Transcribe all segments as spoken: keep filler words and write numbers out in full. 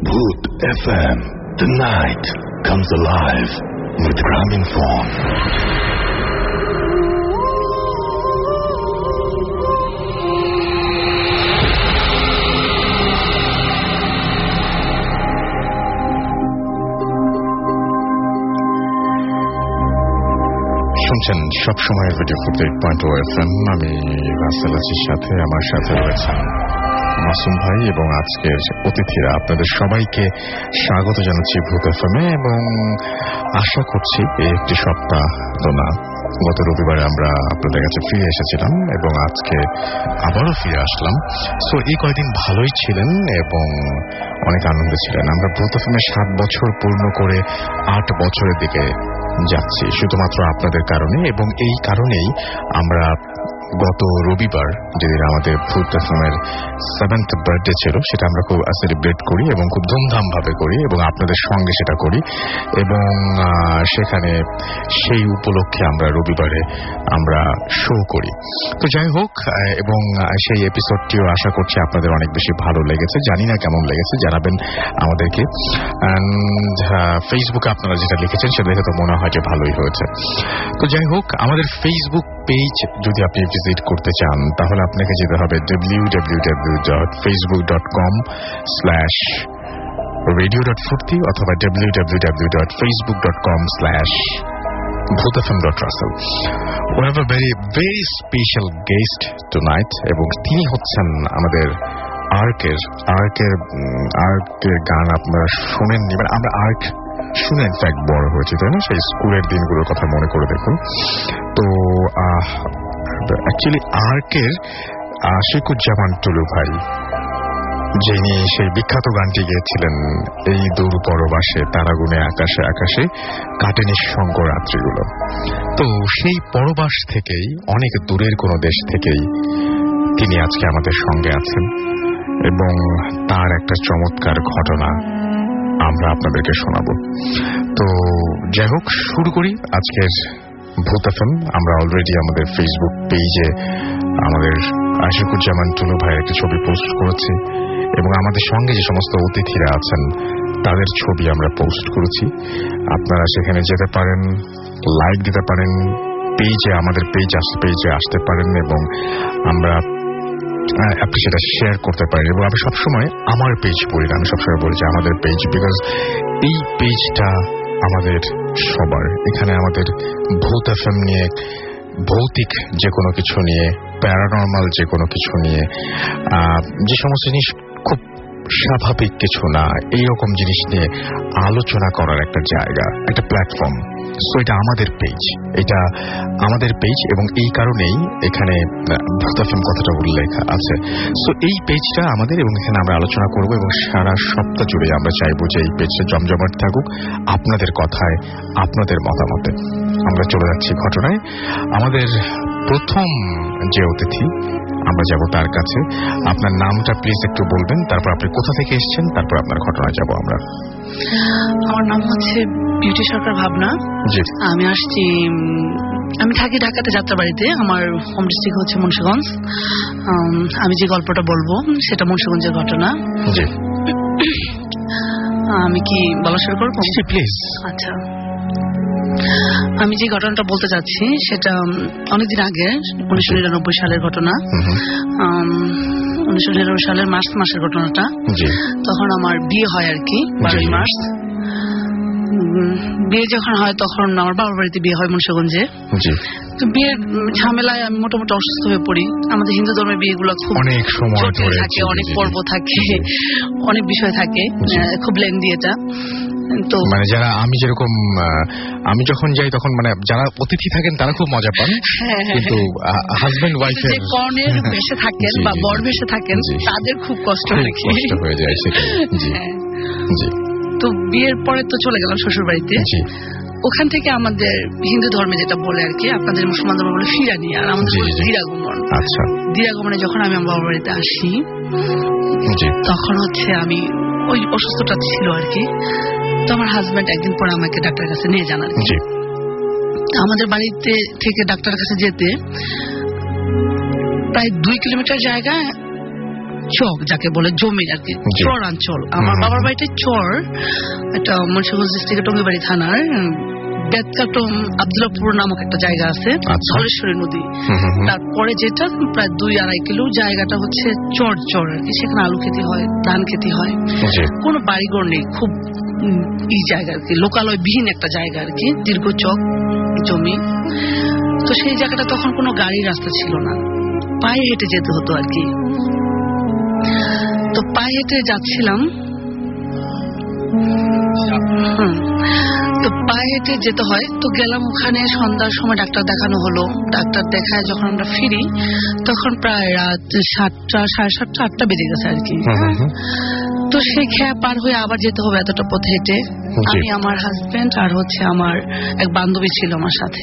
Bhoot F M. The night comes alive with Gramophone. শুনছেন সবসময় radio ফুর্তি eight point O F M. আমি রাসেল আজির সাথে আমার সাথে রয়েছেন মাসুম ভাই এবং আজকের অতিথিরা। আপনাদের সবাইকে স্বাগত জানাচ্ছি ভূত এফ এম এ এবং আশা করছি এই একটি সপ্তাহ তো না, গত রবিবারে আমরা আপনাদের কাছে ফিরে এসেছিলাম এবং আজকে আবারও ফিরে আসলাম। সো এই কয়েকদিন ভালোই ছিলেন এবং অনেক আনন্দে ছিলেন। আমরা ভূত এফ এম এ সাত বছর পূর্ণ করে আট বছরের দিকে যাচ্ছি শুধুমাত্র আপনাদের কারণে, এবং এই কারণেই আমরা গত রবিবার যেদিন আমাদের ভূত এফ এম এর সেভেন্থ বার্থডে ছিল সেটা আমরা খুব সেলিব্রেট করি এবং খুব ধুমধাম ভাবে করি এবং আপনাদের সঙ্গে সেটা করি এবং সেখানে সেই উপলক্ষে আমরা রবিবারে আমরা শো করি। তো যাই হোক, এবং সেই এপিসোডটিও আশা করছি আপনাদের অনেক বেশি ভালো লেগেছে। জানি না কেমন লেগেছে, জানাবেন আমাদেরকে। ফেসবুকে আপনারা যেটা লিখেছেন সেটা দেখে তো মনে হয় যে ভালোই হয়েছে। তো যাই হোক, আমাদের ফেসবুক পেজ যদি আপনি ভিজিট করতে চান তাহলে আপনাকে যেতে হবে W W W dot Facebook dot com slash radio dot Foorti অথবা W W W dot Facebook dot com slash Bhoot F M dot Rasel. We have a very very special guest tonight এবং তিনি হচ্ছেন আমাদের আর্কের আর্কের আর্কের গান আপনারা শুনেননি, মানে আমরা আর্ক শুনে ইনফ্যাক্ট বড় হয়েছে, তাই না? সেই স্কুলের দিনগুলোর কথা মনে করে দেখুন। তো অ্যাকচুয়ালি আর্কের আশিকুজ্জামান টুলু ভাই, যিনি সেই বিখ্যাত গানটি গেয়েছিলেন, এই দূর পরবাসে তারাগুনে আকাশে আকাশে কাটেনি সঙ্গ রাত্রিগুলো। তো সেই পরবাস থেকেই, অনেক দূরের কোনো দেশ থেকেই তিনি আজকে আমাদের সঙ্গে আছেন এবং তার একটা চমৎকার ঘটনা আমরা আপনাদেরকে শোনাবো। তো যাই হোক, শুরু করি আজকের ভূত এফ এম। আমরা অলরেডি আমাদের ফেসবুক পেজে আমাদের আশিকুজ্জামান টুলু ভাইয়ের একটি ছবি পোস্ট করেছি এবং আমাদের সঙ্গে যে সমস্ত অতিথিরা আছেন তাদের ছবি আমরা পোস্ট করেছি। আপনারা সেখানে যেতে পারেন, লাইক দিতে পারেন, পেজে আমাদের পেজ পেজে আসতে পারেন এবং আমরা আপনি সেটা শেয়ার করতে পারেন। এবং আমি সবসময় আমার পেজ বলি না, আমি সবসময় বলি যে আমাদের পেজ, বিকজ এই পেজটা আমাদের সবার। এখানে আমাদের ভূত এফ এম নিয়ে, ভৌতিক যে কোনো কিছু নিয়ে, প্যারানর্মাল যে কোনো কিছু নিয়ে, যে সমস্ত জিনিস খুব স্বাভাবিক কিছু না এইরকম জিনিস নিয়ে আলোচনা করার একটা জায়গা, একটা প্ল্যাটফর্ম। সো এটা আমাদের পেজ, এটা আমাদের পেজ এবং এই কারণেই এখানে ভূত এফ এম কথাটা উল্লেখ আছে। সো এই পেজটা আমাদের এবং এখানে আমরা আলোচনা করব এবং সারা সপ্তাহ জুড়ে আমরা চাইবো যে এই পেজটা জমজমাট থাকুক আপনাদের কথায়, আপনাদের মতামতে। আমরা চলে যাচ্ছি ঘটনায়। আমাদের প্রথম যে অতিথি, আমরা যাব তার কাছে। আপনার নামটা প্লিজ একটু বলবেন, তারপর আপনি কোথা থেকে এসেছেন, তারপর আপনার ঘটনায় যাব আমরা। আমার নাম হচ্ছে বিউটি সরকার ভাবনা। আমি আসছি, আমি থাকি ঢাকাতে যাত্রাবাড়িতে। আমার হোম ডিস্ট্রিক্ট হচ্ছে মুন্সিগঞ্জ। আমি যে গল্পটা বলবো সেটা মুন্সিগঞ্জের ঘটনা। আমি কি বলা শুরু করবো? প্লিজ। আচ্ছা, আমি যে ঘটনাটা বলতে চাচ্ছি সেটা অনেকদিন আগে, উনিশশো নিরানব্বই সালের ঘটনা। উনিশশো নিরানব্বই সালের মার্চ মাসের ঘটনাটা। তখন আমার বিয়ে হয় আর কি, বারোই মার্চ। বিয়ে যখন হয় তখন আমার বাবার বাড়িতে বিয়ে হয় মুন্সিগঞ্জে। তো বিয়ের ঝামেলায় আমি মোটামুটি অসুস্থ হয়ে পড়ি। আমাদের হিন্দু ধর্মের বিয়েগুলো খুব অনেক সময় ধরে থাকে, অনেক পর্ব থাকে, অনেক বিষয় থাকে, খুব লেন্দি এটা। তো মানে যারা, আমি যেরকম আমি যখন যাই তখন মানে যারা অতিথি থাকেন তারা খুব মজা পান, কিন্তু হাজবেন্ড ওয়াইফের যে কনের ভেসে থাকেন বা বর ভেসে থাকেন তাদের খুব কষ্ট হয়ে যায় সেটা। জি জি। তো বিয়ের পরে তো চলে গেলাম শ্বশুর বাড়িতে। ওখান থেকে আমাদের হিন্দু ধর্মে যেটা বলে আর কি, আপনাদের মুসলমান ধর্মে বলে ফিরানি, আর আমাদের দিরাগমন। আচ্ছা, দিরাগমনে যখন আমি আমার বাবার বাড়িতে আসি তখন হচ্ছে আমি ওই অসুস্থতা ছিল আর কি। তো আমার হাজব্যান্ড একদিন পরে আমাকে ডাক্তারের কাছে নিয়ে যান আর কি। আমাদের বাড়িতে থেকে ডাক্তারের কাছে যেতে প্রায় দুই কিলোমিটার জায়গা চক যাকে বলে জমি আর কি, চরাঞ্চল। আমার বাবার বাড়িতে চর, এটা মুন্সিগঞ্জ ডিস্ট্রিক্টের টঙ্গিবাড়ি থানার বেতকাটম আব্দুল্লাহপুর নামক একটা জায়গা আছে, ধলেশ্বরী নদী। তারপরে যেটা প্রায় দুই আড়াই কিলো জায়গাটা হচ্ছে চর চর আর কি, সেখানে আলু খেতে হয়, ধান খেতে হয়, কোনো বাড়িঘর নেই, খুব এই জায়গা আর কি, লোকালয় বিহীন একটা জায়গা আর কি, দীর্ঘ চক জমি। তো সেই জায়গাটা তখন কোনো গাড়ি রাস্তা ছিল না, পায়ে হেঁটে যেতে হতো আর কি। তো পায়ে হেঁটে যাচ্ছিলাম, তো পায়ে হেঁটে যেতে হয়। তো গেলাম ওখানে, সন্ধ্যার সময় ডাক্তার দেখানো হলো। ডাক্তার দেখায় যখন আমরা ফিরি তখন প্রায় রাত সাতটা সাড়ে সাতটা আটটা বেজে গেছে আর কি। তো সেই খেয়া পার হয়ে আবার যেতে হবে এতটা পথ হেঁটে। আমি, আমার হাজবেন্ড আর হচ্ছে আমার এক বান্ধবী ছিল আমার সাথে।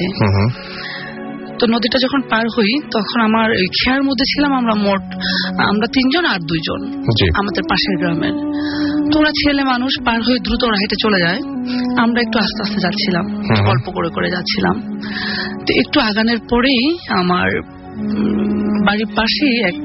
তো নদীটা যখন পার হই তখন আমার ওই খেয়ার মধ্যে ছিলাম আমরা, মোট আমরা তিনজন আর দুইজন আমাদের পাশের গ্রামের। তো ওরা ছেলে মানুষ, পার হয়ে দ্রুত ওরা হেঁটে চলে যায়, আমরা একটু আস্তে আস্তে যাচ্ছিলাম, গল্প করে করে যাচ্ছিলাম। তো একটু আগানোর পরেই আমার বাড়ির পাশে এক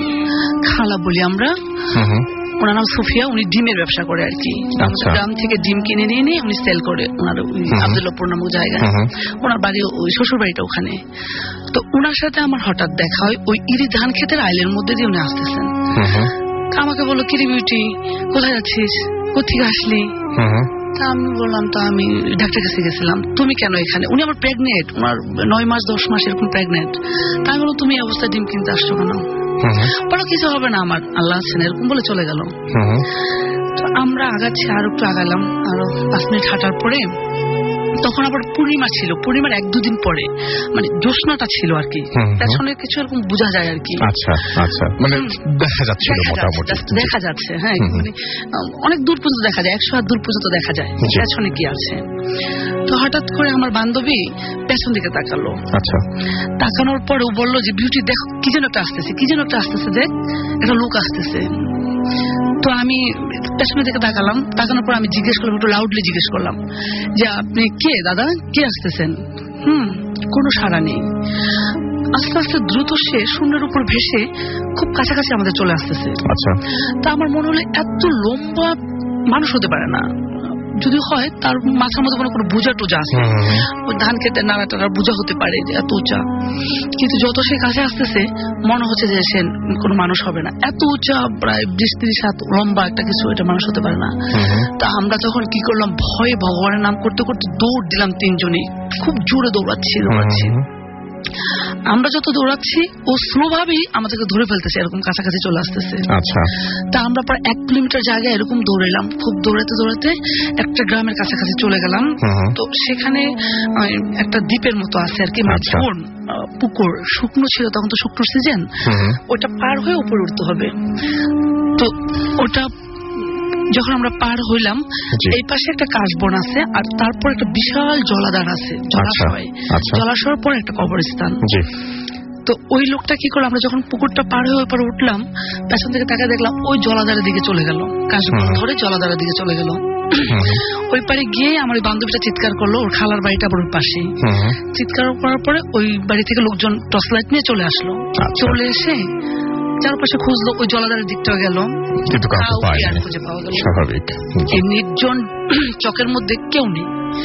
খালা বলি আমরা, ওনার নাম সুফিয়া, উনি ডিমের ব্যবসা করে আর কি, গ্রাম থেকে ডিম কিনে নিয়ে নিয়ে উনি সেল করে ওনার আব্দুল্লাহপুর নামক জায়গায়, ওনার বাড়ি ওই শ্বশুর বাড়িটা ওখানে। তো ওনার সাথে আমার হঠাৎ দেখা হয়, ওই ইরি ধান ক্ষেতের আইলের মধ্যে দিয়ে উনি আসতেছেন। আমাকে বললো, কিরে বিউটি কোথায় যাচ্ছিস, কোথেকে আসলি? তা আমি বললাম, তো আমি ডাক্তার কাছে গেছিলাম। তুমি কেন এখানে? উনি আমার প্রেগনেন্ট, ওনার নয় মাস দশ মাস এরকম প্রেগনেন্ট। তা আমি বললাম, তুমি এই অবস্থায় ডিম কিনতে আসছো কেন? বলো কিছু হবে না, আমার আল্লাহ আছেন, এরকম বলে চলে গেল। তো আমরা আগাচ্ছি, আরো একটু আগালাম, আরো পাঁচ মিনিট হাঁটার পরে তখন আবার পূর্ণিমা ছিল, পূর্ণিমার এক দুদিন পরে মানে জ্যোৎস্নাটা ছিল আর কি, পেছনের কিছু এরকম বোঝা যায় আর কি। আচ্ছা আচ্ছা, মানে দেখা যাচ্ছে, দেখা যাচ্ছে, হ্যাঁ, মানে অনেক দূর পর্যন্ত দেখা যায়, একশো হাত দূর পর্যন্ত দেখা যায় পেছনে কি আছে। তো হঠাৎ করে আমার বান্ধবী পেছন দিকে তাকালো। আচ্ছা, তাকানোর পরে ও বললো যে, বিউটি দেখো কি যেন একটা আসতেছে, কি যেন একটা আসতেছে, দেখ একটা লোক আসতেছে। তো আমি পেছনের দিকে তাকালাম, তাকানোর পর আমি জিজ্ঞেস করলাম, একটু লাউডলি জিজ্ঞেস করলাম যে, আপনি কে দাদা, কে আসতেছেন? হুম, কোনো সাড়া নেই। আস্তে আস্তে দ্রুত সে শূন্যের উপর ভেসে খুব কাছাকাছি আমাদের চলে আসতেছে। আচ্ছা, তা আমার মনে হলো এত লম্বা মানুষ হতে পারে না, যদি হয় তার মাথার মধ্যে কোনো কোনো বোঝা টোজা আছে, ধান খেতে নাড়া টাড়া বোঝা হতে পারে এত উঁচা। কিন্তু যত সে কাছে আসতেছে মনে হচ্ছে যে সে কোনো মানুষ হবে না, এত উঁচা, প্রায় বিশ ত্রিশ হাত লম্বা একটা কিছু, এটা মানুষ হতে পারে না। তা আমরা তখন কি করলাম, ভয়ে ভগবানের নাম করতে করতে দৌড় দিলাম, তিনজনই খুব জোরে দৌড়াচ্ছি দৌড়াচ্ছি আমরা যত দৌড়াচ্ছি ও স্লো ভাবেই আমাদেরকে ধরে ফেলতেছে, এরকম কাছাকাছি চলে আসতেছে। আচ্ছা, তা আমরা প্রায় এক কিলোমিটার জায়গায় এরকম দৌড়াইলাম, খুব দৌড়াতে দৌড়াতে একটা গ্রামের কাছাকাছি চলে গেলাম। তো সেখানে একটা দ্বীপের মতো আছে আর কি, মাঝখান পুকুর, শুকনো ছিল তখন, তো শুকনোর সিজন, ওটা পার হয়ে উপরে উঠতে হবে। তো ওটা যখন আমরা পার হইলাম, এই পাশে একটা কাশবন আছে, আর তারপর একটা বিশাল জলাধার আছে, জলাশয়, জলাশয়ের পর একটা কবরস্থান। তো ওই লোকটা কি করলো, আমরা যখন পুকুরটা পার হয়ে ওই পারে উঠলাম, পেছন থেকে তাকে দেখলাম ওই জলাধারের দিকে চলে গেল, কাশবন ধরে জলাধারের দিকে চলে গেল। ওই পারে গিয়ে আমার ওই বান্ধবীটা চিৎকার করলো, ওর খালার বাড়িটা ওর পাশে। চিৎকার করার পরে ওই বাড়ি থেকে লোকজন টর্চ লাইট নিয়ে চলে আসলো, চলে এসে চারপাশে খুঁজলো, ওই জলাধারের দিকটা গেল, কিন্তু খুঁজে পাওয়া গেল। স্বাভাবিক, এই নির্জন চকের মধ্যে কেউ নেই।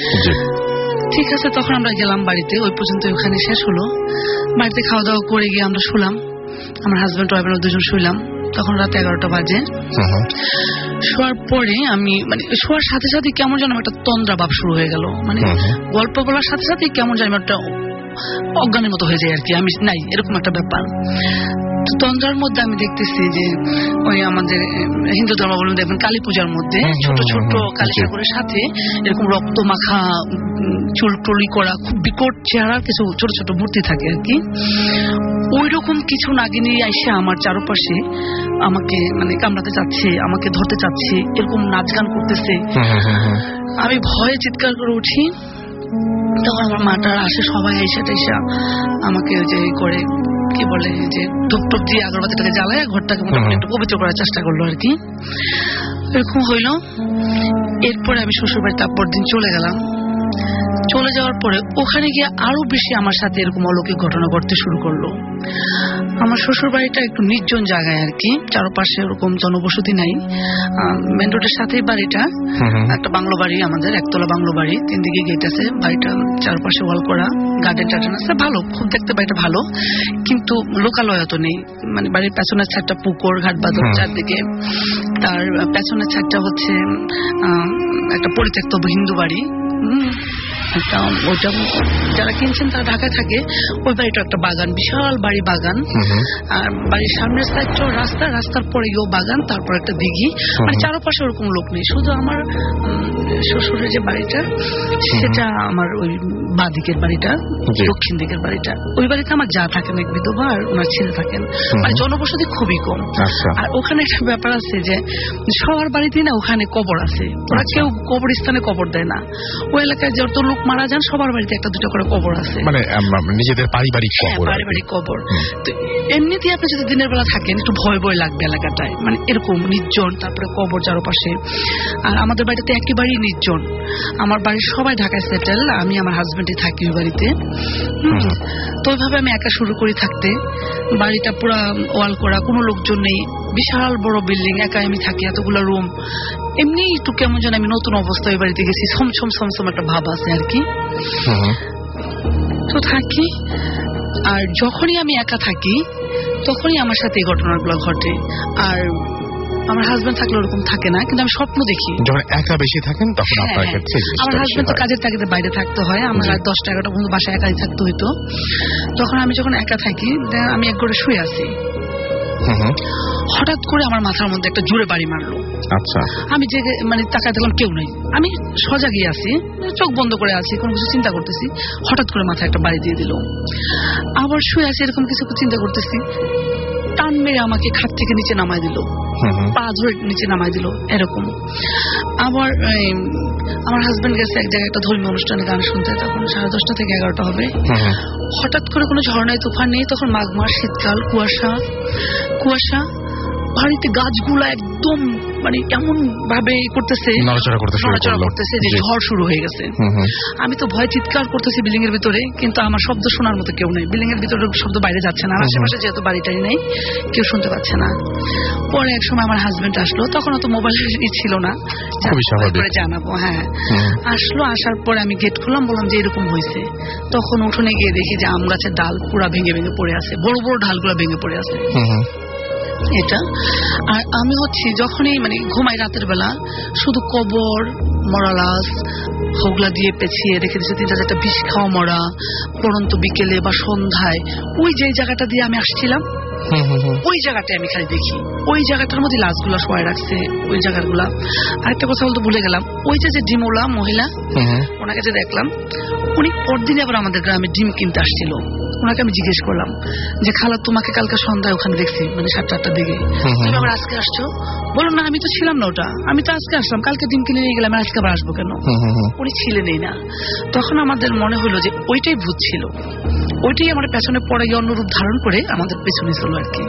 ঠিক আছে, তখন আমরা গেলাম বাড়িতে, ওই পর্যন্ত ওখানে শেষ হলো। বাড়িতে খাওয়া দাওয়া করে গিয়ে আমরা শুলাম, আমার হাজবেন্ড ওয়াইফ দুজন শুইলাম, তখন রাত এগারোটা বাজে। শোয়ার পরে আমি মানে শোয়ার সাথে সাথে কেমন যেন একটা তন্দ্রা ভাব শুরু হয়ে গেল, মানে গল্প বলার সাথে সাথে কেমন যেন একটা অজ্ঞানের মতো হয়ে যায় আর কি, আমি নাই এরকম একটা ব্যাপার। তন্দ্রার মধ্যে আমি দেখতেছি যে ওই আমাদের হিন্দু ধর্মাবলম্বী দেখবেন কালী পূজার মধ্যে ছোট ছোট কালী ঠাকুরের সাথে এরকম রক্ত মাখা, চুল টলি করা, খুব বিকট চেহারার কিছু ছোট ছোট মূর্তি থাকে আর কি। ওই রকম কিছু নাগিনী এসে আমার চারপাশে আমাকে মানে কামড়াতে চাচ্ছে, আমাকে ধরতে চাচ্ছে, এরকম নাচ গান করতেছে। আমি ভয়ে চিৎকার করে উঠি, তখন আমার মাটার আসে, সবাই এসে টেসা আমাকে ওই যে করে কি বলে যে ধূপ টুপ দিয়ে আগরবাতিটাকে জ্বালায় ঘরটাকে মোটামুটি একটু পবিত্র করার চেষ্টা করলো আর কি। এরকম হইল। এরপরে আমি শ্বশুর বাড়ি তারপর দিন চলে গেলাম। চলে যাওয়ার পরে ওখানে গিয়ে আরো বেশি আমার সাথে এরকম অলৌকিক ঘটনা ঘটতে শুরু করলো। আমার শ্বশুর বাড়িটা একটু নির্জন জায়গায় আর কি, চারপাশে ওরকম জনবসতি নাই। মেন রোডের সাথেই বাড়িটা, একটা বাংলো বাড়ি আমাদের, একতলা বাংলো বাড়ি, তিন দিকে গেট আছে, বাড়িটা চারপাশে ওয়াল করা, গার্ডেন টার্ডেন আছে, ভালো, খুব দেখতে বাড়িটা ভালো, কিন্তু লোকালয় তো নেই। মানে বাড়ির পেছনের ছাদটা পুকুর, ঘাট বাঁধর চারদিকে, তার পেছনের ছাদটা হচ্ছে একটা পরিত্যক্ত হিন্দু বাড়ি। ওইটা যারা কিনছেন তারা ঢাকায় থাকে, ওই বাড়িটা একটা বাগান, বিশাল বাড়ি বাগান, আর বাড়ির সামনের সাইডটা রাস্তা, রাস্তার পরে গিয়েও বাগান, তারপর একটা দিঘি, মানে চারপাশে ওরকম লোক নেই। শুধু আমার শ্বশুরের যে বাড়িটা সেটা আমার ওই বা দিকের বাড়িটা, দক্ষিণ দিকের বাড়িটা, ওই বাড়িতে আমার যা থাকেন এক বিধবা আর ওনার ছেলে থাকেন, মানে জনবসতি খুবই কম। আর ওখানে একটা ব্যাপার আছে যে সবার বাড়িতেই না ওখানে কবর আছে, ওরা কেউ কবরস্থানে কবর দেয় না। ওই এলাকায় যত লোক মারা যান সবার বাড়িতে একটা দুটো করে কবর আছে, মানে নিজেদের পারিবারিক কবর। পারিবারিক কবর। তো এমনিতেই আপনি যদি দিনের বেলা থাকেন একটু ভয় ভয় লাগবে এলাকাটায়, মানে এরকম নির্জন, তারপরে কবর চারপাশে। আর আমাদের বাড়িতে একেবারেই নির্জন, আমার বাড়ির সবাই ঢাকায় সেটেল, আমি আমার হাজবেন্ডে থাকি ওই বাড়িতে। তো ওইভাবে আমি একা শুরু করি থাকতে, বাড়িটা পুরা ওয়াল করা, কোনো লোকজন নেই, বিশাল বড় বিল্ডিং, একা আমি থাকি, এতগুলো রুম। এমনি একটু কেমন যেন আমি নতুন অবস্থায় ওই বাড়িতে গেছি, সমসম সমসম একটা ভাব আছে আর কি। তো থাকি, আর যখনই আমি একা থাকি তখনই আমার সাথে এই ঘটনাগুলো ঘটে। আর আমার হাজবেন্ড থাকলে ওরকম থাকে না, কিন্তু আমি স্বপ্ন দেখি যখন একা বেশি থাকেন তখন আপনার ক্ষেত্রে। আমার হাজবেন্ড তো কাজের তাগিদে বাইরে থাকতে হয়, আমার রাত দশটা এগারোটা পর্যন্ত বাসায় একাই থাকতে হইতো। তখন আমি যখন একা থাকি, আমি এক ঘরে শুয়ে আছি, হঠাৎ করে আমার মাথার মধ্যে একটা জোরে বাড়ি মারলো। আচ্ছা, আমি যে মানে তাকায় দেখলাম কেউ নেই, আমি সজাগই আছি, চোখ বন্ধ করে আছি, কোনো কিছু চিন্তা করতেছি, হঠাৎ করে মাথায় একটা বাড়ি দিয়ে দিল। আবার শুয়ে আছি, এরকম কিছু চিন্তা করতেছি, টান মেরে আমাকে খাট থেকে নিচে নামাই দিল, পা ধরে নিচে নামাই দিল এরকম। আবার আমার হাজবেন্ড গেছে এক জায়গায় একটা ধর্মীয় অনুষ্ঠানে গান শুনতে, তখন সাড়ে দশটা থেকে এগারোটা হবে। হঠাৎ করে কোনো ঝর্ণায় তুফান নেই, তখন মাঘ মাস, শীতকাল, কুয়াশা কুয়াশা বাড়িতে গাছগুলো একদম মানে এমন ভাবে করতেছে, নড়াচড়া করতেছে যে ঝড় শুরু হয়ে গেছে। আমি তো ভয় চিৎকার করতেছি বিল্ডিং এর ভিতরে, কিন্তু আমার শব্দ শোনার মতো কেউ নেই, বিল্ডিং এর ভিতরে শব্দ বাইরে যাচ্ছে না, আশেপাশে যেহেতু বাড়িটাই নেই, কেউ শুনতে পাচ্ছে না। পরে এক সময় আমার হাজবেন্ড আসলো, তখন অত মোবাইলের ছিল না, জানাবো। হ্যাঁ, আসলো, আসার পরে আমি গেট খুললাম, বললাম যে এরকম হয়েছে। তখন উঠোনে গিয়ে দেখি যে আম গাছের ডাল পুরা ভেঙে ভেঙে পড়ে আছে, বড় বড় ঢালগুলো ভেঙে পড়ে আছে এটা। আর আমি হচ্ছি যখনই মানে ঘুমাই রাতের বেলা, শুধু কবর, মরা লাশ, হোগলা দিয়ে পেছিয়ে রেখে দিচ্ছে, তিনটা চারটা বিষ খাওয়া মরা, পড়ন্ত বিকেলে বা সন্ধ্যায় ওই যে জায়গাটা দিয়ে আমি আসছিলাম, ওই জায়গাটায় আমি খালি দেখি, ওই জায়গাটার মধ্যে লাশগুলা শোয়া রাখছে, ওই জায়গাগুলা। আরেকটা কথা বলতে ভুলে গেলাম, ওই যে যে ডিমওয়ালা মহিলা, ওনাকে যে দেখলাম, উনি পরদিনে আবার আমাদের গ্রামে ডিম কিনতে আসছিল। ওনাকে আমি জিজ্ঞেস করলাম যে খালা, তোমাকে কালকে সন্ধ্যায় ওখানে দেখছি, মানে সাতটা আটটার দিকে, তুমি আবার আজকে আসছো? বলুন না, আমি তো ছিলাম না, ওটা আমি তো আজকে আসলাম, কালকে ডিম কিনে নিয়ে গেলাম, আজকে আবার আসবো কেন? উনি ছিলেনই না। তখন আমাদের মনে হলো যে ওইটাই ভূত ছিল, ওইটাই আমার পেছনে পড়ে গিয়ে অন্য রূপ ধারণ করে আমাদের পেছনে ছিল আর কি।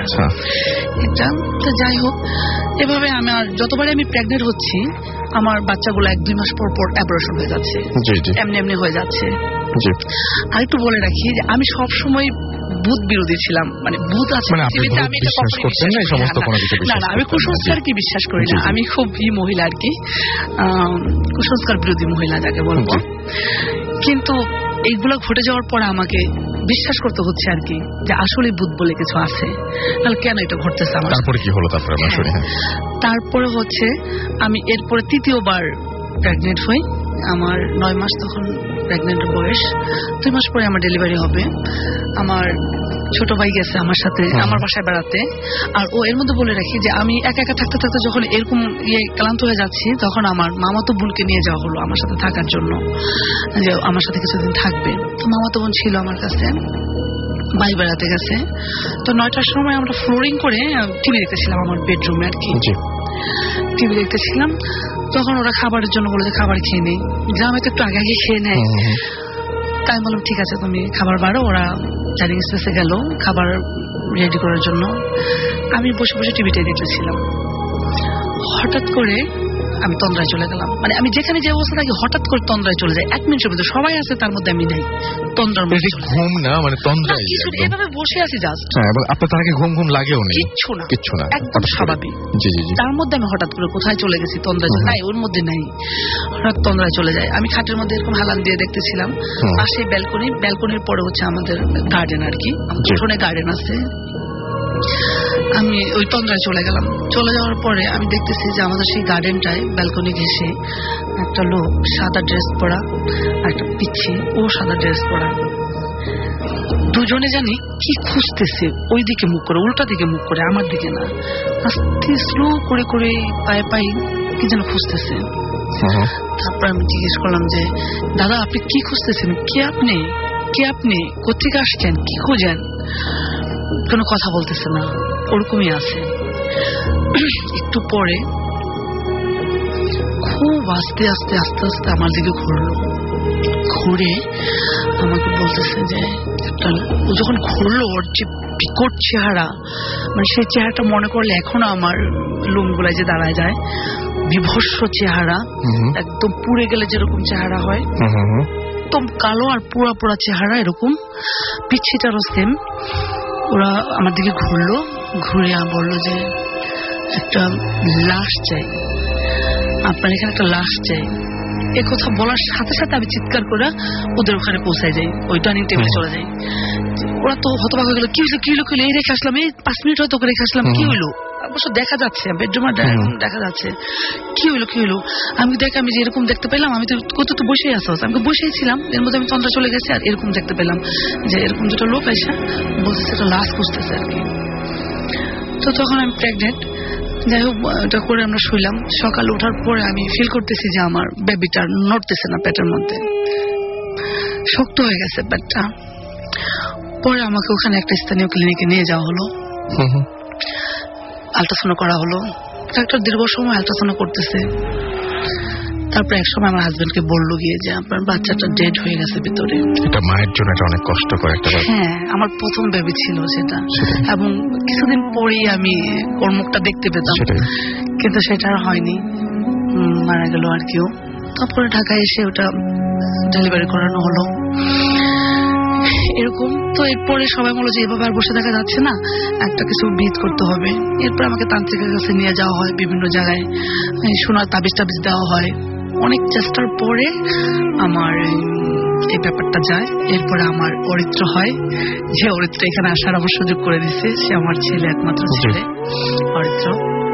এটা যাই হোক, এভাবে আমার যতবারে আমি প্রেগনেন্ট হচ্ছি, আমার বাচ্চাগুলো এক দুই মাস পর পর অ্যাবর্শন হয়ে যাচ্ছে, এমনি এমনি হয়ে যাচ্ছে। আর একটু বলে রাখি যে আমি সব সময় ভূত বিরোধী ছিলাম, মানে ভূত আছে পৃথিবীতে আমি এটা কখনোই বিশ্বাস করি না। না, আমি কুসংস্কার কি বিশ্বাস করি না, আমি খুব ই মহিলা আর কি, কুসংস্কার বিরোধী মহিলা যাকে বলবো। কিন্তু এইগুলো ঘটে যাওয়ার পরে আমাকে বিশ্বাস করতে হচ্ছে আর কি, যে আসলে ভূত বলে কিছু আছে, তাহলে কেন এটা ঘটতেছে আমার। তারপরে কি হলো? তারপরে তারপরে হচ্ছে আমি এরপরে তৃতীয়বার প্রেগনেন্ট হই, আমার নয় মাস তখন প্রেগনেন্টের বয়স, দুই মাস পরে আমার ডেলিভারি হবে। আমার ছোট ভাই গেছে আমার সাথে আমার বাসায় বেড়াতে, আর ও এর মধ্যে বলে রাখি যে আমি একা একা থাকতে থাকতে যখন এরকম ইয়ে ক্লান্ত হয়ে যাচ্ছি, তখন আমার মামাতো বোনকে নিয়ে যাওয়া হলো আমার সাথে থাকার জন্য, যে আমার সাথে কিছুদিন থাকবে। তো মামাতো বোন ছিল আমার কাছে, ভাই বেড়াতে গেছে। তো নয়টার সময় আমরা ফ্লোরিং করে টিভি দেখতেছিলাম আমার বেডরুমে আর কি, টিভি দেখতেছিলাম। তখন ওরা খাবারের জন্য বলে যে খাবার খেয়ে নেই, গ্রামে তো একটু আগে আগে খেয়ে নেয়। তাই বললাম ঠিক আছে তুমি খাবার বাড়ো। ওরা ডাইনিং স্পেসে গেল খাবার রেডি করার জন্য, আমি বসে বসে টিভিটাই দেখতেছিলাম। হঠাৎ করে আমি তন্দ্রায় চলে গেলাম। মানে আমি যেখানে যে অবস্থা থাকি হঠাৎ করে তন্দ্রায় চলে যাই, এক মিনিটের মধ্যে সবাই আছে তার মধ্যে আমি নাই, তন্দ্রার মধ্যে ঘুম না মানে তন্দ্রায় এভাবে বসে আছি জাস্ট। হ্যাঁ, এবং আপনার তার আগে ঘুম ঘুম লাগেও নেই, কিচ্ছু না কিচ্ছু না, একদম স্বাভাবিক। জি জি জি। তার মধ্যে আমি হঠাৎ করে কোথায় চলে গেছি, তন্দ্রায় নাই, ওর মধ্যে নাই, হঠাৎ তন্দ্রায় চলে যায়। আমি খাটের মধ্যে এরকম হালান দিয়ে দেখতেছিলাম, পাশে ব্যালকনি, ব্যালকনির পরে হচ্ছে আমাদের গার্ডেন আর কি, উঠোনে গার্ডেন আছে। আমি ওই তন্দ্রায় চলে গেলাম। চলে যাওয়ার পরে আমি দেখতেছি যে আমাদের সেই গার্ডেনটায় ব্যালকনি ঘেঁষে একটা লোক সাদা ড্রেস পরা, একটা পিচ্ছি ও সাদা ড্রেস পরা, দুজনে জানি কি খুঁজতেছে, ওই দিকে মুখ করে, উল্টা দিকে মুখ করে, আমার দিকে না, আস্তে স্লো করে করে পায়ে পায়ে কি যেন খুঁজতেছে। তারপর আমি জিজ্ঞেস করলাম যে দাদা আপনি কি খুঁজতেছেন, কে আপনি, কে আপনি, কোথেকে আসছেন, কি খোঁজেন? কোনো কথা বলতেছে না, ওরকমই আছে। একটু পরে খুব আস্তে আস্তে আস্তে আস্তে আমার দিকে ঘুরলো, ঘুরে আমাকে বলতেছে যে একটা, যখন ঘুরলো ওর যে বিকট চেহারা, মানে সেই চেহারাটা মনে করলে এখনো আমার লোমগুলা যে দাঁড়ায় যায়, বিভৎস চেহারা, একদম পুড়ে গেলে যেরকম চেহারা হয়, একদম কালো আর পুরা পুরা চেহারা, এরকম পিচ্ছিটারও সেম। ওরা আমার দিকে ঘুরলো, ঘুরে বললো যে একটা লাশ চাই, আপনার এখানে একটা লাশ চাই। এ কথা বলার সাথে সাথে আমি চিৎকার করে ওদের ওখানে পৌঁছায় যাই, ওই ডাইনিং টেবিলে চলে যাই। ওরা তো হতবাক হয়ে গেল, কি হইলো কি হইলো কি হইলো, এই রেখে আসলাম, এই পাঁচ মিনিট হয়তো রেখে আসলাম, কি হইলো? অবশ্য দেখা যাচ্ছে বেডরুমের দেখা যাচ্ছে, কি হইলো কি হইলো? আমি দেখ, আমি যে এরকম দেখতে পেলাম, আমি তো কত তো বসেই আসো, আমি বসেই ছিলাম, এর মধ্যে আমি তন্দ্রা চলে গেছে, আর এরকম দেখতে পেলাম যে এরকম যেটা লোক এসে বলতেছে একটা লাশ খুঁজতেছে আর কি। তো তখন আমি প্রেগনেন্ট, যাই হোক এটা করে আমরা শুইলাম। সকালে ওঠার পরে আমি ফিল করতেছি যে আমার বেবিটা নড়তেছে না, পেটের মধ্যে শক্ত হয়ে গেছে পেটটা। পরে আমাকে ওখানে একটা স্থানীয় ক্লিনিকে নিয়ে যাওয়া হলো, আল্ট্রাসাউন্ড করা হলো। ডাক্তার দীর্ঘ সময় আল্ট্রাসাউন্ড করতেছে। তারপরে এক সময় আমার হাজবেন্ডকে বললো গিয়ে যে আপনার বাচ্চাটা ডেড হয়ে গেছে ভিতরে। এটা মায়ের জন্য এটা অনেক কষ্টকর একটা ব্যাপার। হ্যাঁ, আমার প্রথম বেবি ছিল সেটা, এবং কিছুদিন পরেই আমি ওর মুখটা দেখতে পেতাম, কিন্তু সেটা আর হয়নি, মারা গেল আর কেউ। তারপরে ঢাকায় এসে ওটা ডেলিভারি করানো হলো এরকম। তো এরপরে সবাই বললো যে এভাবে আর বসে দেখা যাচ্ছে না, একটা কিছু বিধ করতে হবে। এরপর আমাকে তান্ত্রিকের কাছে নিয়ে যাওয়া হয়, বিভিন্ন জায়গায় সোনার তাবিজ টাবিজ দেওয়া হয়। অনেক চেষ্টার পরে আমার এই ব্যাপারটা যায়। এরপরে আমার অরিত্র হয়, যে অরিত্র এখানে আসার আমার সুযোগ করে দিচ্ছে, সে আমার ছেলে, একমাত্র ছেলে অরিত্র।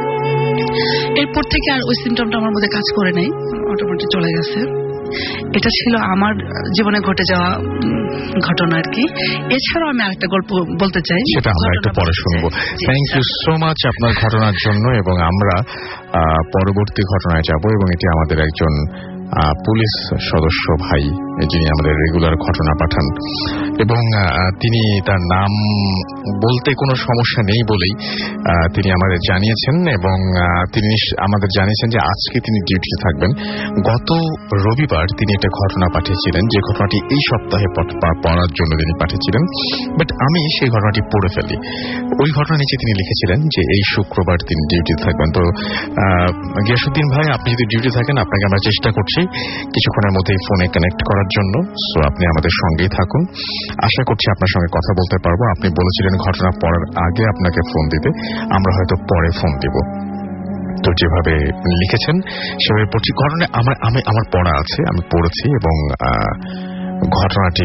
এরপর থেকে আর ওই সিমটমটা আমার মধ্যে কাজ করে নাই, অটোমেটিক চলে গেছে। এটা ছিল আমার জীবনে ঘটে যাওয়া ঘটনা আর কি। এছাড়াও আমি আরেকটা গল্প বলতে চাই, সেটা আমরা একটু পরে শুনবো। থ্যাংক ইউ সো মাচ আপনার ঘটনার জন্য, এবং আমরা পরবর্তী ঘটনায় যাব। এবং এটি আমাদের একজন পুলিশ সদস্য ভাই, যিনি আমাদের রেগুলার ঘটনা পাঠান, এবং তিনি তার নাম বলতে কোনো সমস্যা নেই বলেই তিনি আমাদের জানিয়েছেন, এবং তিনি আমাদের জানিয়েছেন যে আজকে তিনি ডিউটিতে থাকবেন। গত রবিবার তিনি একটা ঘটনা পাঠিয়েছিলেন, যে ঘটনাটি এই সপ্তাহে পড়ার জন্য তিনি পাঠিয়েছিলেন, বাট আমি সেই ঘটনাটি পড়ে ফেলি। ওই ঘটনা নিচে তিনি লিখেছিলেন যে এই শুক্রবার তিনি ডিউটিতে থাকবেন। তো গিয়াসউদ্দিন ভাই, আপনি যদি ডিউটি থাকেন, আপনাকে আমরা চেষ্টা করছি কিছুক্ষণের মধ্যেই ফোনে কানেক্ট করার জন্য, সো আপনি আমাদের সঙ্গেই থাকুন। আশা করছি আপনার সঙ্গে কথা বলতে পারবো। আপনি বলেছিলেন ঘটনা পড়ার আগে আপনাকে ফোন দিতে, আমরা হয়তো পরে ফোন দিব। তো যেভাবে লিখেছেন সেভাবে পড়ছি। ঘটনা আমার আমি আমার পড়া আছে, আমি পড়েছি, এবং ঘটনাটি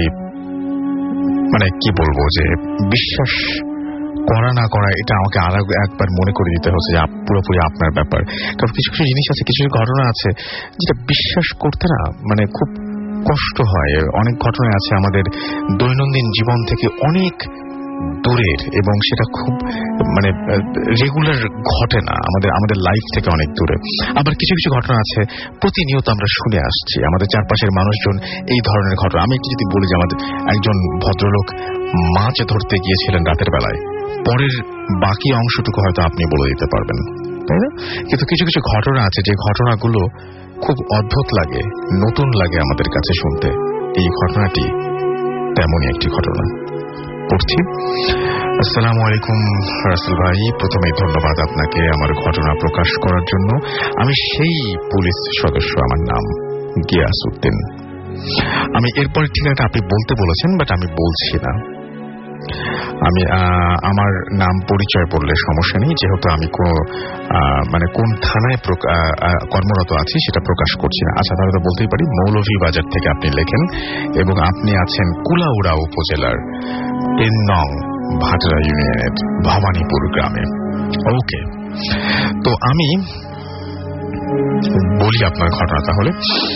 মানে কি বলবো, যে বিশ্বাস করা না করা এটা আমাকে আর একবার মনে করে দিতে হচ্ছে যে পুরোপুরি আপনার ব্যাপার। কারণ কিছু কিছু জিনিস আছে, কিছু ঘটনা আছে যেটা বিশ্বাস করতে না মানে খুব কষ্ট হয়। অনেক ঘটনা আছে আমাদের দৈনন্দিন জীবন থেকে অনেক দূরের, এবং সেটা খুব মানে রেগুলার ঘটে না, আমাদের আমাদের লাইফ থেকে অনেক দূরে। আবার কিছু কিছু ঘটনা আছে প্রতিনিয়ত আমরা শুনে আসছি, আমাদের চারপাশের মানুষজন এই ধরনের ঘটনা। আমি একটু যদি বলি যে আমাদের একজন ভদ্রলোক মাছ ধরতে গিয়েছিলেন রাতের বেলায়, পরের বাকি অংশটুকু হয়তো আপনি বলে দিতে পারবেন, তাই না? কিন্তু কিছু কিছু ঘটনা আছে যে ঘটনাগুলো খুব অদ্ভুত লাগে, নতুন লাগে আমাদের কাছে শুনতে। এই ঘটনাটি তেমনই একটি ঘটনা। পড়ছি। আসসালামু আলাইকুম রাসেল ভাই, প্রথমে ধন্যবাদ আপনাকে আমার ঘটনা প্রকাশ করার জন্য। আমি সেই পুলিশ সদস্য, আমার নাম গিয়াসউদ্দিন। আমি এরপর ঠিকানাটা আপনি বলতে বলেছেন, বাট আমি বলছি না। আমি আমার নাম পরিচয় বললে সমস্যা নেই, যেহেতু আমি কোন মানে কোন থানায় কর্মরত আছি সেটা প্রকাশ করছি না। আচ্ছা, তাহলে তো বলতেই পারি মৌলভীবাজার থেকে আপনি লেখেন এবং আপনি আছেন কুলাউড়া উপজেলার তিন নং ভাটরা ইউনিয়নের ভবানীপুর গ্রামে। ওকে, তো আমি বলি আপনার ঘটনা। তাহলে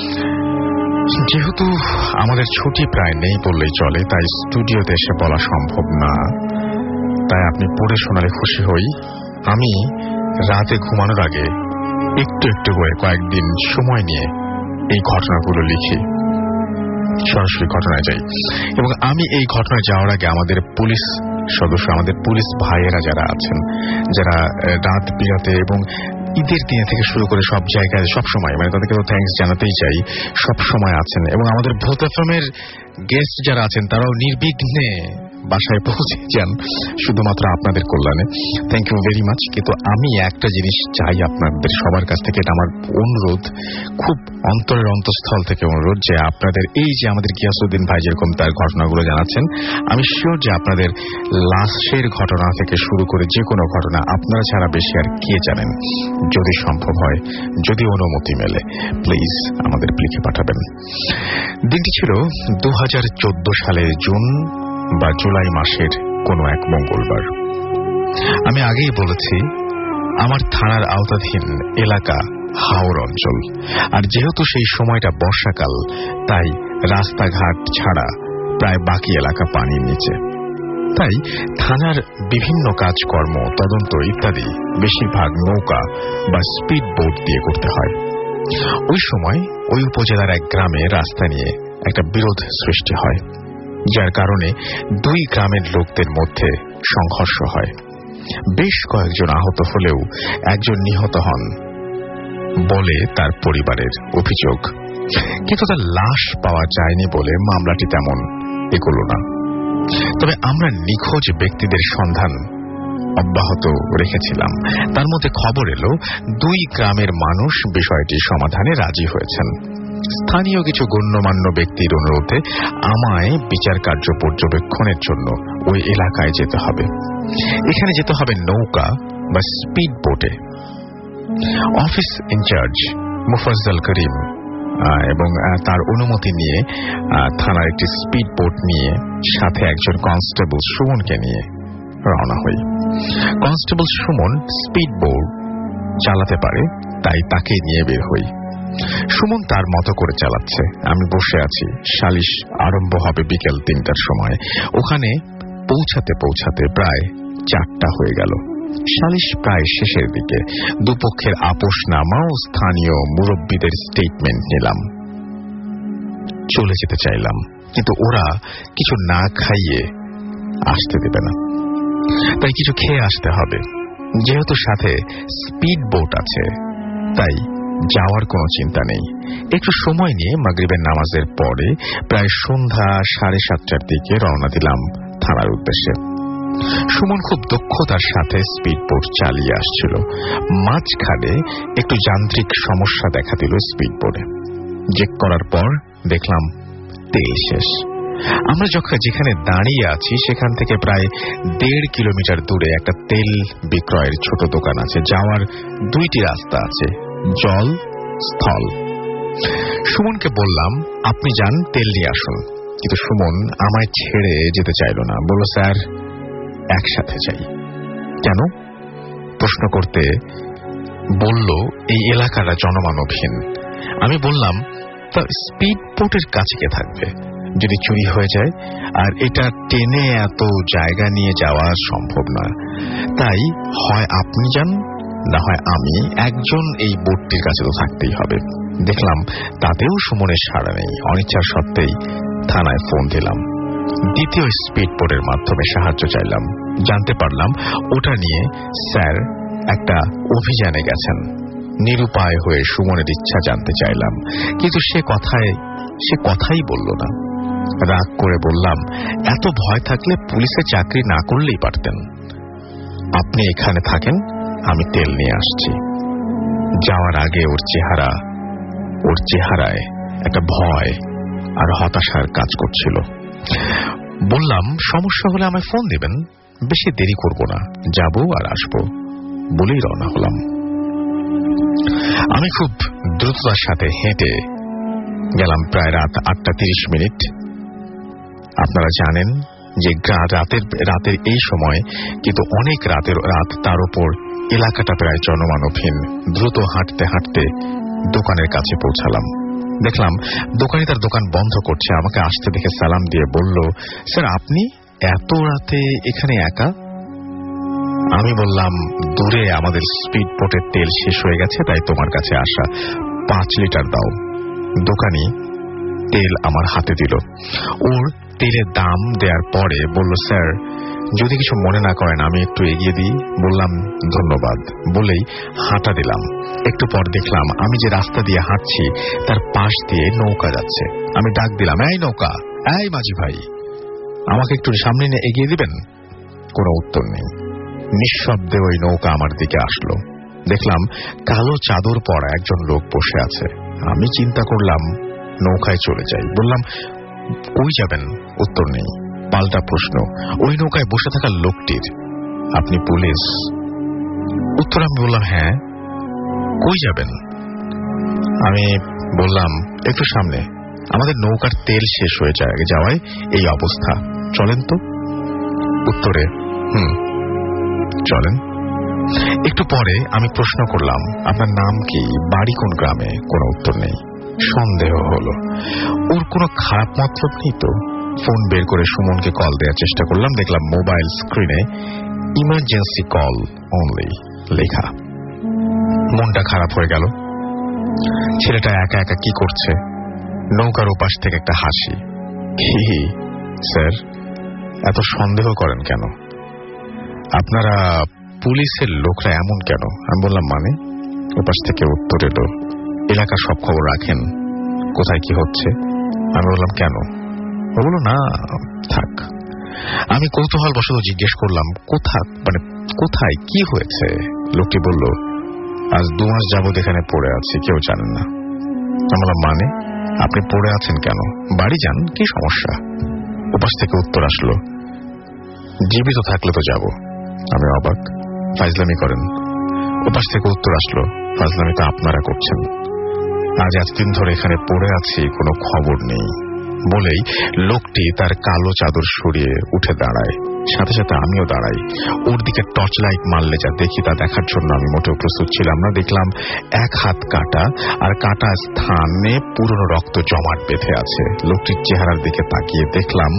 যেহেতু আমাদের ছুটি প্রায় নেই বললেই চলে, তাই স্টুডিওতে এসে বলা সম্ভব না, তাই আপনি পড়ে শোনালে খুশি হই। আমি রাতে ঘুমানোর আগে একটু একটু করে কয়েকদিন সময় নিয়ে এই ঘটনাগুলো লিখি, সরাসরি ঘটনায় যাই। এবং আমি এই ঘটনায় যাওয়ার আগে আমাদের পুলিশ সদস্য, আমাদের পুলিশ ভাইয়েরা যারা আছেন, যারা রাত বিরাতে এবং ঈদের দিনে থেকে শুরু করে সব জায়গায় সব সময়, মানে তাদেরকে তো থ্যাঙ্কস জানাতেই চাই, সব সময় আছেন। এবং আমাদের ভোট এফএমের গেস্ট যারা আছেন তারাও নির্বিঘ্নে বাসায় পৌঁছে যান শুধুমাত্র আপনাদের কল্যাণে। Thank you very much. কিন্তু আমি একটা জিনিস চাই আপনাদের সবার কাছ থেকে, এটা আমার অনুরোধ, খুব অন্তরের অন্তঃস্থল থেকে অনুরোধ, যে আপনাদের এই যে আমাদের গিয়াসউদ্দিন ভাই যেরকম তার ঘটনাগুলো জানাচ্ছেন, আমি শিওর যে আপনাদের লাশের ঘটনা থেকে শুরু করে যে কোনো ঘটনা আপনারা ছাড়া বেশি আর কে জানেন। যদি সম্ভব হয়, যদি অনুমতি মেলে, প্লিজ আমাদের লিখে পাঠাবেন। দিনটি ছিল দু হাজার চোদ্দ সালের জুন বা জুলাই মাসের কোনো এক মঙ্গলবার। আমি আগেই বলেছি আমার থানার আওতাধীন এলাকা হাওর অঞ্চল, আর যেহেতু সেই সময়টা বর্ষাকাল, তাই রাস্তাঘাট ছাড়া প্রায় বাকি এলাকা পানির নিচে। তাই থানার বিভিন্ন কাজকর্ম, তদন্ত ইত্যাদি বেশিরভাগ নৌকা বা স্পিড বোট দিয়ে করতে হয়। ওই সময় ওই উপজেলার এক গ্রামে রাস্তা নিয়ে একটা বিরোধ সৃষ্টি হয়, যার কারণে দুই গ্রামের লোকদের মধ্যে সংঘর্ষ হয়। বেশ কয়েকজন আহত হলেও একজন নিহত হন বলে তার পরিবারের অভিযোগ, কিন্তু তার লাশ পাওয়া যায়নি বলে মামলাটি তেমন এগোল না। তবে আমরা নিখোঁজ ব্যক্তিদের সন্ধান অব্যাহত রেখেছিলাম। তার মধ্যে খবর এলো দুই গ্রামের মানুষ বিষয়টি সমাধানে রাজি হয়েছেন। স্থানীয় কিছু গণ্যমান্য ব্যক্তির অনুরোধে আমায় বিচার কার্য পর্যবেক্ষণের জন্য ওই এলাকায় যেতে হবে। এখানে যেতে হবে নৌকা বা স্পিড বোটে। অফিস ইনচার্জ মুফাজ্জল করিম এবং তার অনুমতি নিয়ে থানার একটি স্পিড বোট নিয়ে সাথে একজন কনস্টেবল সুমনকে নিয়ে রওনা হই। কনস্টেবল সুমন স্পিড বোট চালাতে পারে, তাই তাকে নিয়ে বের হই। সুমন তার মতো করে চালাচ্ছে, আমি বসে আছি। সালিশ আরম্ভ হবে বিকেল তিনটার সময়। ওখানে পৌঁছাতে পৌঁছাতে প্রায় চারটা হয়ে গেল। সালিশ প্রায় শেষের দিকে। দুপক্ষের আপোষনামা ও স্থানীয় মুরব্বীদের স্টেটমেন্ট নিলাম। চলে যেতে চাইলাম, কিন্তু ওরা কিছু না খাইয়ে আসতে দেবে না, তাই কিছু খেয়ে আসতে হবে। যেহেতু সাথে স্পিড বোট আছে, তাই যাওয়ার কোনো চিন্তা নেই। একটু সময় নিয়ে মাগরিবের নামাজের পরে প্রায় সন্ধ্যা সাড়ে সাতটার দিকে রওনা দিলাম থানার উদ্দেশ্যে। সুমন খুব দক্ষতার সাথে স্পিড বোট চালিয়ে আসছিল। মাঝখানে একটু যান্ত্রিক সমস্যা দেখা দিল স্পিড বোটে। চেক করার পর দেখলাম তেল শেষ। আমরা যখন যেখানে দাঁড়িয়ে আছি সেখান থেকে প্রায় দেড় কিলোমিটার দূরে একটা তেল বিক্রয়ের ছোট দোকান আছে। যাওয়ার দুইটি রাস্তা আছে, জল, স্থল। সুমনকে বললাম, আপনি যান, তেল নিয়ে আসুন। কিন্তু সুমন আমায় ছেড়ে যেতে চাইল না, বলল, স্যার একসাথে যাই। কেন? প্রশ্ন করতে বলল, এই এলাকাটা জনমানবহীন। আমি বললাম, তা স্পিড বোটের কাছে কে থাকবে? যদি চুরি হয়ে যায়, আর এটা টেনে এত জায়গা নিয়ে যাওয়া সম্ভব না। তাই হয় আপনি যান, না হয় আমি। একজন এই বোটটির কাছে তো থাকতেই হবে। দেখলাম তাতেও সুমনের সাড়া নেই। অনিচ্ছার সত্ত্বেই থানায় ফোন দিলাম। দ্বিতীয় স্পিড বোটের মাধ্যমে সাহায্য চাইলাম। জানতে পারলাম ওটা নিয়ে স্যার একটা অভিযানে গেছেন। নিরুপায় হয়ে সুমনের ইচ্ছা জানতে চাইলাম, কিন্তু সে কথায় সে কথাই বলল না। রাগ করে বললাম, এত ভয় থাকলে পুলিশে চাকরি না করলেই পারতেন। আপনি এখানে থাকেন, আমি তেল নিয়ে আসছি। যাওয়ার আগে ওর চেহারা ওর চেহারায় একটা ভয় আর হতাশার কাজ করছিল। বললাম, সমস্যা হলে আমায় ফোন দিবেন, বেশি দেরি করব না, যাব আর আসব বলেই রওনা হলাম। আমি খুব দ্রুততার সাথে হেঁটে গেলাম প্রায় রাত আটটা তিরিশ মিনিট। আপনারা জানেন যে রাতের রাতের এই সময় কিন্তু অনেক রাতের রাত, তার উপর এলাকাটা প্রায় জনমানবহীন। দ্রুত হাঁটতে হাঁটতে দোকানের কাছে পৌঁছালাম। দেখলাম দোকানি তার দোকান বন্ধ করছে। আমাকে আসতে দেখে সালাম দিয়ে বলল, স্যার আপনি এত রাতে এখানে একা? আমি বললাম, দূরে আমাদের স্পিড বোটের তেল শেষ হয়ে গেছে, তাই তোমার কাছে আসা, পাঁচ লিটার দাও। দোকানি তেল আমার হাতে দিল। ওর তেলের দাম দেওয়ার পরে বলল, স্যার যদি কিছু মনে না করেন আমি একটু এগিয়ে দিই। বললাম, ধন্যবাদ বলেই হাঁটা দিলাম। একটু পর দেখলাম আমি যে রাস্তা দিয়ে হাঁটছি তার পাশ দিয়ে নৌকা যাচ্ছে। আমি ডাক দিলাম, এই নৌকা, এই মাঝি ভাই, আমাকে একটু সামনে নিয়ে এগিয়ে দিবেন? কোনো উত্তর নেই। নিঃশব্দে ওই নৌকা আমার দিকে আসলো। দেখলাম কালো চাদর পরা একজন লোক বসে আছে। আমি চিন্তা করলাম নৌকায় চলে যাই। বললাম, কই যাবেন? উত্তর নেই। পাল্টা প্রশ্ন, ওই নৌকায় বসে থাকা লোকটির, আপনি পুলিশ? উত্তর আমি বললাম, হ্যাঁ। কই যাবেন? আমি বললাম, একটু সামনে, আমাদের নৌকার তেল শেষ হয়ে যাওয়ায় এই অবস্থা, চলেন তো। উত্তরে, হুম চলেন। একটু পরে আমি প্রশ্ন করলাম, আপনার নাম কি, বাড়ি কোন গ্রামে? কোনো উত্তর নেই। সন্দেহ হলো ওর কোনো খারাপ মতলব নেই তো। ফোন বের করে সুমনকে কল দেওয়ার চেষ্টা করলাম। দেখলাম মোবাইল স্ক্রিনে ইমার্জেন্সি কল অনলি লেখা। মনটা খারাপ হয়ে গেল। ছেলেটা একা একা কি করছে? নৌকার ওপাশ থেকে একটা হাসি। কি স্যার, এত সন্দেহ করেন কেন? আপনারা পুলিশের লোকরা এমন কেন? আমি বললাম, মানে? ওপাশ থেকে উত্তর এলো, এলাকার সব খবর রাখেন, কোথায় কি হচ্ছে। আমি বললাম, কেন? ও বলল, না থাক। আমি কৌতূহল বশত জিজ্ঞেস করলাম, কোথা মানে কোথায় কি হয়েছে? লোকটি বলল, আজ দু মাস যাবত এখানে পড়ে আছি, কেউ জানেন না। আমি বললাম, মানে আপনি পড়ে আছেন কেন? বাড়ি যান, কি সমস্যা? ওপাশ থেকে উত্তর আসলো, জীবিত থাকলে তো যাব। আমি অবাক, ফাজলামি করেন? ওপাশ থেকে উত্তর আসলো, ফাজলামি তো আপনারা করছেন। আজ এতদিন ধরে এখানে পড়ে আছি, কোনো খবর নেই। বলেই লোকটি তার কালো চাদর সরিয়ে উঠে দাঁড়ায়। সাথে সাথে আমিও দাঁড়াই। ওর দিকে টর্চ লাইট মারলে যা দেখি তা দেখার জন্য আমি মোটেও প্রস্তুত ছিলাম না। দেখলাম এক হাত কাটা, আর কাটা স্থানে পুরনো রক্ত জমাট বেঁধে আছে। লোকটির চেহারার দিকে তাকিয়ে দেখলাম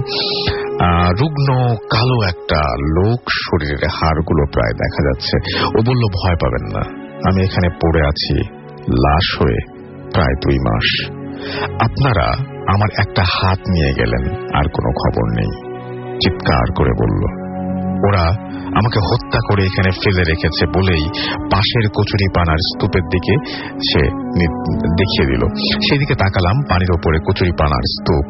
রুগ্ন কালো একটা লোক, শরীরের হাড়গুলো প্রায় দেখা যাচ্ছে। ও বলল, ভয় পাবেন না, আমি এখানে পড়ে আছি লাশ হয়ে প্রায় দুই মাস। আপনারা আমার একটা হাত নিয়ে গেলেন, আর কোনো খবর নেই। চিৎকার করে বলল, ওরা আমাকে হত্যা করে এখানে ফেলে রেখেছে বলেই পাশের কচুরিপানার স্তূপের দিকে সে দেখিয়ে দিল। সেদিকে তাকালাম, পানির ওপরে কচুরিপানার স্তূপ।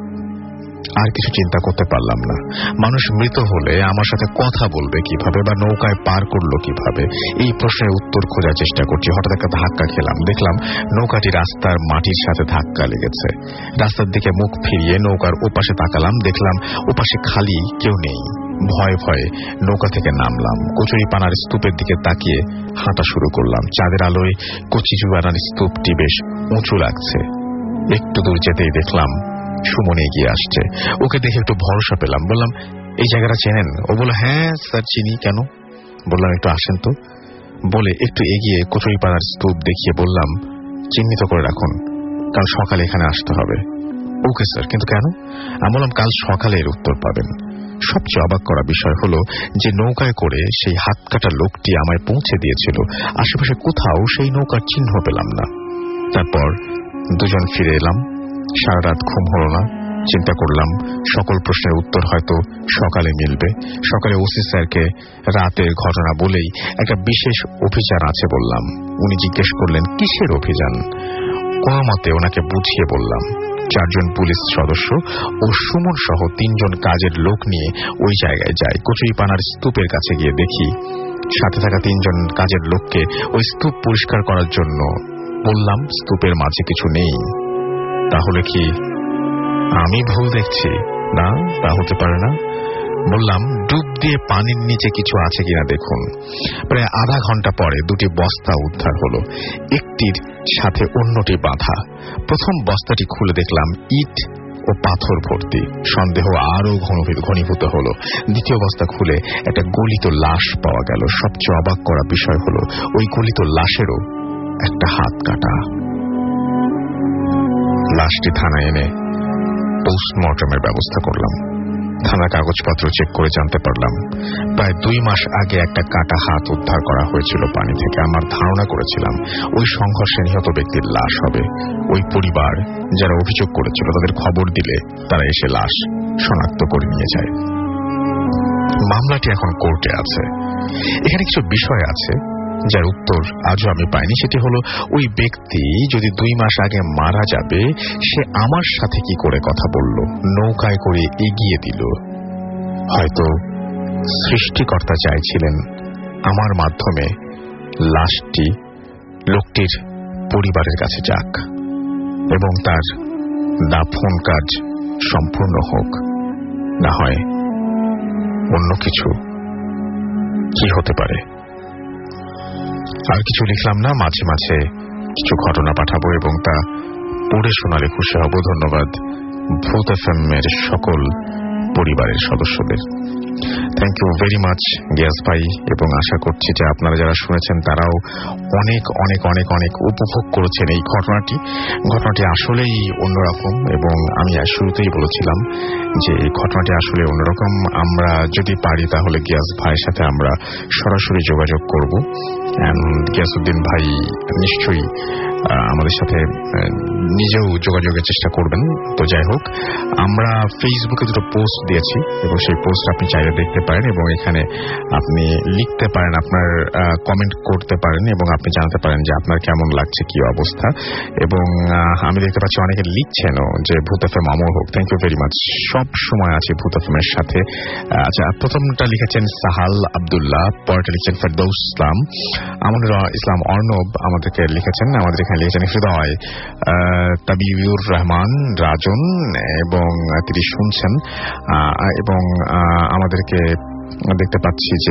আর কিছু চিন্তা করতে পারলাম না। মানুষ মৃত হলে আমার সাথে কথা বলবে কিভাবে, বা নৌকায় পার করলো কিভাবে, এই প্রশ্নের উত্তর খোঁজার চেষ্টা করছি। হঠাৎ একটা ধাক্কা খেলাম। দেখলাম নৌকাটি রাস্তার মাটির সাথে ধাক্কা লেগেছে। রাস্তার দিকে মুখ ফিরিয়ে নৌকার ওপাশে তাকালাম। দেখলাম ওপাশে খালি, কেউ নেই। ভয়ে ভয়ে নৌকা থেকে নামলাম। কচুরিপানার স্তূপের দিকে তাকিয়ে হাঁটা শুরু করলাম। চাঁদের আলোয় কচুরিপানার স্তূপটি বেশ উঁচু লাগছে। একটু দূর যেতেই দেখলাম সুমন এগিয়ে আসছে। ওকে দেখে একটু ভরসা পেলাম। বললাম, এই জায়গাটা চেনেন? ও বলল, হ্যাঁ স্যার চিনি, কেন? বললাম, একটু আসেন তো। বলে একটু এগিয়ে কচুরিপানার স্তূপ দেখিয়ে বললাম, চিহ্নিত করে রাখুন, কাল সকালে এখানে আসতে হবে। ওকে স্যার, কিন্তু কেন? আমি বললাম, কাল সকালে এর উত্তর পাবেন। সবচেয়ে অবাক করা বিষয় হলো যে নৌকায় করে সেই হাত কাটা লোকটি আমায় পৌঁছে দিয়েছিল, আশেপাশে কোথাও সেই নৌকার চিহ্ন পেলাম না। তারপর দুজন ফিরে এলাম। সারা রাত ঘুম হলো না। চিন্তা করলাম সকল প্রশ্নের উত্তর হয়তো সকালে মিলবে। সকালে ওসি স্যারকে রাতের ঘটনা বলেই একটা বিশেষ অভিযান আছে বললাম। উনি জিজ্ঞেস করলেন, কিসের অভিযান? কোনো মতে ওনাকে বুঝিয়ে বললাম। চারজন পুলিশ সদস্য ও সুমন সহ তিনজন কাজের লোক নিয়ে ওই জায়গায় যায়। কচুরিপানার স্তূপের কাছে গিয়ে দেখি সাথে থাকা তিনজন কাজের লোককে ওই স্তূপ পরিষ্কার করার জন্য বললাম স্তূপের মাঝে কিছু নেই। তাহলে কি আমি ভুল দেখছি? না, তা হতে পারে না। বললাম ডুব দিয়ে পানির নিচে কিছু আছে কিনা দেখুন। প্রায় আধা ঘন্টা পরে দুটি বস্তা উদ্ধার হলো, একটির সাথে অন্যটি বাঁধা। প্রথম বস্তাটি খুলে দেখলাম ইট ও পাথর ভর্তি। সন্দেহ আরো ঘনীভূত হলো। দ্বিতীয় বস্তা খুলে একটা গলিত লাশ পাওয়া গেল। সবচেয়ে অবাক করা বিষয় হলো ওই গলিত লাশেরও একটা হাত কাটা। লাশটি থানায় এনে পোস্টমর্টমের ব্যবস্থা করলাম। থানা কাগজপত্র চেক করে জানতে পারলাম প্রায় দুই মাস আগে একটা কাটা হাত উদ্ধার করা হয়েছিল পানি থেকে। আমার ধারণা করেছিলাম ওই সংঘর্ষে নিহত ব্যক্তির লাশ হবে। ওই পরিবার যারা অভিযোগ করেছিল তাদের খবর দিলে তারা এসে লাশ শনাক্ত করে নিয়ে যায়। মামলাটি এখন কোর্টে আছে। এখানে কিছু বিষয় আছে যার উত্তর আজও আমি পাইনি। সেটি হলো ওই ব্যক্তি যদি দুই মাস আগে মারা যাবে, সে আমার সাথে কি করে কথা বলল, নৌকায় করে এগিয়ে দিল। হয়তো সৃষ্টিকর্তা চাইছিলেন আমার মাধ্যমে লাশটি লোকটির পরিবারের কাছে যাক এবং তার দাফন কাজ সম্পূর্ণ হোক। না হয় অন্য কিছু। কি হতে পারে? আর কিছু লিখলাম না, মাঝে মাঝে কিছু ঘটনা পাঠাবো এবং তা পড়ে শোনালে খুশি হব। ধন্যবাদ ভূত এফএম এর সকল পরিবারের সদস্যদের। Thank you very much Gias ভাই, এবং আশা করছি যে আপনারা যারা শুনেছেন তারাও অনেক অনেক অনেক অনেক উপভোগ করেছেন এই ঘটনাটি। ঘটনাটি আসলেই অন্যরকম এবং আমি শুরুতেই বলেছিলাম যে এই ঘটনাটি আসলে অন্যরকম। আমরা যদি পারি তাহলে গিয়াস ভাইয়ের সাথে আমরা সরাসরি যোগাযোগ করব। গিয়াসউদ্দিন ভাই নিশ্চয়ই আমাদের সাথে নিজেও যোগাযোগের চেষ্টা করবেন। তো যাই হোক, আমরা ফেসবুকে দুটো পোস্ট দিয়েছি এবং সেই পোস্ট আপনি চাইলে দেখতে পারেন এবং এখানে আপনি লিখতে পারেন, আপনার কমেন্ট করতে পারেন এবং আপনি জানাতে পারেন যে আপনার কেমন লাগছে, কি অবস্থা। এবং আমি দেখতে পাচ্ছি অনেকে লিখছেনও যে ভূত এফএম অমর হোক। Thank you very much. সব সময় আছে ভূত এফএম এর সাথে। আচ্ছা, প্রথমটা লিখেছেন সাহাল আব্দুল্লাহ, পরেরটা লিখছেন ফেরদৌস ইসলাম, আমানুল ইসলাম অর্ণব আমাদেরকে লিখেছেন, আমাদের এখানে লিখেছেন হৃদয়, তাবিউর রহমান রাজন, এবং তিনি শুনছেন এবং আমাদেরকে দেখতে পাচ্ছি যে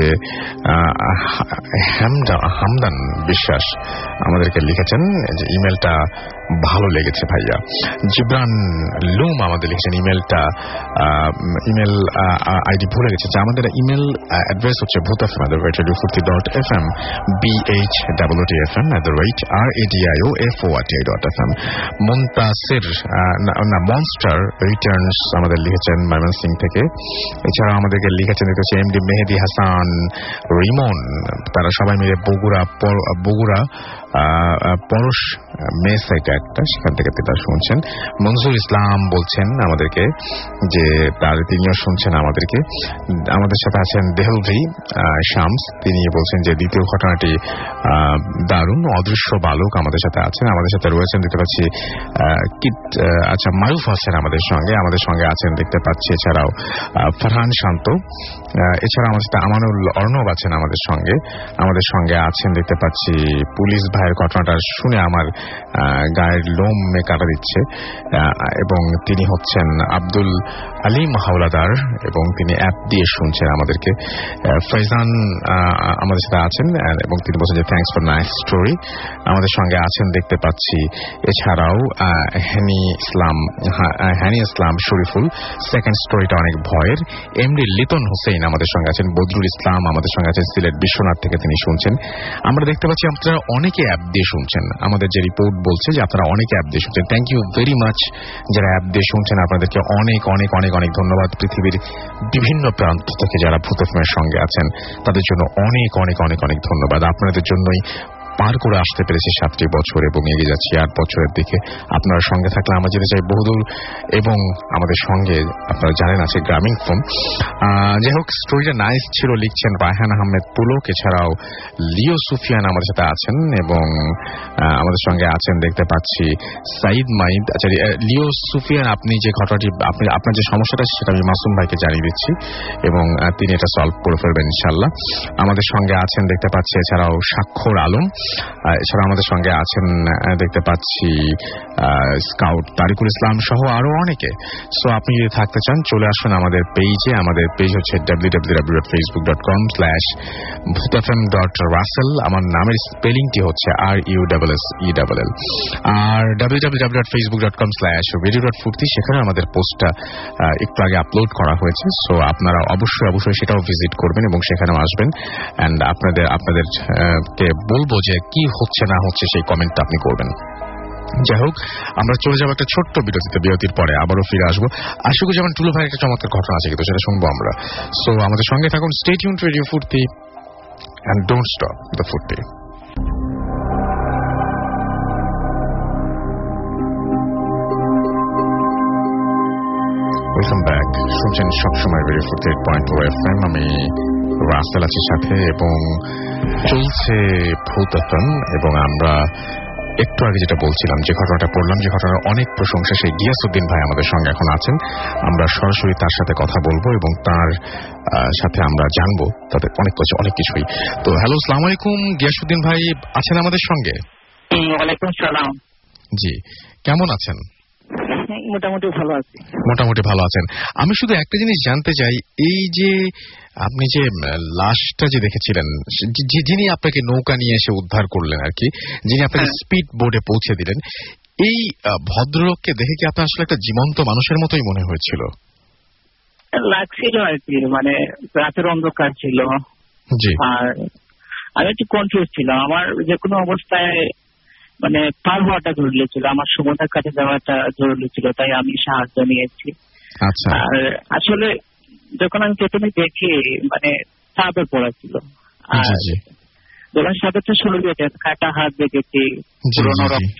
হামদান বিশ্বাস আমাদেরকে লিখেছেন যে ইমেলটা ভালো লেগেছে ভাইয়া। জিবরান লুম আমাদের লিখেছেন ইমেলটা ইমেল আইডি ভুলে গেছে। আমাদের ইমেল অ্যাড্রেস হচ্ছে Bhoot FM at the rate radio Furti dot F M, B H double T F M at the rate R A D I O F O R T I dot F M. Muntasir না monster Returns আমাদের লিখেছেন ময়মনসিং থেকে। এছাড়া আমাদেরকে লিখেছেন দেখতে হচ্ছে MD Mehedi Hasan, Rimon, তারা সবাই মিলে বগুড়া বগুড়া পরশ মেস এটা একটা, সেখান থেকে তারা শুনছেন। মনজুর ইসলাম বলছেন আমাদেরকে যে তার তিনিও শুনছেন আমাদেরকে। আমাদের সাথে আছেন দেহলভি শামস, তিনি বলছেন যে দ্বিতীয় ঘটনাটি দারুণ। অদৃশ্য বালক আমাদের সাথে আছেন, আমাদের সাথে রয়েছেন দেখতে পাচ্ছি কিট। আচ্ছা, মারুফ হোসেন আমাদের সঙ্গে আমাদের সঙ্গে আছেন দেখতে পাচ্ছি। এছাড়াও ফারহান শান্ত, এছাড়া আমাদের সাথে আমানুল অর্ণব আছেন আমাদের সঙ্গে আমাদের সঙ্গে আছেন দেখতে পাচ্ছি। পুলিশ ভাইয়ের ঘটনাটা শুনে আমার গায়ের লোম মে কাটা দিচ্ছে এবং তিনি হচ্ছেন আব্দুল আলিম হাওলাদার এবং তিনি অ্যাপ দিয়ে শুনছেন আমাদেরকে। ফৈজান আমাদের সাথে আছেন এবং তিনি বলছেন যে থ্যাংকস ফর নাইস স্টোরি, আমাদের সঙ্গে আছেন দেখতে পাচ্ছি। এছাড়াও হ্যানি ইসলাম হ্যানি ইসলাম শরীফুল, সেকেন্ড স্টোরিটা অনেক ভয়ের। এমডি লিটন হোসেন আমাদের সঙ্গে আছেন। বদরুল ইসলাম আমাদের সঙ্গে আছেন সিলেট বিশ্বনাথ থেকে, তিনি শুনছেন। আমরা দেখতে পাচ্ছি আপনারা অনেকে অ্যাপ দিয়ে শুনছেন, আমাদের যে রিপোর্ট বলছে যে আপনারা অনেকে অ্যাপ দিয়ে শুনছেন। থ্যাংক ইউ ভেরি মাচ যারা অ্যাপ দিয়ে শুনছেন, আপনাদেরকে অনেক অনেক অনেক অনেক ধন্যবাদ। পৃথিবীর বিভিন্ন প্রান্ত থেকে যারা ভূত এফএমের সঙ্গে আছেন তাদের জন্য অনেক অনেক অনেক অনেক ধন্যবাদ। আপনাদের জন্যই পার করে আসতে পেরেছি সাতটি বছর এবং এগিয়ে যাচ্ছি আট বছরের দিকে। আপনার সঙ্গে থাকলে আমরা যেতে চাই বহুদূর, এবং আমাদের সঙ্গে আপনারা জানেন আছে গ্রামীণ ফোন। যাই হোক, স্টোরিটা নাইস ছিল, লিখছেন রায়হান আহমেদ পুলক। এছাড়াও লিও সুফিয়ান আমাদের সাথে আছেন এবং আমাদের সঙ্গে আছেন দেখতে পাচ্ছি সাইদ মাইদ। আচ্ছা লিও সুফিয়ান, আপনি যে ঘটনাটি আপনি আপনার যে সমস্যাটা সেটা আমি মাসুম ভাইকে জানিয়ে দিচ্ছি এবং তিনি এটা সলভ করে ফেলবেন ইনশাল্লাহ। আমাদের সঙ্গে আছেন দেখতে পাচ্ছি এছাড়াও স্বাক্ষর আলম, এছাড়া আমাদের সঙ্গে আছেন দেখতে পাচ্ছি স্কাউট তারিকুল ইসলাম সহ আরো অনেকে। সো আপনি যদি থাকতে চান চলে আসুন আমাদের পেজে। আমাদের পেজ হচ্ছে W W W dot Facebook dot com slash Bhoot F M dot Russell. আমার নামের স্পেলিংটি হচ্ছে R U double S E double L. আর W W W dot Facebook dot com slash radio dot Furti, সেখানে আমাদের পোস্টটা একটু আগে আপলোড করা হয়েছে। সো আপনারা অবশ্যই অবশ্যই সেটাও ভিজিট করবেন এবং সেখানেও আসবেন। অ্যান্ড আপনাদের আপনাদেরকে বলবো যে কি হচ্ছে না হচ্ছে সেই কমেন্টটা আপনি করবেন। যাই হোক, আমরা চলে যাবো একটা ছোট্ট বিরতিতে। বিরতির পরে আবারও ফিরে আসবো। আশুকু যেমন টুলু ভাই একটা চমৎকার ঘটনা আছে, কিন্তু সেটা শুনবো আমরা। সো আমাদের সঙ্গে থাকুন, stay tuned radio Furti and don't stop the Furti. Welcome back. শুনছেন সবসময় রেডিও ফুর্তি eight point four F M. আমি রাসেল আছি সাথে এবং চলছে ভূত এফএম। এবং আমরা একটু আগে যেটা বলছিলাম, যে ঘটনাটা পড়লাম, যে ঘটনার অনেক প্রশংসা, সেই গিয়াসউদ্দিন ভাই আমাদের সঙ্গে এখন আছেন। আমরা সরাসরি তার সাথে কথা বলবো এবং তার সাথে আমরা জানবো তাদের অনেক কিছু অনেক কিছুই। তো হ্যালো, আসসালামু আলাইকুম গিয়াসউদ্দিন ভাই, আছেন আমাদের সঙ্গে? ওয়ালাইকুম সালাম। জি, কেমন আছেন? মোটামুটি ভালো আছি। মোটামুটি ভালো আছেন। আমি শুধু একটা জিনিস জানতে চাই, এই যে আপনি যে লাশটা যে দেখেছিলেন, যিনি আপনাকে নৌকা নিয়ে এসে উদ্ধার করলেন আর কি, যিনি আপনাকে স্পিড বোর্ডে পৌঁছে দিলেন, এই ভদ্রলোককে দেখে কি আপনার আসলে একটা জীবন্ত মানুষের মতোই মনে হয়েছিল? লাগছিল আর কি, মানে রাতের অন্ধকার ছিল। জি। আর আমি একটু কনফিউজ ছিলাম। আমার যে কোনো অবস্থায় মানে পার হওয়াটা জরুরি ছিল, আমার সমুদ্রের কাছে যাওয়াটা জরুরি ছিল, তাই আমি সাহায্য নিয়েছি। আচ্ছা। আর আসলে যখন আমি প্রথমে দেখি মানে চাদর পড়া ছিল, আর যখন চাদরটা শুরু হয়েছে কাটা হাত দেখেছি, পুরোনো রক্ত।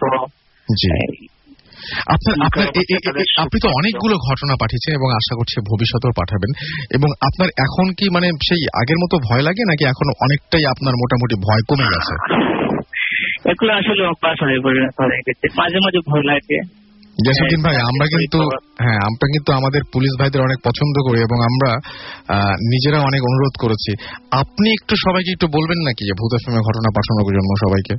আপনি তো অনেকগুলো ঘটনা পাঠিয়েছেন এবং আশা করছি ভবিষ্যতেও পাঠাবেন। এবং আপনার এখন কি মানে সেই আগের মতো ভয় লাগে, নাকি এখন অনেকটাই আপনার মোটামুটি ভয় কমে গেছে? এগুলো আসলে অভ্যাস হয়ে গেছে, মাঝে মাঝে ভয় লাগে। গিয়াসউদ্দিন ভাই, আমরা কিন্তু হ্যাঁ আমরা কিন্তু আমাদের পুলিশ ভাইদের অনেক পছন্দ করি এবং আমরা নিজেরা অনেক অনুরোধ করেছি। আপনি একটু সবাইকে একটু বলবেন নাকি যে ভূত এফএম এর ঘটনা পাঠানোর জন্য সবাইকে?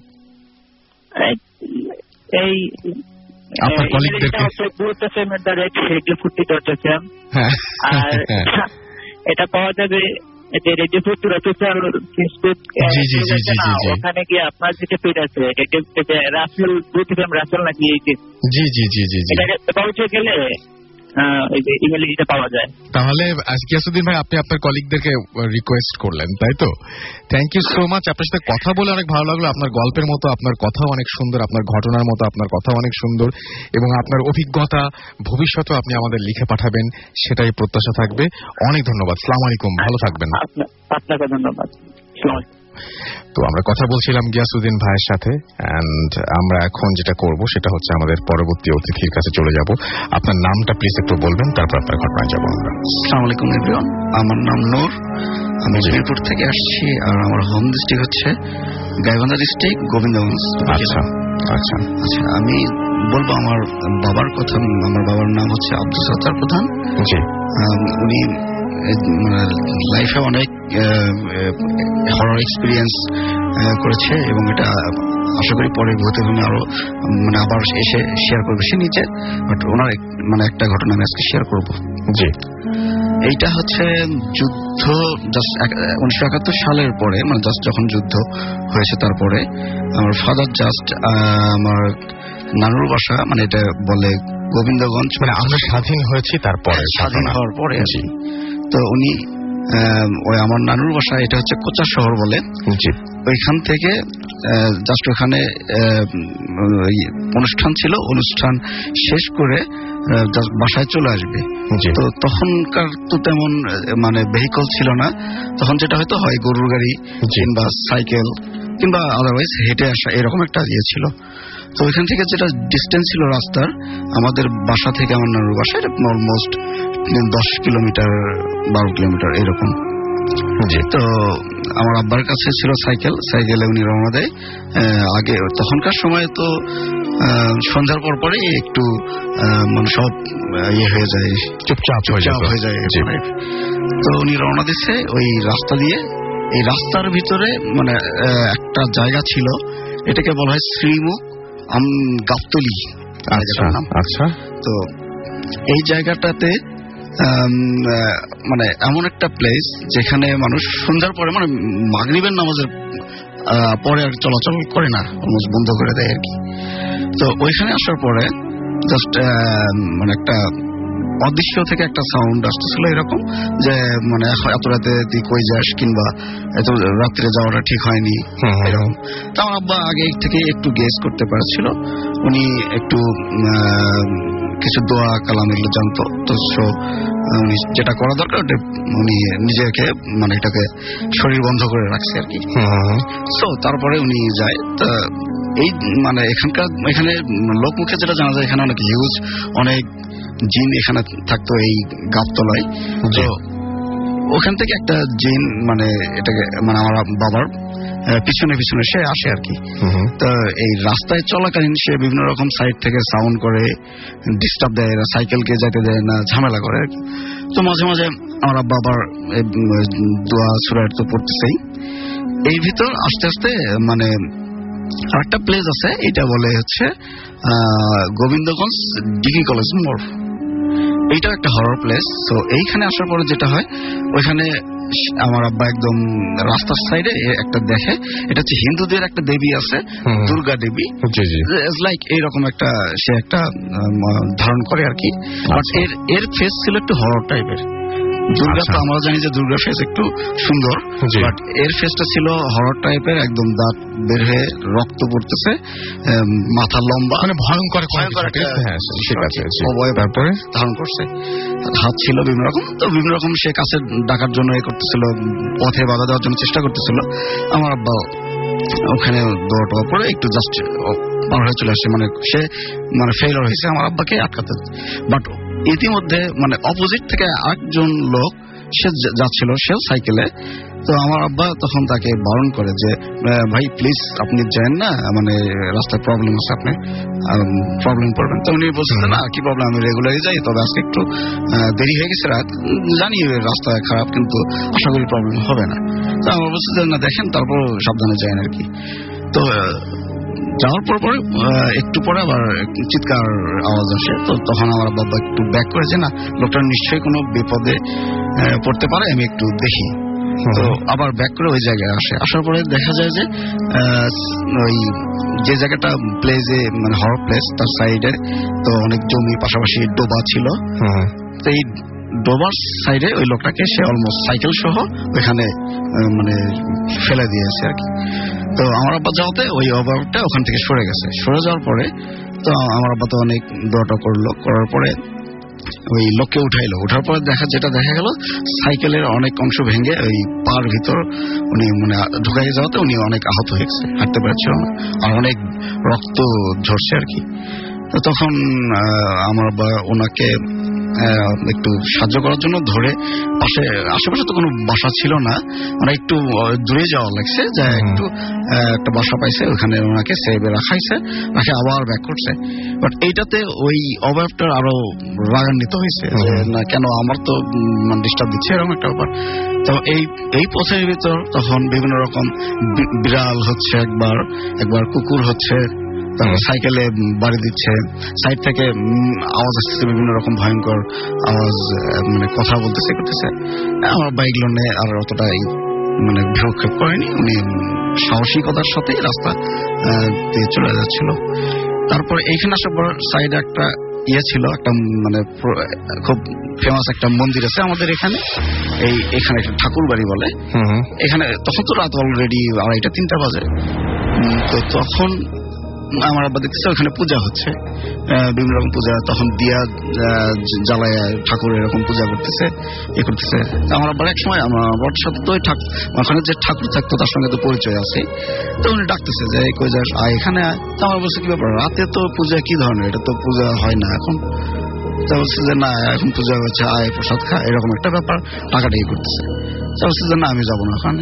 এই আপনার কলিগদেরকে ভূত এফএম এর দ্বারা রেডিও ফুর্তি ডট এফএম, আর এটা পাওয়া যাবে রেডিও ফুর্তির অফিসিয়াল ফেসবুক। ওখানে গিয়ে আপনার যেটা পেজ আছে রাসেল ভূত এফএম রাসেল নাকি, জি জি জি জি জি পৌঁছে গেলে ইমেল এটা পাওয়া যায়। তাহলে গিয়াসউদ্দিন ভাই, আপনি আপনার কলিগদেরকে রিকোয়েস্ট করলেন, তাই তো? Thank you so much. আপনার সাথে কথা বলে অনেক ভালো লাগলো। আপনার গল্পের মতো আপনার কথাও অনেক সুন্দর, আপনার ঘটনার মতো আপনার কথাও অনেক সুন্দর, এবং আপনার অভিজ্ঞতা ভবিষ্যতেও আপনি আমাদের লিখে পাঠাবেন, সেটাই প্রত্যাশা থাকবে। অনেক ধন্যবাদ। আসসালামু আলাইকুম, ভালো থাকবেন। আপনাকে ধন্যবাদ। তো আমরা কথা বলছিলাম গিয়াসউদ্দিন ভাইয়ের সাথে, এন্ড আমরা এখন যেটা করব সেটা হচ্ছে আমাদের পরবর্তী অতিথির কাছে চলে যাব। আপনার নামটা প্লিজ একটু বলবেন, তারপর আপনার ঘটনায় যাবো আমরা। আসসালামু আলাইকুম এভরিওয়ান, আমার নাম নূর, আমি মিরপুর থেকে আসছি, আর আমার হোম ডিস্ট্রিক্ট হচ্ছে গাইবান্ধা ডিস্ট্রিক্ট, গোবিন্দগঞ্জ। আচ্ছা আচ্ছা আচ্ছা আমি বলবো আমার বাবার কথা। আমার বাবার নাম হচ্ছে আব্দুল সত্তার প্রধান। জি। উনি লাইফে অনেক হরর এক্সপিরিয়েন্স করেছে এবং এটা আশা করি পরে ভূতে ভূমি আরো মানে আবার এসে শেয়ার করবে সে নিচে, বাট ওনার মানে একটা ঘটনা আমি আজকে শেয়ার করবো। জি। এইটা হচ্ছে যুদ্ধ জাস্ট উনিশশো একাত্তর সালের পরে, মানে জাস্ট যখন যুদ্ধ হয়েছে তারপরে আমার ফাদার জাস্ট আমার নানুর বাসা, মানে এটা বলে গোবিন্দগঞ্জ, মানে আমরা স্বাধীন হয়েছি তারপরে, স্বাধীন হওয়ার পরে। তো উনি ওই আমার নানুর বাসা, এটা হচ্ছে কোচা শহর বলে, ওইখান থেকে জাস্ট ওখানে অনুষ্ঠান ছিল, অনুষ্ঠান শেষ করে বাসায় চলে আসবে। তো তখনকার তো তেমন মানে ভেহিকল ছিল না, তখন যেটা হয়তো হয় গরুর গাড়ি কিংবা সাইকেল কিংবা আদারওয়াইজ হেঁটে আসা, এরকম একটা ইয়ে ছিল। তো ওইখান থেকে যেটা ডিস্টেন্স ছিল রাস্তার, আমাদের বাসা থেকে আমার নানুর বাসা অলমোস্ট দশ কিলোমিটার বারো কিলোমিটার এরকম। তো আমার আব্বার কাছে ছিল সাইকেল, সাইকেলে উনি রওনা দেয়। আগে তখনকার সময় তো সন্ধ্যার পর পরে একটু মানে সব ইয়ে হয়ে যায়, চুপচাপ হয়ে যায়। তো উনি রওনা দিচ্ছে ওই রাস্তা দিয়ে। এই রাস্তার ভিতরে মানে একটা জায়গা ছিল, এটাকে বলা হয় শ্রীমুখ গাবতলী। আচ্ছা, তো এই জায়গাটাতে মানে এমন একটা প্লেস যেখানে মানুষ সন্ধ্যার পরে মানে মাগরিবের নামাজের পরে আর চলাচল করে না, অলমোস্ট বন্ধ করে দেয় আর কি। তো ওইখানে আসার পরে জাস্ট মানে একটা অদৃশ্য থেকে একটা সাউন্ড আসতেছিল এরকম যে মানে এত রাতে তুই কই যাস, কিংবা এত রাত্রে যাওয়াটা ঠিক হয়নি এরকম। তো আমার আব্বা আগে থেকে একটু গেস করতে পারছিল, উনি একটু কিছু দোয়া কালাম এগুলো জানতো। তো উনি যেটা করা দরকার ওটা উনি নিজেকে মানে এটাকে শরীর বন্ধ করে রাখছে আর কি। সো তারপরে উনি যায়। তা এই মানে এখানকার এখানে লোকমুখে যেটা জানা যায়, এখানে অনেক হিউজ অনেক জিন এখানে থাকতো এই গাবতলায়। তো ওখান থেকে একটা জিন মানে এটাকে মানে আমার বাবার পিছনে পিছনে সে আসে আর কি। তো এই রাস্তায় চলাকালীন সে বিভিন্ন রকম সাইড থেকে সাউন্ড করে, ডিস্টার্ব দেয়, সাইকেলকে যেতে দেয় না, ঝামেলা করে আর কি। তো মাঝে মাঝে আমার বাবার দোয়া সূরা তো পড়তেছেই। এই ভিতর আস্তে আস্তে মানে আরেকটা প্লেস আছে, এটা বলে হচ্ছে গোবিন্দগঞ্জ ডিগ্রি কলেজ মোড়। এইটাও একটা হরর প্লেস। তো এইখানে আসার পরে যেটা হয়, ওইখানে আমার আব্বা একদম রাস্তার সাইডে একটা দেখে, এটা হচ্ছে হিন্দুদের একটা দেবী আছে, দুর্গা দেবী, লাইক এইরকম একটা সে একটা ধারণ করে আর কি। বাট এর এর ফেস ছিল একটু হরর টাইপের। দুর্গা তো আমরা জানি যে দুর্গা ফেস একটু সুন্দর, বাট এর ফেসটা ছিল হরর টাইপের, একদম দাঁত বের হয়ে রক্ত পড়তেছে, মাথা লম্বা, মানে ভয়ঙ্কর তারপরে ধারণ করছে, হাত ছিল বিভিন্ন রকম। তো বিভিন্ন রকম সে কাছে ডাকার জন্য এ করতেছিল, পথে বাধা দেওয়ার জন্য চেষ্টা করতেছিল। আমার আব্বা ওখানে দৌড় টোয়া পরে একটু জাস্ট পার হয়ে চলে আসছে, মানে সে মানে ফেইলিওর হয়েছে আমার আব্বাকে আটকাতে। বাট ইতিমধ্যে মানে অপোজিট থেকে আরেকজন লোক সে যাচ্ছিল, সেও সাইকেলে। তো আমার আব্বা তখন তাকে বারণ করে যে ভাই প্লিজ আপনি যান না, মানে রাস্তায় প্রবলেম আছে, আপনি প্রবলেম পড়বেন। তো উনি বলছেন না কি প্রবলেম, আমি রেগুলারই যাই, তবে আজকে একটু দেরি হয়ে গেছে রাত, জানি রাস্তায় খারাপ, কিন্তু আশা করি প্রবলেম হবে না। তো আমার বলছে যে না দেখেন, তারপর সাবধানে যান আর কি। তো যাওয়ার পর পরে একটু পরে আবার চিৎকার আওয়াজ আসে। তো তখন আমার বাবা একটু ব্যাক করেছে, না লোকটা নিশ্চয়ই কোনো বিপদে পড়তে পারে, আমি একটু দেখি। তো আবার ব্যাক করে ওই জায়গায় আসে। আসার পরে দেখা যায় যে ওই যে জায়গাটা প্লেসে মানে হরর প্লেস, তার সাইডে তো অনেক জমি, পাশাপাশি ডোবা ছিল। তো এই ডোবার সাইডে ওই লোকটাকে সে অলমোস্ট সাইকেল সহ ওইখানে মানে ফেলে দিয়েছে আর কি। তো আমার আব্বা যাওয়াতে ওই অভাবটা ওখান থেকে সরে গেছে। সরে যাওয়ার পরে তো আমার আব্বা তো অনেক দোয়াটা করলো, করার পরে ওই লোককে উঠাইলো। ওঠার পরে দেখা যেটা দেখা গেল, সাইকেলের অনেক অংশ ভেঙে ওই পার ভিতর উনি মানে ঢুকাই যাওয়াতে উনি অনেক আহত হয়েছে, হাঁটতে পারছিল না, আর অনেক রক্ত ঝরছে আর কি। তো তখন আমার আব্বা ওনাকে একটু সাহায্য করার জন্য ধরে পাশে, আশেপাশে তো কোনো বাসা ছিল না, মানে একটু দূরে যাওয়া লাগছে, যে একটু একটা বাসা পাইছে, ওখানে ওনাকে সেভে রাখাইছে, রাখে আবার ব্যাক করছে। বাট এইটাতে ওই অবয়বটার আরো রাগান্বিত হয়েছে, না কেন আমার তো মানে ডিস্টার্ব দিচ্ছে, এরকম একটা ব্যাপার। তো এই এই পথের ভিতর তখন বিভিন্ন রকম বিড়াল হচ্ছে, একবার একবার কুকুর হচ্ছে, তারপর সাইকেলে বাড়ি দিচ্ছে, সাইড থেকে আওয়াজ আসতেছে, বিভিন্ন রকম ভয়ঙ্কর আওয়াজ, মানে কথা বলতেছে করতেছে। আমার বাইকগুলো নিয়ে আর অতটা মানে ভ্রক্ষেপ করেনি, উনি সাহসিকতার সাথে রাস্তা দিয়ে চলে যাচ্ছিল। তারপর এইখানে আসার পর সাইডে একটা ইয়ে ছিল, একটা মানে খুব ফেমাস একটা মন্দির আছে আমাদের এখানে, এই এখানে একটা ঠাকুর বাড়ি বলে। এখানে তখন তো রাত অলরেডি আড়াইটা তিনটা বাজে। তো তখন আমার আব্বা দেখতেছে ওখানে পূজা হচ্ছে, বিভিন্ন রকম পূজা, তখন দিয়া জ্বালায় ঠাকুর এরকম পূজা করতেছে এ করতেছে। আমার আব্বার এক সময় আমার আব্বার সাথে তো ওখানে যে ঠাকুর থাকতো তার সঙ্গে তো পরিচয় আছে, তো উনি ডাকতেছে যে কই যাস আয় এখানে। আমার বলছে কি ব্যাপার, রাতে তো পূজা কি ধরনের, এটা তো পূজা হয় না এখন। তা বলছে যে না এখন পূজা হচ্ছে, আয় প্রসাদ খা, এরকম একটা ব্যাপার, টাকাটাই করতেছে। তা বলছে যে না আমি যাবো না ওখানে।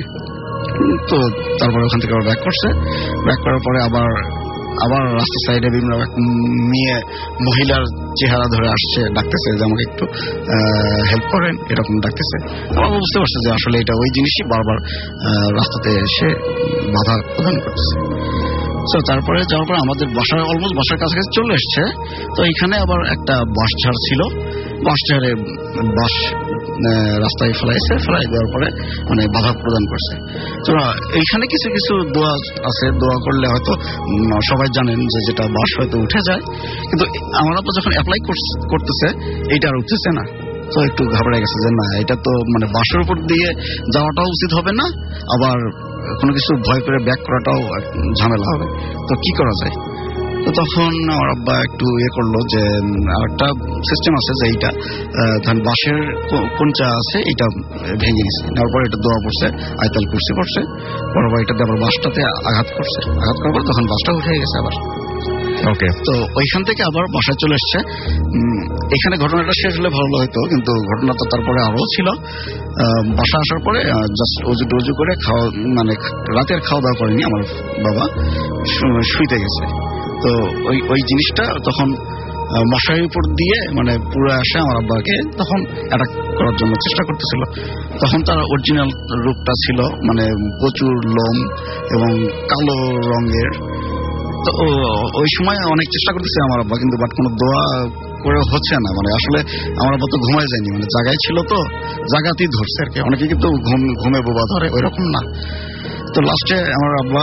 তো তারপরে ওখান থেকে আবার ব্যাক করছে, ব্যাক করার পরে আবার আবার রাস্তার সাইডে বিভিন্ন মেয়ে মহিলার চেহারা ধরে আসছে, ডাকতেছে যে আমাকে একটু হেল্প করেন, এরকম ডাকতেছে। আমার বুঝতে পারছে যে আসলে এটা ওই জিনিসই বারবার রাস্তাতে এসে বাধা প্রদান করতেছে। তো তারপরে যাওয়ার পর আমাদের বাসার অলমোস্ট বাসার কাছাকাছি চলে এসছে। তো এখানে আবার একটা বাস ঝাড় ছিল, বাস ঝাড়ে বাস রাস্তায় ফেলাইছে, ফেলাই দেওয়ার পরে মানে বাধা প্রদান করছে। তো এইখানে কিছু কিছু দোয়া আছে, দোয়া করলে হয়তো সবাই জানেন যে যেটা বাস হয়তো উঠে যায়, কিন্তু আমার আপা যখন অ্যাপ্লাই করতেছে এইটা আর উঠতেছে না। তো একটু ঘাবড়ে গেছে যে না এটা তো মানে বাসের উপর দিয়ে যাওয়াটাও উচিত হবে না, আবার কোনো কিছু ভয় করে ব্যাক করাটাও ঝামেলা হবে, তো কি করা যায়। তো তখন আমার আব্বা একটু ইয়ে করলো যে আরেকটা সিস্টেম আছে যে এইটা ধরেন বাঁশের কোনটা আছে এটা ভেঙে নিচ্ছে, নেওয়ার পরে এটা দোয়া পড়ছে, আয়তাল কুরসি পড়ছে, পরে এটা আবার বাঁশটাতে আঘাত করছে, আঘাত করার পর তখন বাঁশটা উঠে গেছে আবার। ওকে, তো ওইখান থেকে আবার বাসায় চলে এসছে। এখানে ঘটনাটা শেষ হলে ভালো হতো, কিন্তু ঘটনা তো তারপরে আরো ছিল। বাসা আসার পরে জাস্ট অজু টজু করে খাওয়া মানে রাতের খাওয়া দাওয়া করেনি আমার বাবা, শুইতে গেছে। তো ওই ওই জিনিসটা তখন মশারির উপর দিয়ে মানে পুরো আসে আমার আব্বাকে তখন অ্যাটাক করার জন্য চেষ্টা করতেছিল। তখন তার অরিজিনাল রূপটা ছিল মানে প্রচুর লোম এবং কালো রঙের। তো ওই সময় অনেক চেষ্টা করতেছে আমার আব্বা, কিন্তু বাট কোনো দোয়া করে হচ্ছে না। মানে আসলে আমার আব্বা তো ঘুমায় যায়নি, মানে জায়গায় ছিল, তো জায়গাতেই ধরছে আর কি। অনেকে কিন্তু ঘুম ঘুমে বোবা ধরে, ওই রকম না। তো লাস্টে আমার আব্বা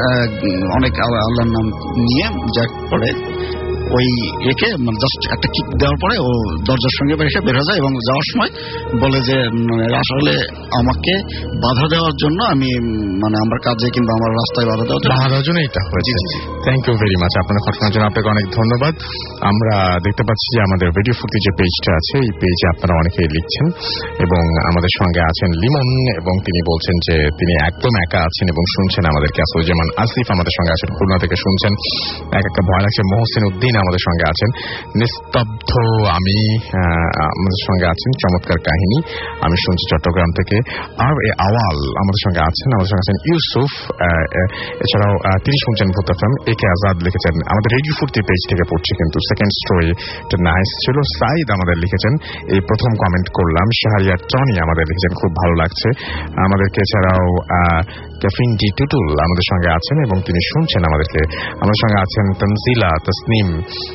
অনেক আল্লাহর নাম নিয়ে যা করে ওই একে জাস্ট একটা কিক দেওয়ার পরে ও দরজার সঙ্গে এসে বের হয়ে যায় এবং যাওয়ার সময় বলে যে আসলে আমাকে বাধা দেওয়ার জন্য আমি মানে আমার কাজে কিংবা আমার রাস্তায় বাধা দেওয়ার জন্য বাধার জন্য এটা হয়েছে। থ্যাংক ইউ ভেরি মাচ আপনার ঘটনার জন্য, আপনাকে অনেক ধন্যবাদ। আমরা দেখতে পাচ্ছি যে আমাদের ভিডিও ফুটি যে পেজটা আছে এই পেজে আপনারা অনেকেই লিখছেন এবং আমাদের সঙ্গে আছেন লিমন এবং তিনি বলছেন যে তিনি একদম একা আছেন এবং শুনছেন আমাদেরকে। আসলুজ্জামান আসিফ আমাদের সঙ্গে আছেন, খুলনা থেকে শুনছেন। এক একটা ভয় লাগছে। মহসিন উদ্দিন আমাদের সঙ্গে আছেন। নিস্তব্ধ আমি আমাদের সঙ্গে আছেন, চমৎকার কাহিনী আমি শুনছি চট্টগ্রাম থেকে। আর এ আওয়াল আমাদের সঙ্গে আছেন, আমাদের সঙ্গে আছেন ইউসুফ, এছাড়াও তিনি শুনছেন Bhoot F M. A K Azad লিখেছেন আমাদের রেডিও ফুর্তি পেজ থেকে পড়ছি, কিন্তু সেকেন্ড স্টোরি নাইস ছিল। সাইদ আমাদের লিখেছেন এই প্রথম কমেন্ট করলাম। শাহরিয়ার টনি আমাদের লিখেছেন খুব ভালো লাগছে আমাদেরকে। এছাড়াও ক্যাফিন ডি টুটুল আমাদের সঙ্গে আছেন এবং তিনি শুনছেন আমাদেরকে। আমাদের সঙ্গে আছেন তনজিলা, তসনিম,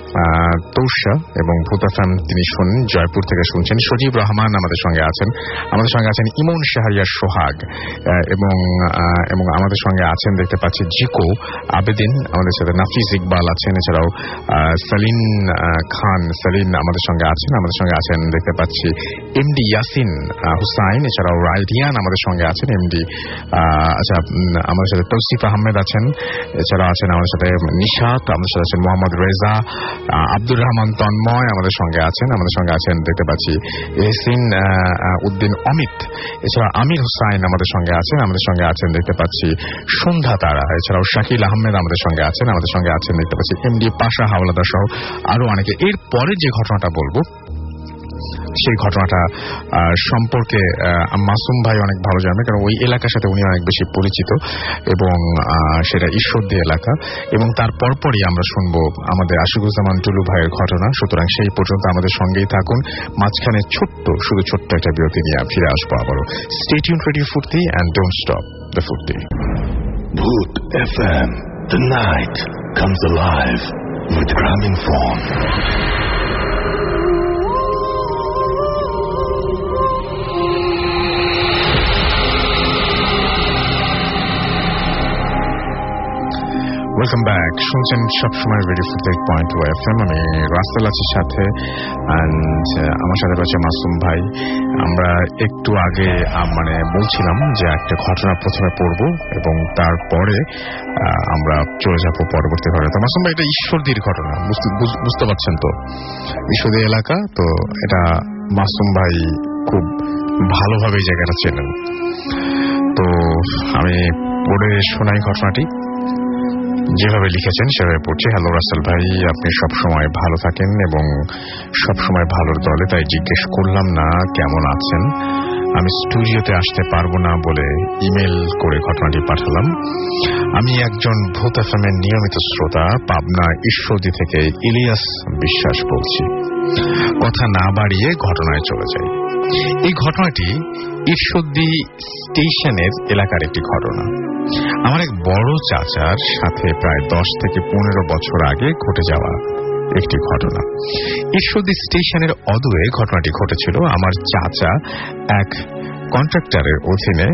তৌশা এবং ভূত এফ এম তিনি শুনেন, জয়পুর থেকে শুনছেন। সজীব রহমান আমাদের সঙ্গে আছেন, আমাদের সঙ্গে আছেন ইমন শাহরিয়ার সোহাগ এবং এবং আমাদের সঙ্গে আছেন দেখতে পাচ্ছি জিকো আবেদিন, আমাদের সাথে নাফিজ ইকবাল আছেন, এছাড়াও সালিন খান সালিন আমাদের সঙ্গে আছেন, আমাদের সঙ্গে আছেন দেখতে পাচ্ছি এমডি ইয়াসিন হুসাইন, এছাড়াও রাইডিয়ান আমাদের সঙ্গে আছেন এমডি। আচ্ছা, আমাদের সাথে তৌসিফ আহমেদ আছেন, এছাড়া আছেন আমাদের সাথে নিশাত, আমাদের সাথে আছেন মোহাম্মদ রেজা, আব্দুর রহমান তন্ময় আমাদের সঙ্গে আছেন, আমাদের সঙ্গে আছেন দেখতে পাচ্ছি এহসিন উদ্দিন অমিত, এছাড়া আমির হুসাইন আমাদের সঙ্গে আছেন, আমাদের সঙ্গে আছেন দেখতে পাচ্ছি সন্ধ্যা তারা, এছাড়াও শাকিল আহমেদ আমাদের সঙ্গে আছেন, আমাদের সঙ্গে আছেন দেখতে পাচ্ছি এমডি পাশা হাওলাদার সহ আরো অনেকে। এর পরে যে ঘটনাটা বলবো সেই ঘটনাটা সম্পর্কে মাসুম ভাই অনেক ভালো জানবে, কারণ ওই এলাকার সাথে উনি অনেক বেশি পরিচিত এবং সেটা ঈশ্বরদী এলাকা। এবং তার পরপরই আমরা শুনবো আমাদের আশিকুজ্জামান টুলু ভাইয়ের ঘটনা। সুতরাং সেই পর্যন্ত আমাদের সঙ্গেই থাকুন। মাঝখানে ছোট্ট শুধু ছোট্ট একটা বিরতি নিয়ে ফিরে আসবো আবারও। Stay tuned radio Furti and don't stop the Furti. Bhoot F M, the night comes alive with Gramophone. Welcome back. শুনছেন সবসময় radio forty eight point two F M. আমি রাসেল আছি সাথে, অ্যান্ড আমার সাথে রয়েছে মাসুম ভাই। আমরা একটু আগে মানে বলছিলাম যে একটা ঘটনা প্রথমে পড়ব এবং তারপরে আমরা চলে যাব পরবর্তী ঘটনা। তো মাসুম ভাই, এটা ঈশ্বরদীর ঘটনা, বুঝতে পারছেন তো? ঈশ্বরদী এলাকা তো, এটা মাসুম ভাই খুব ভালোভাবে এই জায়গাটা চেনেন। তো আমি পড়ে শোনাই ঘটনাটি, যেভাবে লিখেছেন সেভাবে পড়ছি। হ্যালো রাসেল ভাই, আপনি সবসময় ভালো থাকেন এবং সবসময় ভালোর দলে, তাই জিজ্ঞেস করলাম না কেমন আছেন। আমি স্টুডিওতে আসতে পারবো না বলে ইমেল করে ঘটনাটি পাঠালাম। আমি একজন ভূত এফএমের নিয়মিত শ্রোতা, পাবনা ঈশ্বরদী থেকে ইলিয়াস বিশ্বাস বলছি। কথা না বাড়িয়ে ঘটনায় চলে যাই। এই ঘটনাটি ঈশ্বরদী স্টেশনের এলাকার একটি ঘটনা। আমার এক বড় চাচার সাথে প্রায় দশ থেকে পনেরো বছর আগে ঘটে যাওয়া একটি ঘটনা। ঈশ্বরদী স্টেশনের অদূরে ঘটনাটি ঘটেছিল। আমার চাচা এক কন্ট্রাক্টরের অধীনে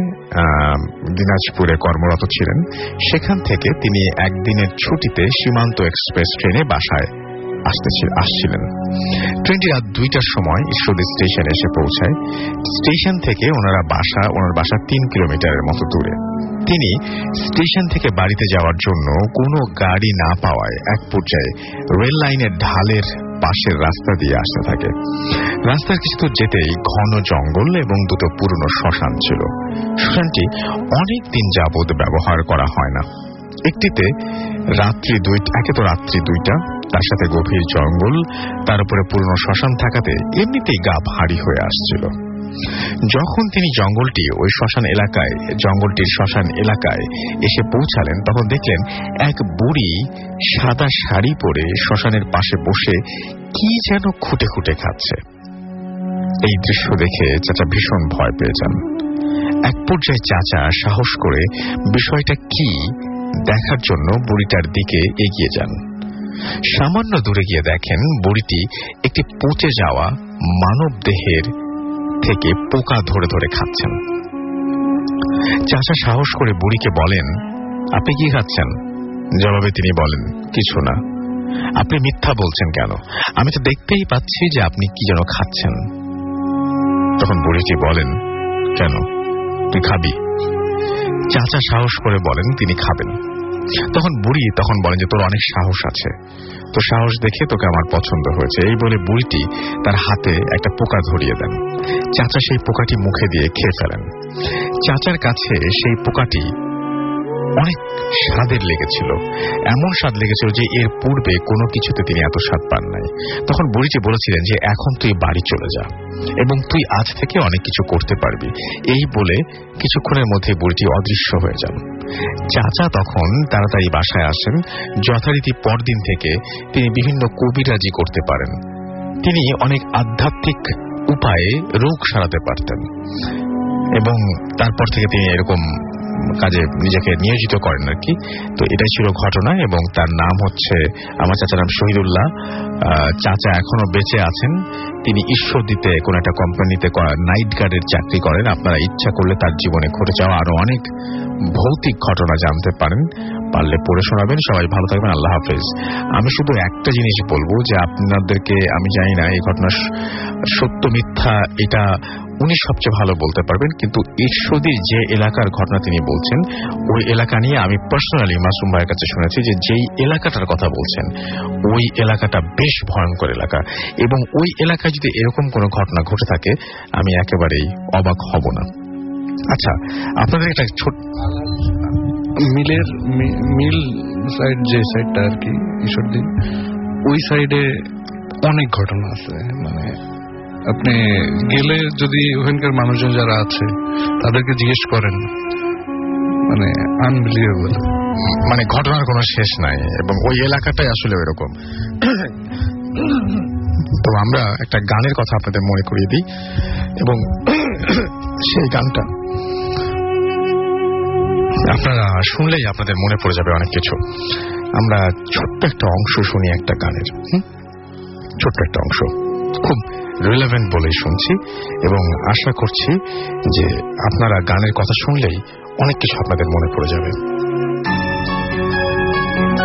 দিনাজপুরে কর্মরত ছিলেন। সেখান থেকে তিনি একদিনের ছুটিতে সীমান্ত এক্সপ্রেস ট্রেনে বাসায় আসছিলেন। ট্রেনটি রাত দুইটার সময় ঈশ্বরদী স্টেশনে এসে পৌঁছায়। স্টেশন থেকে ওনারা বাসা ওনার বাসা তিন কিলোমিটারের মতো দূরে। তিনি স্টেশন থেকে বাড়িতে যাওয়ার জন্য কোনো গাড়ি না পাওয়ায় এক পর্যায়ে রেল লাইনের ঢালের পাশের রাস্তা দিয়ে আসতে থাকে। রাস্তার কিছু দূর যেতেই ঘন জঙ্গল এবং দুটো পুরনো শ্মশান ছিল। শ্মশানটি অনেক দিন যাবৎ ব্যবহার করা হয় না। একটিতে রাত্রি দুইটা, একে তো রাত্রি দুইটা, তার সাথে গভীর জঙ্গল, তার উপরে পুরনো শ্মশান থাকাতে এমনিতেই গা ভারী হয়ে আসছিল। যখন তিনি জঙ্গলটি ওই শ্মশান এলাকায় জঙ্গলটির শ্মশান এলাকায় এসে পৌঁছালেন, তখন দেখলেন এক বুড়ি সাদা শাড়ি পরে শ্মশানের পাশে বসে কি যেন খুঁটে খুঁটে খাচ্ছে। এই দৃশ্য দেখে চাচা ভীষণ ভয় পেয়ে যান। এক পর্যায়ে চাচা সাহস করে বিষয়টা কি দেখার জন্য বুড়িটার দিকে এগিয়ে যান। সামান্য দূরে গিয়ে দেখেন বুড়িটি একটি পচে যাওয়া মানব দেহের থেকে পোকা ধরে ধরে খাচ্ছেন। চাচা সাহস করে বুড়িকে বলেন, আপনি কি খাচ্ছেন? জবাবে তিনি বলেন, কিছু না। আপনি মিথ্যা বলছেন কেন? আমি তো দেখতেই পাচ্ছি যে আপনি কি যেন খাচ্ছেন। তখন বুড়িটি বলেন, কেন, তুই খাবি? চাচা সাহস করে বলেন তিনি খাবেন। তখন বুড়ি তখন বলেন যে তোর অনেক সাহস আছে, তো সাহস দেখে তোকে আমার পছন্দ হয়েছে। এই বলে বুড়িটি তার হাতে একটা পোকা ধরিয়ে দেন। চাচা সেই পোকাটি মুখে দিয়ে খেয়ে ফেলেন। চাচার কাছে সেই পোকাটি অনেক স্বাদের লেগেছিল, এমন স্বাদ লেগেছিল যে এর পূর্বে কোনো কিছুতে তিনি এত স্বাদ পান নাই। তখন বুড়িটি বলেছিলেন যে এখন তুই বাড়ি চলে যা এবং তুই আজ থেকে অনেক কিছু করতে পারবি। এই বলে কিছুক্ষণের মধ্যে বুড়িটি অদৃশ্য হয়ে যান। চাচা তখন তাড়াতাড়ি বাসায় আসেন। যথারীতি পরদিন থেকে তিনি বিভিন্ন কবিরাজি করতে পারেন। তিনি অনেক আধ্যাত্মিক উপায়ে রোগ সারাতে পারতেন এবং তারপর থেকে তিনি এরকম কাজে নিজেকে নিয়োজিত করেন আর কি। তো এটাই ছিল ঘটনা এবং তার নাম হচ্ছে, আমার চাচার নাম শহীদুল্লাহ। চাচা এখনো বেঁচে আছেন। তিনি ঈশ্বরদীতে কোন একটা কোম্পানিতে নাইট গার্ডের চাকরি করেন। আপনারা ইচ্ছা করলে তার জীবনে ঘটে যাওয়া আরো অনেক ভৌতিক ঘটনা জানতে পারেন, পারলে পড়ে শোনাবেন। সবাই ভালো থাকবেন, আল্লাহ হাফেজ। আমি শুধু একটা জিনিস বলবো যে আপনাদেরকে, আমি জানি না এই ঘটনা সত্য মিথ্যা, এটা উনি সবচেয়ে ভালো বলতে পারবেন, কিন্তু ঈশ্বরদীর যে এলাকার ঘটনা তিনি বলছেন ওই এলাকা নিয়ে আমি পার্সোনালি মাসুম ভাইয়ের কাছে শুনেছি যে যেই এলাকাটার কথা বলছেন ওই এলাকাটা বেশ ভয়ঙ্কর এলাকা এবং ওই এলাকায় যদি এরকম কোনো ঘটনা ঘটে থাকে আমি একেবারেই অবাক হব না। আচ্ছা, আপনাদের একটা ছোট মিলের মিল সাইড, যে সাইডটা আর কি ঈশ্বরদী, ওই সাইডে অনেক ঘটনা আছে। মানে আপনি গেলে যদি ওখানকার মানুষজন যারা আছে তাদেরকে জিজ্ঞেস করেন, মানে আনবিলিভেবল, মানে ঘটনার কোনো শেষ নাই এবং ওই এলাকাটাই আসলে ওইরকম। তো আমরা একটা গানের কথা আপনাদের মনে করিয়ে দিই এবং সেই গানটা আপনারা শুনলেই আপনাদের মনে পড়ে যাবে অনেক কিছু। আমরা ছোট্ট একটা অংশ শুনি একটা গানের, ছোট্ট একটা অংশ, খুব রিলেভেন্ট বলেই শুনছি এবং আশা করছি যে আপনারা গানের কথা শুনলেই অনেক কিছু আপনাদের মনে পড়ে যাবে।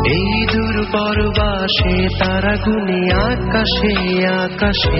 এই দূর পরবাসে তারা গুনে আকাশে আকাশে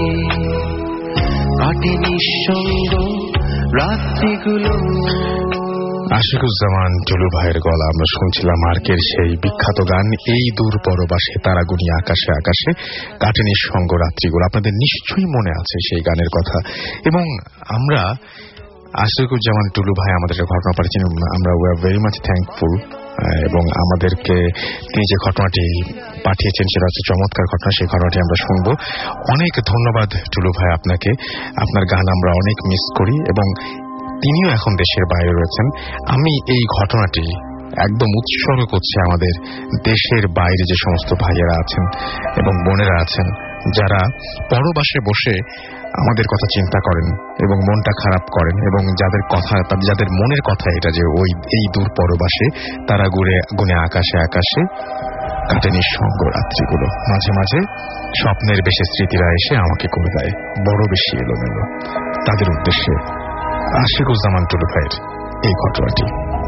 কাটে নিঃসঙ্গ রাত্রিগুলো। আশিকুজ্জামান টুলু ভাইয়ের গলা আমরা শুনছিলাম মার্কের সেই বিখ্যাত গান এই দূর পরবাসে তারাগুনি আকাশে আকাশে কাটে নিঃসঙ্গ রাত্রিগুলো। আপনাদের নিশ্চয়ই মনে আছে সেই গানের কথা। এবং আমরা আশিকুজ্জামান টুলু ভাই আমাদের ঘটনা পাঠিয়েছেন, আমরা we are very much thankful. এবং আমাদেরকে তিনি যে ঘটনাটি পাঠিয়েছেন সেটা হচ্ছে চমৎকার ঘটনা, সেই ঘটনাটি আমরা শুনবো। অনেক ধন্যবাদ টুলু ভাই আপনাকে, আপনার গান আমরা অনেক মিস করি এবং তিনিও এখন দেশের বাইরে রয়েছেন। আমি এই ঘটনাটি একদম উৎসর্গ করছি আমাদের দেশের বাইরে যে সমস্ত ভাইয়েরা আছেন এবং বোনেরা আছেন যারা পরবাসে বসে আমাদের কথা চিন্তা করেন এবং মনটা খারাপ করেন এবং যাদের কথা যাদের মনের কথা এটা যে ওই এই দূর পরবাসে তারা ঘুরে গুনে আকাশে আকাশে কাটে নিঃসঙ্গ রাত্রিগুলো। মাঝে মাঝে স্বপ্নের বেশি স্মৃতিরা এসে আমাকে করে দেয় বড় বেশি এলোমেলো। তাদের উদ্দেশ্যে আশিকুজ্জামান টুলু ভাইয়ের এই ঘটনাটি।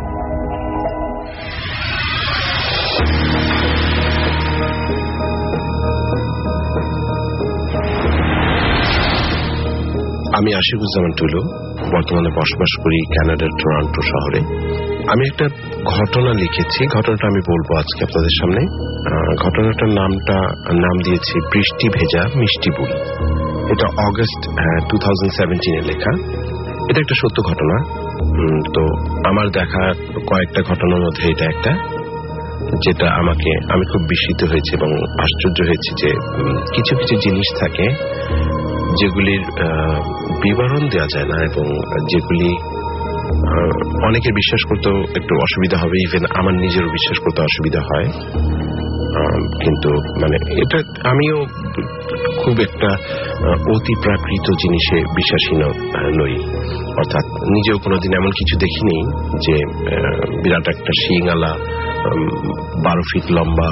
আমি আশিকুজ্জামান টুলু, বর্তমানে বসবাস করি কানাডার টরন্টো শহরে। আমি একটা ঘটনা লিখেছি, ঘটনাটা আমি বলবো আজকে আপনাদের সামনে। ঘটনাটার নামটা নাম দিয়েছি বৃষ্টি ভেজা মিষ্টি বুড়ি। এটা অগস্ট টু থাউজেন্ড সেভেন্টিনে লেখা। এটা একটা সত্য ঘটনা। তো আমার দেখা কয়েকটা ঘটনার মধ্যে এটা একটা, যেটা আমাকে আমি খুব বিস্মিত হয়েছে এবং আশ্চর্য হয়েছে যে কিছু কিছু জিনিস থাকে যেগুলির বিবরণ দেওয়া যায় না এবং যেগুলি অনেকের বিশ্বাস করতেও একটু অসুবিধা হবে, ইভেন আমার নিজেরও বিশ্বাস করতে অসুবিধা হয়। কিন্তু মানে এটা আমিও খুব একটা অতি প্রাকৃত জিনিসে বিশ্বাসী নই, অর্থাৎ নিজেও কোনোদিন এমন কিছু দেখিনি যে বিরাট একটা শিঙালা বারো ফিট লম্বা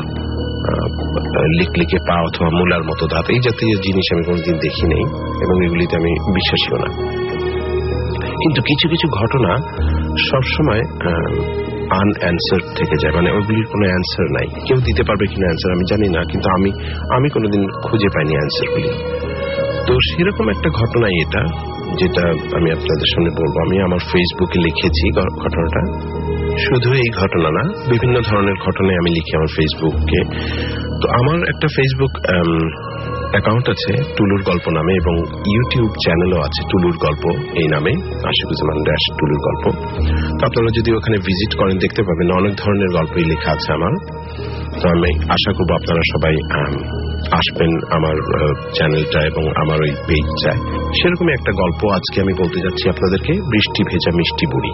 লিকলিকে পা অথবা মূলার মতো দাঁত, এই জাতীয় জিনিস আমি কোনোদিন দেখি নেই এবং এগুলিতে আমি বিশ্বাসীও না। কিন্তু কিছু কিছু ঘটনা সবসময় আনঅ্যান্সার থেকে যায়, মানে ওইগুলির কোনো অ্যান্সার নাই। কেউ দিতে পারবে কিনা অ্যান্সার আমি জানি না, কিন্তু আমি আমি কোনোদিন খুঁজে পাইনি অ্যান্সারগুলি। তো সেরকম একটা ঘটনাই এটা, যেটা আমি আপনাদের সামনে বলবো। আমি আমার ফেসবুকে লিখেছি ঘটনাটা। শুধু এই ঘটনা না, বিভিন্ন ধরনের ঘটনায় আমি লিখি আমার ফেসবুকে। তো আমার একটা ফেসবুক অ্যাকাউন্ট আছে টুলুর গল্প নামে এবং ইউটিউব চ্যানেলও আছে টুলুর গল্প এই নামে, আশিকুজ্জামান ড্যাশ টুলুর গল্প। তো আপনারা যদি ওখানে ভিজিট করেন দেখতে পাবেন অনেক ধরনের গল্পই লেখা আছে আমার। তো আমি আশা করবো আপনারা সবাই আসবেন আমার চ্যানেলটা এবং আমার ওই পেজটায়। সেরকমই একটা গল্প আজকে আমি বলতে যাচ্ছি আপনাদেরকে, বৃষ্টি ভেজা মিষ্টি বুড়ি।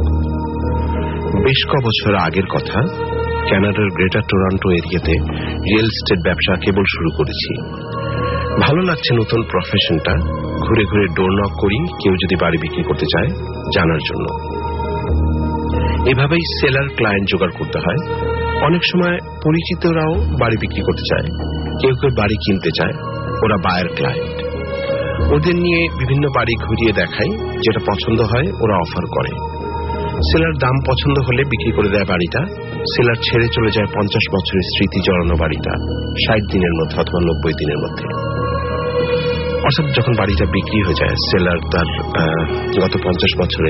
বেশ ক বছর আগের কথা, কানাডার গ্রেটার টরন্টো এরিয়াতে রিয়েল এস্টেট ব্যবসা কেবল শুরু করেছি। ভালো লাগছে নতুন প্রফেশনটা। ঘুরে ঘুরে ডোর নক করি কেউ যদি বাড়ি বিক্রি করতে চায় জানার জন্য। এভাবেই সেলার ক্লায়েন্ট জোগাড় করতে হয়। অনেক সময় পরিচিতরাও বাড়ি বিক্রি করতে চায়, কেউ কেউ বাড়ি কিনতে চায়, ওরা বায়ার ক্লায়েন্ট। ওদের নিয়ে বিভিন্ন বাড়ি ঘুরিয়ে দেখাই, যেটা পছন্দ হয় ওরা অফার করে। সেলার দাম পছন্দ হলে বিক্রি করে দেয় বাড়িটা। সেলার ছেড়ে চলে যায় পঞ্চাশ বছরের স্মৃতি জড়ানো বাড়িটা ষাট দিনের মধ্যে অথবা নব্বই দিনের মধ্যে। অর্থাৎ যখন বাড়িটা বিক্রি হয়ে যায়, সেলার তার গত পঞ্চাশ বছরে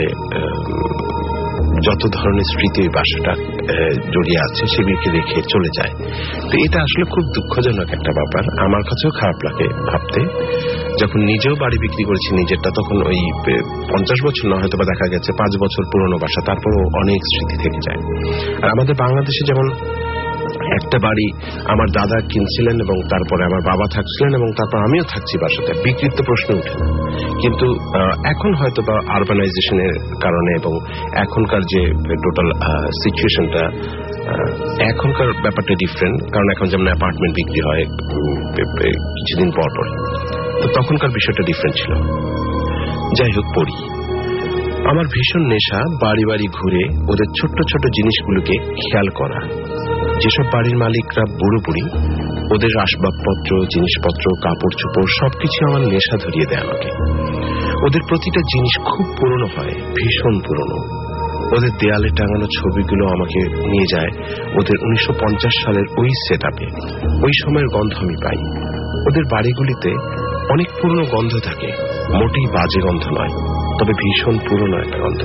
যত ধরনের স্মৃতি বাসাটা জড়িয়ে আছে সেগুলিকে রেখে চলে যায়। তো এটা আসলে খুব দুঃখজনক একটা ব্যাপার। আমার কাছেও খারাপ লাগে ভাবতে। যখন নিজেও বাড়ি বিক্রি করেছি নিজেরটা, তখন ওই পঞ্চাশ বছর না হয়তো বা দেখা গেছে পাঁচ বছর পুরনো বাসা, তারপরও অনেক স্মৃতি থেকে যায়। আর আমাদের বাংলাদেশে যেমন একটা বাড়ি আমার দাদা কিনছিলেন এবং তারপরে আমার বাবা থাকছিলেন এবং তারপর আমিও থাকছি বাসাতে, বিক্রির তো প্রশ্ন উঠে না। কিন্তু এখন হয়তো বা আরবানাইজেশনের কারণে এবং এখনকার যে টোটাল সিচুয়েশনটা, এখনকার ব্যাপারটা ডিফারেন্ট। কারণ এখন যেমন অ্যাপার্টমেন্ট বিক্রি হয় কিছুদিন পর পর, তো তখনকার বিষয়টা ডিফারেন্ট ছিল। যাই হোক, পড়ি। আমার ভীষণ নেশা বাড়ি বাড়ি ঘুরে ওদের ছোট্ট ছোট জিনিসগুলোকে খেয়াল করা। যেসব বাড়ির মালিকরা বুড়ো বুড়ি, ওদের আসবাবপত্র, জিনিসপত্র, কাপড় চোপড় সবকিছু আমার নেশা ধরিয়ে দেয় আমাকে। ওদের প্রতিটা জিনিস খুব পুরনো হয়, ভীষণ পুরনো। ওদের দেয়ালে টাঙানো ছবিগুলো আমাকে নিয়ে যায় ওদের উনিশশো পঞ্চাশ সালের ওই সেট আপে। ওই সময়ের গন্ধ আমি পাই। ওদের বাড়িগুলিতে অনেক পুরনো গন্ধ থাকে, মোটেই বাজে গন্ধ নয়, তবে ভীষণ পুরনো একটা গন্ধ।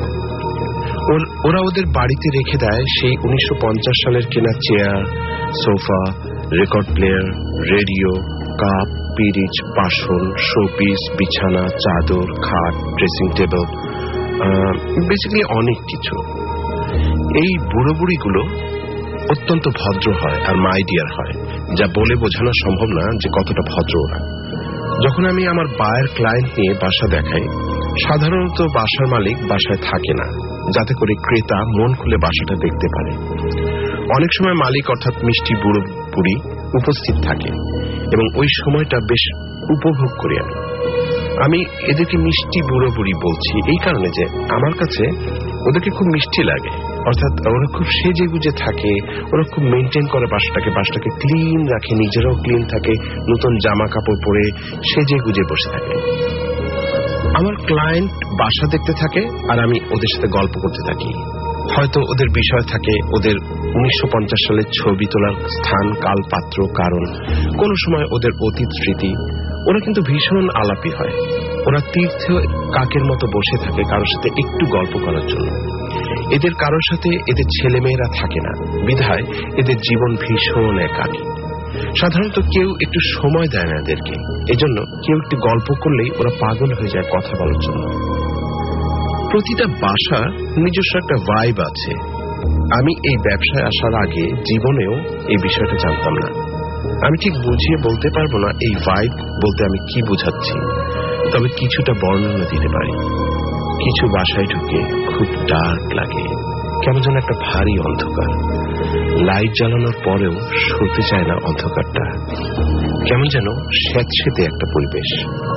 ওরা ওদের বাড়িতে রেখে দেয় সেই উনিশশো পঞ্চাশ সালের কেনা chair, sofa, record player, radio, cup, পিরিচ, বাসন, শোপিস, বিছানা, চাদর, খাট, ড্রেসিং টেবিল, বেসিক্যালি অনেক কিছু। এই বুড়ো বুড়িগুলো অত্যন্ত ভদ্র হয় আর মাই ডিয়ার হয়, যা বলে বোঝানো সম্ভব না যে কতটা ভদ্র ওরা। যখন আমি আমার বায়ের ক্লায়েন্ট নিয়ে বাসা দেখাই, সাধারণত বাসার মালিক বাসায় থাকে না, যাতে করে ক্রেতা মন খুলে বাসাটা দেখতে পারে। অনেক সময় মালিক অর্থাৎ মিষ্টি বুড়ো বুড়ি উপস্থিত থাকে এবং ওই সময়টা বেশ উপভোগ করি আমি। আমি এদেরকে মিষ্টি বুড়ো বুড়ি বলছি এই কারণে যে আমার কাছে ওদেরকে খুব মিষ্টি লাগে, অর্থাৎ ওরা খুব সেজে গুজে থাকে, ওরা খুব মেনটেন করে বাসাটাকে, বাসাটাকে ক্লিন রাখে, নিজেরাও ক্লিন থাকে, নতুন জামা কাপড় পরে সেজে গুজে বসে থাকে। আমার ক্লায়েন্ট বাসা দেখতে থাকে আর আমি ওদের সাথে গল্প করতে থাকি। হয়তো ওদের বিষয় থাকে ওদের উনিশশো পঞ্চাশ সালের ছবি তোলার স্থান, কাল, পাত্র, কারণ, কোন সময় ওদের অতীত স্মৃতি। ওরা কিন্তু ভীষণ আলাপী হয়। ওরা তীর্থে কাকের মতো বসে থাকে কারোর সাথে একটু গল্প করার জন্য। এদের কারোর সাথে এদের ছেলেমেয়েরা থাকে না, বিধায় এদের জীবন ভীষণ একাকী। সাধারণত কেউ একটু সময় দেয় না এদেরকে, এজন্য কেউ একটু গল্প করলেই ওরা পাগল হয়ে যায় কথা বলার জন্য। প্রতিটা বাসার নিজস্ব একটা ভাইব আছে। আমি এই ব্যবসায় আসার আগে জীবনেও এই বিষয়টা জানতাম না। আমি ঠিক বুঝিয়ে বলতে পারবো না এই ভাইব বলতে আমি কি বোঝাচ্ছি, তবে কিছুটা বর্ণনা দিতে পারি। কিছু বাসায় ঢুকে খুব ডার্ক লাগে, কেমন যেন একটা ভারী অন্ধকার। লাইট জ্বালানোর পরেও সরতে চায় না অন্ধকারটা, কেমন যেন স্যাঁতসেঁতে একটা পরিবেশ।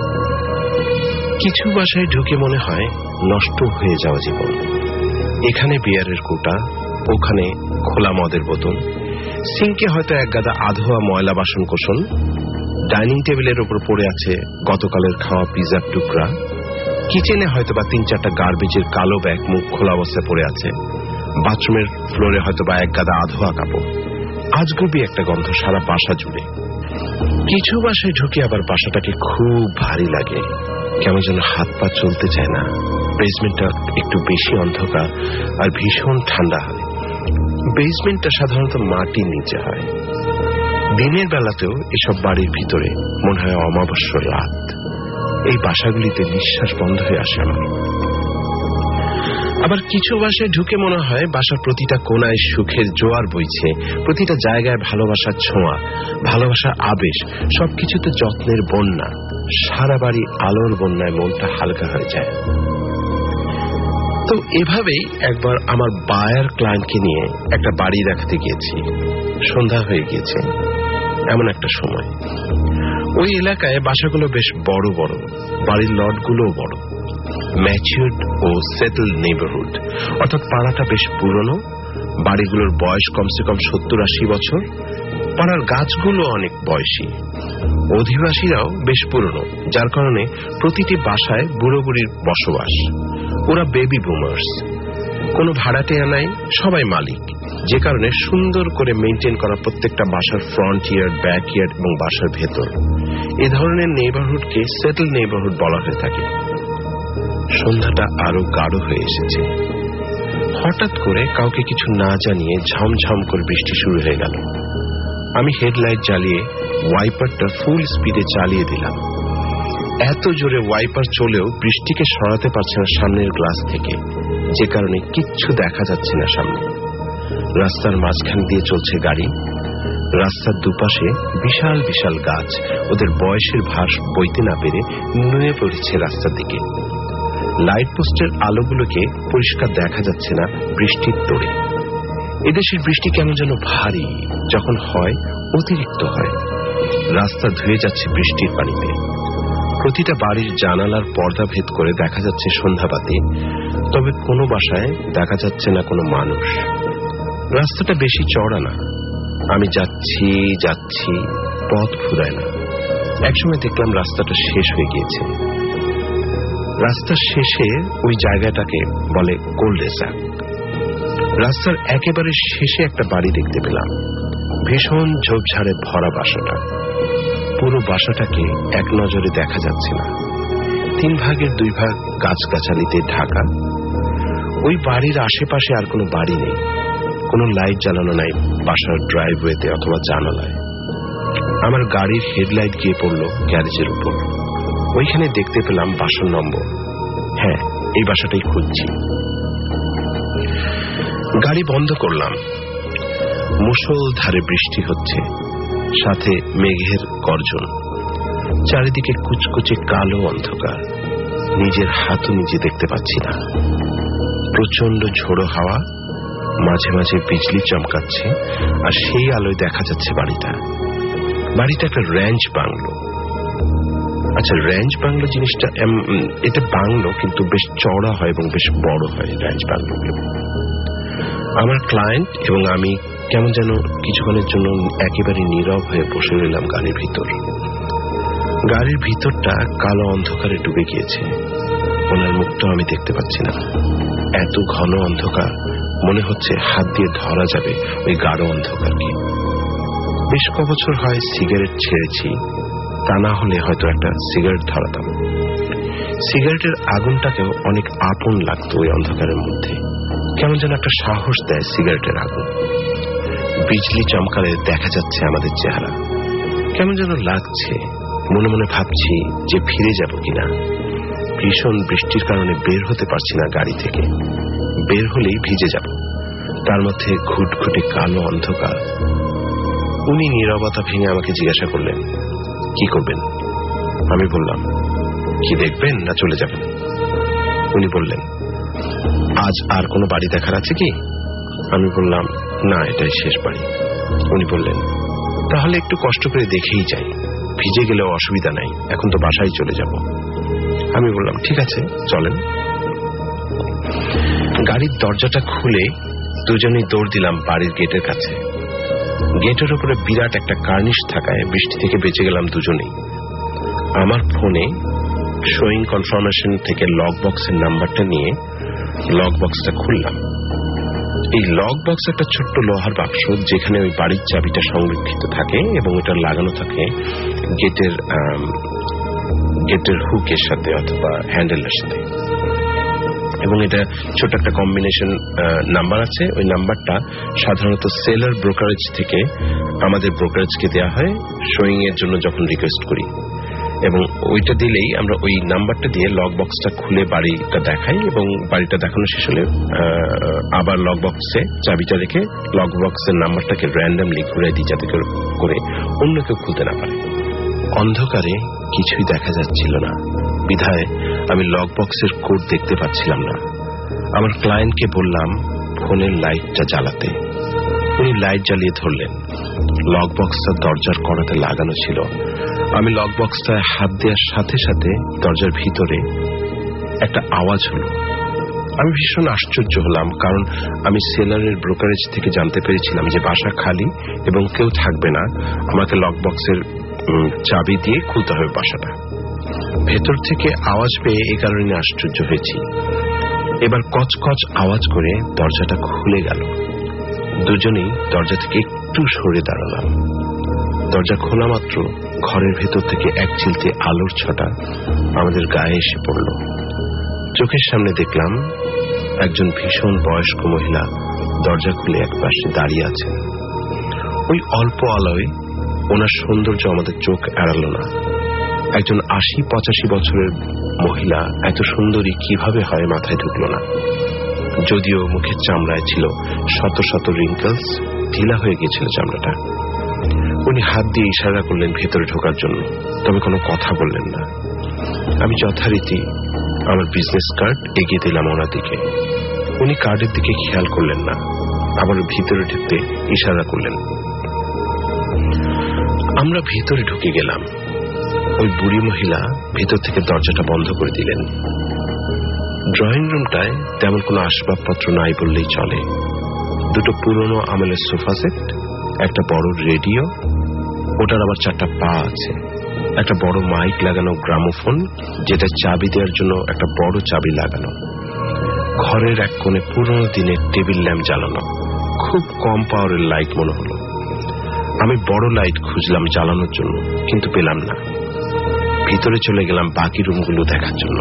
কিছু বাসায় ঢুকে মনে হয় নষ্ট হয়ে যাওয়া জীবন। এখানে বিয়ারের কোটা, ওখানে খোলা মদের বোতল, সিঙ্কে হয়তো এক গাদা আধোয়া ময়লা বাসন কোসন, ডাইনিং টেবিলের উপর পড়ে আছে গতকালের খাওয়া পিজার টুকরা, কিচেনে হয়তো বা তিন চারটা গার্বেজের কালো ব্যাগ মুখ খোলা অবস্থায় পড়ে আছে, বাথরুমের ফ্লোরে হয়তো বা এক গাদা আধোয়া কাপড়। আজগুবি একটা গন্ধ সারা বাসা জুড়ে। কিছু বাসায় ঢুকে আবার বাসাটাকে খুব ভারী লাগে, কেমন যেন হাত পা চলতে চায় না। বেসমেন্টটা একটু বেশি অন্ধকার আর ভীষণ ঠান্ডা হয়। বেসমেন্টটা সাধারণত মাটির নিচে হয়। দিনের বেলাতেও এসব বাড়ির ভিতরে মনে হয় অমাবস্যার রাত। এই বাসাগুলিতে নিঃশ্বাস বন্ধ হয়ে আসে আমার। আবার কিছু বাসায় ঢুকে মনে হয় বাসার প্রতিটা কোনায় সুখের জোয়ার বইছে, প্রতিটা জায়গায় ভালোবাসার ছোঁয়া, ভালোবাসার আবেশ, সবকিছুতে যত্নের বন্যা। সারা বাড়ি আলোর বন্যায় মনটা হালকা হয়ে যায়। তো এভাবেই একবার আমার বায়ার ক্লায়েন্টকে নিয়ে একটা বাড়ি দেখাতে গিয়েছি। সন্ধ্যা হয়ে গিয়েছে এমন একটা সময়। ওই এলাকায় বাসাগুলো বেশ বড় বড়, বাড়ির লটগুলোও বড়, ম্যাচিউরড ও সেটেল নেইবারহুড, অর্থাৎ পাড়াটা বেশ পুরনো, বাড়িগুলোর বয়স কমসে কম সত্তর আশি বছর, পাড়ার গাছগুলো অনেক বয়সী, অধিবাসীরাও বেশ পুরনো, যার কারণে প্রতিটি বাসায় বুড়ো বুড়ির বসবাস। ওরা বেবি বুমার্স, কোনো ভাড়াটিয়া নাই, সবাই মালিক, যে কারণে সুন্দর করে মেনটেন করা প্রত্যেকটা বাসার ফ্রন্ট ইয়ার্ড, ব্যাক ইয়ার্ড এবং বাসার ভেতর। এ ধরনের নেইবারহুডকে সেটেল নেইবারহুড বলা হয়ে থাকে। সন্ধ্যাটা আরো গাঢ় হয়ে এসেছে। হঠাৎ করে কাউকে কিছু না জানিয়ে ঝমঝম করে বৃষ্টি শুরু হয়ে গেল। আমি হেডলাইট জ্বালিয়ে ওয়াইপারটা ফুল স্পিডে চালিয়ে দিলাম। এত জোরে ওয়াইপার চলেও বৃষ্টিকে সরাতে পারছে না সামনের গ্লাস থেকে, যে কারণে কিচ্ছু দেখা যাচ্ছে না সামনে। রাস্তার মাঝখান দিয়ে চলছে গাড়ি, রাস্তার দুপাশে বিশাল বিশাল গাছ ওদের বয়সের ভার বইতে না পেরে নুয়ে পড়েছে রাস্তার দিকে। লাইট পোস্টের আলোগুলোকে পরিষ্কার দেখা যাচ্ছে না বৃষ্টির তোড়ে। এদেশের বৃষ্টি কেমন যেন ভারী, যখন হয় অতিরিক্ত হয়। রাস্তা ধুয়ে যাচ্ছে বৃষ্টির পানিতে। প্রতিটা বাড়ির জানালার পর্দা ভেদ করে দেখা যাচ্ছে সন্ধ্যাবাতি, তবে কোনো বাসায় দেখা যাচ্ছে না কোনো মানুষ। রাস্তাটা বেশি চওড়া না। আমি যাচ্ছি যাচ্ছি পথ ফুরায় না। একসময় দেখলাম রাস্তাটা শেষ হয়ে গিয়েছে। রাস্তার শেষে ওই জায়গাটাকে বলে কোল্ডেসাক। রাস্তার একেবারে শেষে একটা বাড়ি দেখতে পেলাম। ভীষণ ঝোপঝাড়ে ভরা বাসাটা। পুরো বাসাটাকে এক নজরে দেখা যাচ্ছে না। তিন ভাগের দুই ভাগ গাছগাছালিতে ঢাকা। ওই বাড়ির আশেপাশে আর কোনো বাড়ি নেই, কোনো লাইট জ্বালানো নাই বাসার ড্রাইভওয়েতে অথবা জানালায়। আমার গাড়ির হেডলাইট গিয়ে পড়ল গ্যারেজের উপর। ওইখানে দেখতে পেলাম বাসার নম্বর। হ্যাঁ, এই বাসাটাই খুঁজছি। গাড়ি বন্ধ করলাম। মুষলধারে বৃষ্টি হচ্ছে, সাথে মেঘের গর্জন। চারিদিকে কুচকুচে কালো অন্ধকার। নিজের হাতও নিজে দেখতে পাচ্ছি না। প্রচন্ড ঝোড়ো হাওয়া, মাঝে মাঝে বিজলি চমকাচ্ছে, আর সেই আলোয় দেখা যাচ্ছে বাড়িটা। বাড়িটা একটা র্যাঞ্চ বাংলো। আচ্ছা, র্যাঞ্চ বাংলো জিনিসটা, এটা বাংলো কিন্তু বেশ চওড়া হয় এবং বেশ বড় হয় র্যাঞ্চ বাংলোগুলো। আমার ক্লায়েন্ট এবং আমি কেমন যেন কিছুক্ষণের জন্য একেবারে নীরব হয়ে বসে রইলাম গাড়ির ভিতর। গাড়ির ভিতরটা কালো অন্ধকারে ডুবে গিয়েছে। ওনার মুখটাও আমি দেখতে পাচ্ছি না। এত ঘন অন্ধকার, মনে হচ্ছে হাত দিয়ে ধরা যাবে ওই গাঢ় অন্ধকারকে। বেশ ক বছর হয় সিগারেট ছেড়েছি, তা না হলে হয়তো একটা সিগারেট ধরাতাম। সিগারেটের আগুনটাকেও অনেক আপন লাগতো ওই অন্ধকারের মধ্যে। কেমন যেন একটা সাহস দেয় সিগারেটের আগুন। বিজলি চমকালে দেখা যাচ্ছে আমাদের চেহারা। কেমন যেন লাগছে। মনে মনে ভাবছি যে ফিরে যাব কিনা। ভীষণ বৃষ্টির কারণে বের হতে পারছি না গাড়ি থেকে। বের হলেই ভিজে যাব। তার মধ্যে ঘুটঘুটে কালো অন্ধকার। উনি নীরবতা ভেঙে আমাকে জিজ্ঞাসা করলেন, কি করবেন? আমি বললাম, কি দেখবেন না চলে যাবেন? উনি বললেন, আজ আর কোনো বাড়ি দেখার আছে কি? আমি বললাম, না, এটাই শেষ বাড়ি। উনি বললেন, তাহলে একটু কষ্ট করে দেখেই যাই, ভিজে গেলেও অসুবিধা নাই, এখন তো বাসায় চলে যাব। আমি বললাম, ঠিক আছে, চলেন। গাড়ির দরজাটা খুলে দুজনেই দৌড় দিলাম বাড়ির গেটের কাছে। গেটের উপরে বিরাট একটা কার্নিশ থাকায় বৃষ্টি থেকে বেঁচে গেলাম দুজনেই। আমার ফোনে শোয়িং কনফার্মেশন থেকে লক বক্সের নাম্বারটা নিয়ে লক বক্সটা খুললাম। এই লক বক্স একটা ছোট্ট লোহার বাক্স, যেখানে ওই বাড়ির চাবিটা সংরক্ষিত থাকে এবং এটা লাগানো থাকে গেটের গেটের হুকের সাথে অথবা হ্যান্ডেলের সাথে। এবং এটা ছোট একটা কম্বিনেশন নাম্বার আছে। ওই নাম্বারটা সাধারণত সেলার ব্রোকারেজ থেকে আমাদের ব্রোকারেজকে দেওয়া হয় শোয়িং এর জন্য যখন রিকোয়েস্ট করি। এবং ওইটা দিলেই আমরা ওই নাম্বারটা দিয়ে লক বক্সটা খুলে বাড়িটা দেখাই এবং বাড়িটা দেখানো শেষ হলে আবার লক বক্সে চাবিটা রেখে লক বক্সের নাম্বারটাকে র্যান্ডামলি ঘুরে দিই, যাতে করে অন্য কেউ খুলতে না পারে। অন্ধকারে কিছুই দেখা যাচ্ছিল না, বিধায় আমি লক বক্সের কোড দেখতে পাচ্ছিলাম না। আমার ক্লায়েন্টকে বললাম ফোনের লাইটটা জ্বালাতে। উনি লাইট জ্বালিয়ে ধরলেন। লক বক্সটা দরজার কড়াতে লাগানো ছিল। আমি লক বক্সটা হাত দেওয়ার সাথে সাথে দরজার ভিতরে একটা আওয়াজ হলো। আমি ভীষণ আশ্চর্য হলাম, কারণ আমি সেলারের ব্রোকারেজ থেকে জানতে পেরেছিলাম যে বাসা খালি এবং কেউ থাকবে না। আমাকে লক বক্সের চাবি দিয়ে খুলতে হবে বাসাটা। ভেতর থেকে আওয়াজ পেয়ে এই কারণে আশ্চর্য হয়েছি। এবার কচকচ আওয়াজ করে দরজাটা খুলে গেল। দুজনেই দরজা থেকে একটু সরে দাঁড়ালাম। দরজা খোলা মাত্র ঘরের ভেতর থেকে এক চিলতে আলোর ছটা আমাদের গায়ে এসে পড়ল। চোখের সামনে দেখলাম একজন ভীষণ বয়স্ক মহিলা দরজা খুলে এক পাশে দাঁড়িয়ে আছেন। ওই অল্প আলোয় ওনার সৌন্দর্য আমাদের চোখ এড়াল না। একজন আশি পঁচাশি বছরের মহিলা এত সুন্দরী কিভাবে হয় মাথায় ঢুকল না। যদিও মুখের চামড়ায় ছিল শত শত রিঙ্কলস, ঢিলা হয়ে গিয়েছিল চামড়াটা। উনি হাত দিয়ে ইশারা করলেন ভেতরে ঢোকার জন্য, তবে কোনো কথা বললেন না। আমি যথারীতি আমার বিজনেস কার্ড এগিয়ে দিলাম ওনার দিকে। উনি কার্ডের দিকে খেয়াল করলেন না, আবার ভিতরে ঢুকতে ইশারা করলেন। আমরা ভিতরে ঢুকে গেলাম। ওই বুড়ি মহিলা ভিতর থেকে দরজাটা বন্ধ করে দিলেন। ড্রয়িং রুমটায় তেমন কোনো আসবাবপত্র নাই বললেই চলে। দুটো পুরনো আমলের সোফা সেট, একটা বড় রেডিও, ওটার আবার চারটা পা আছে, একটা বড় মাইক লাগানো গ্রামোফোন, যেটা চাবি দেওয়ার জন্য একটা বড় চাবি লাগানো, ঘরের এক কোণে পুরনো দিনের টেবিল ল্যাম্প জ্বালানো, খুব কম পাওয়ারের লাইট মনে হলো। আমি বড় লাইট খুঁজলাম জ্বালানোর জন্য, কিন্তু পেলাম না। ভিতরে চলে গেলাম বাকি রুমগুলো দেখার জন্য।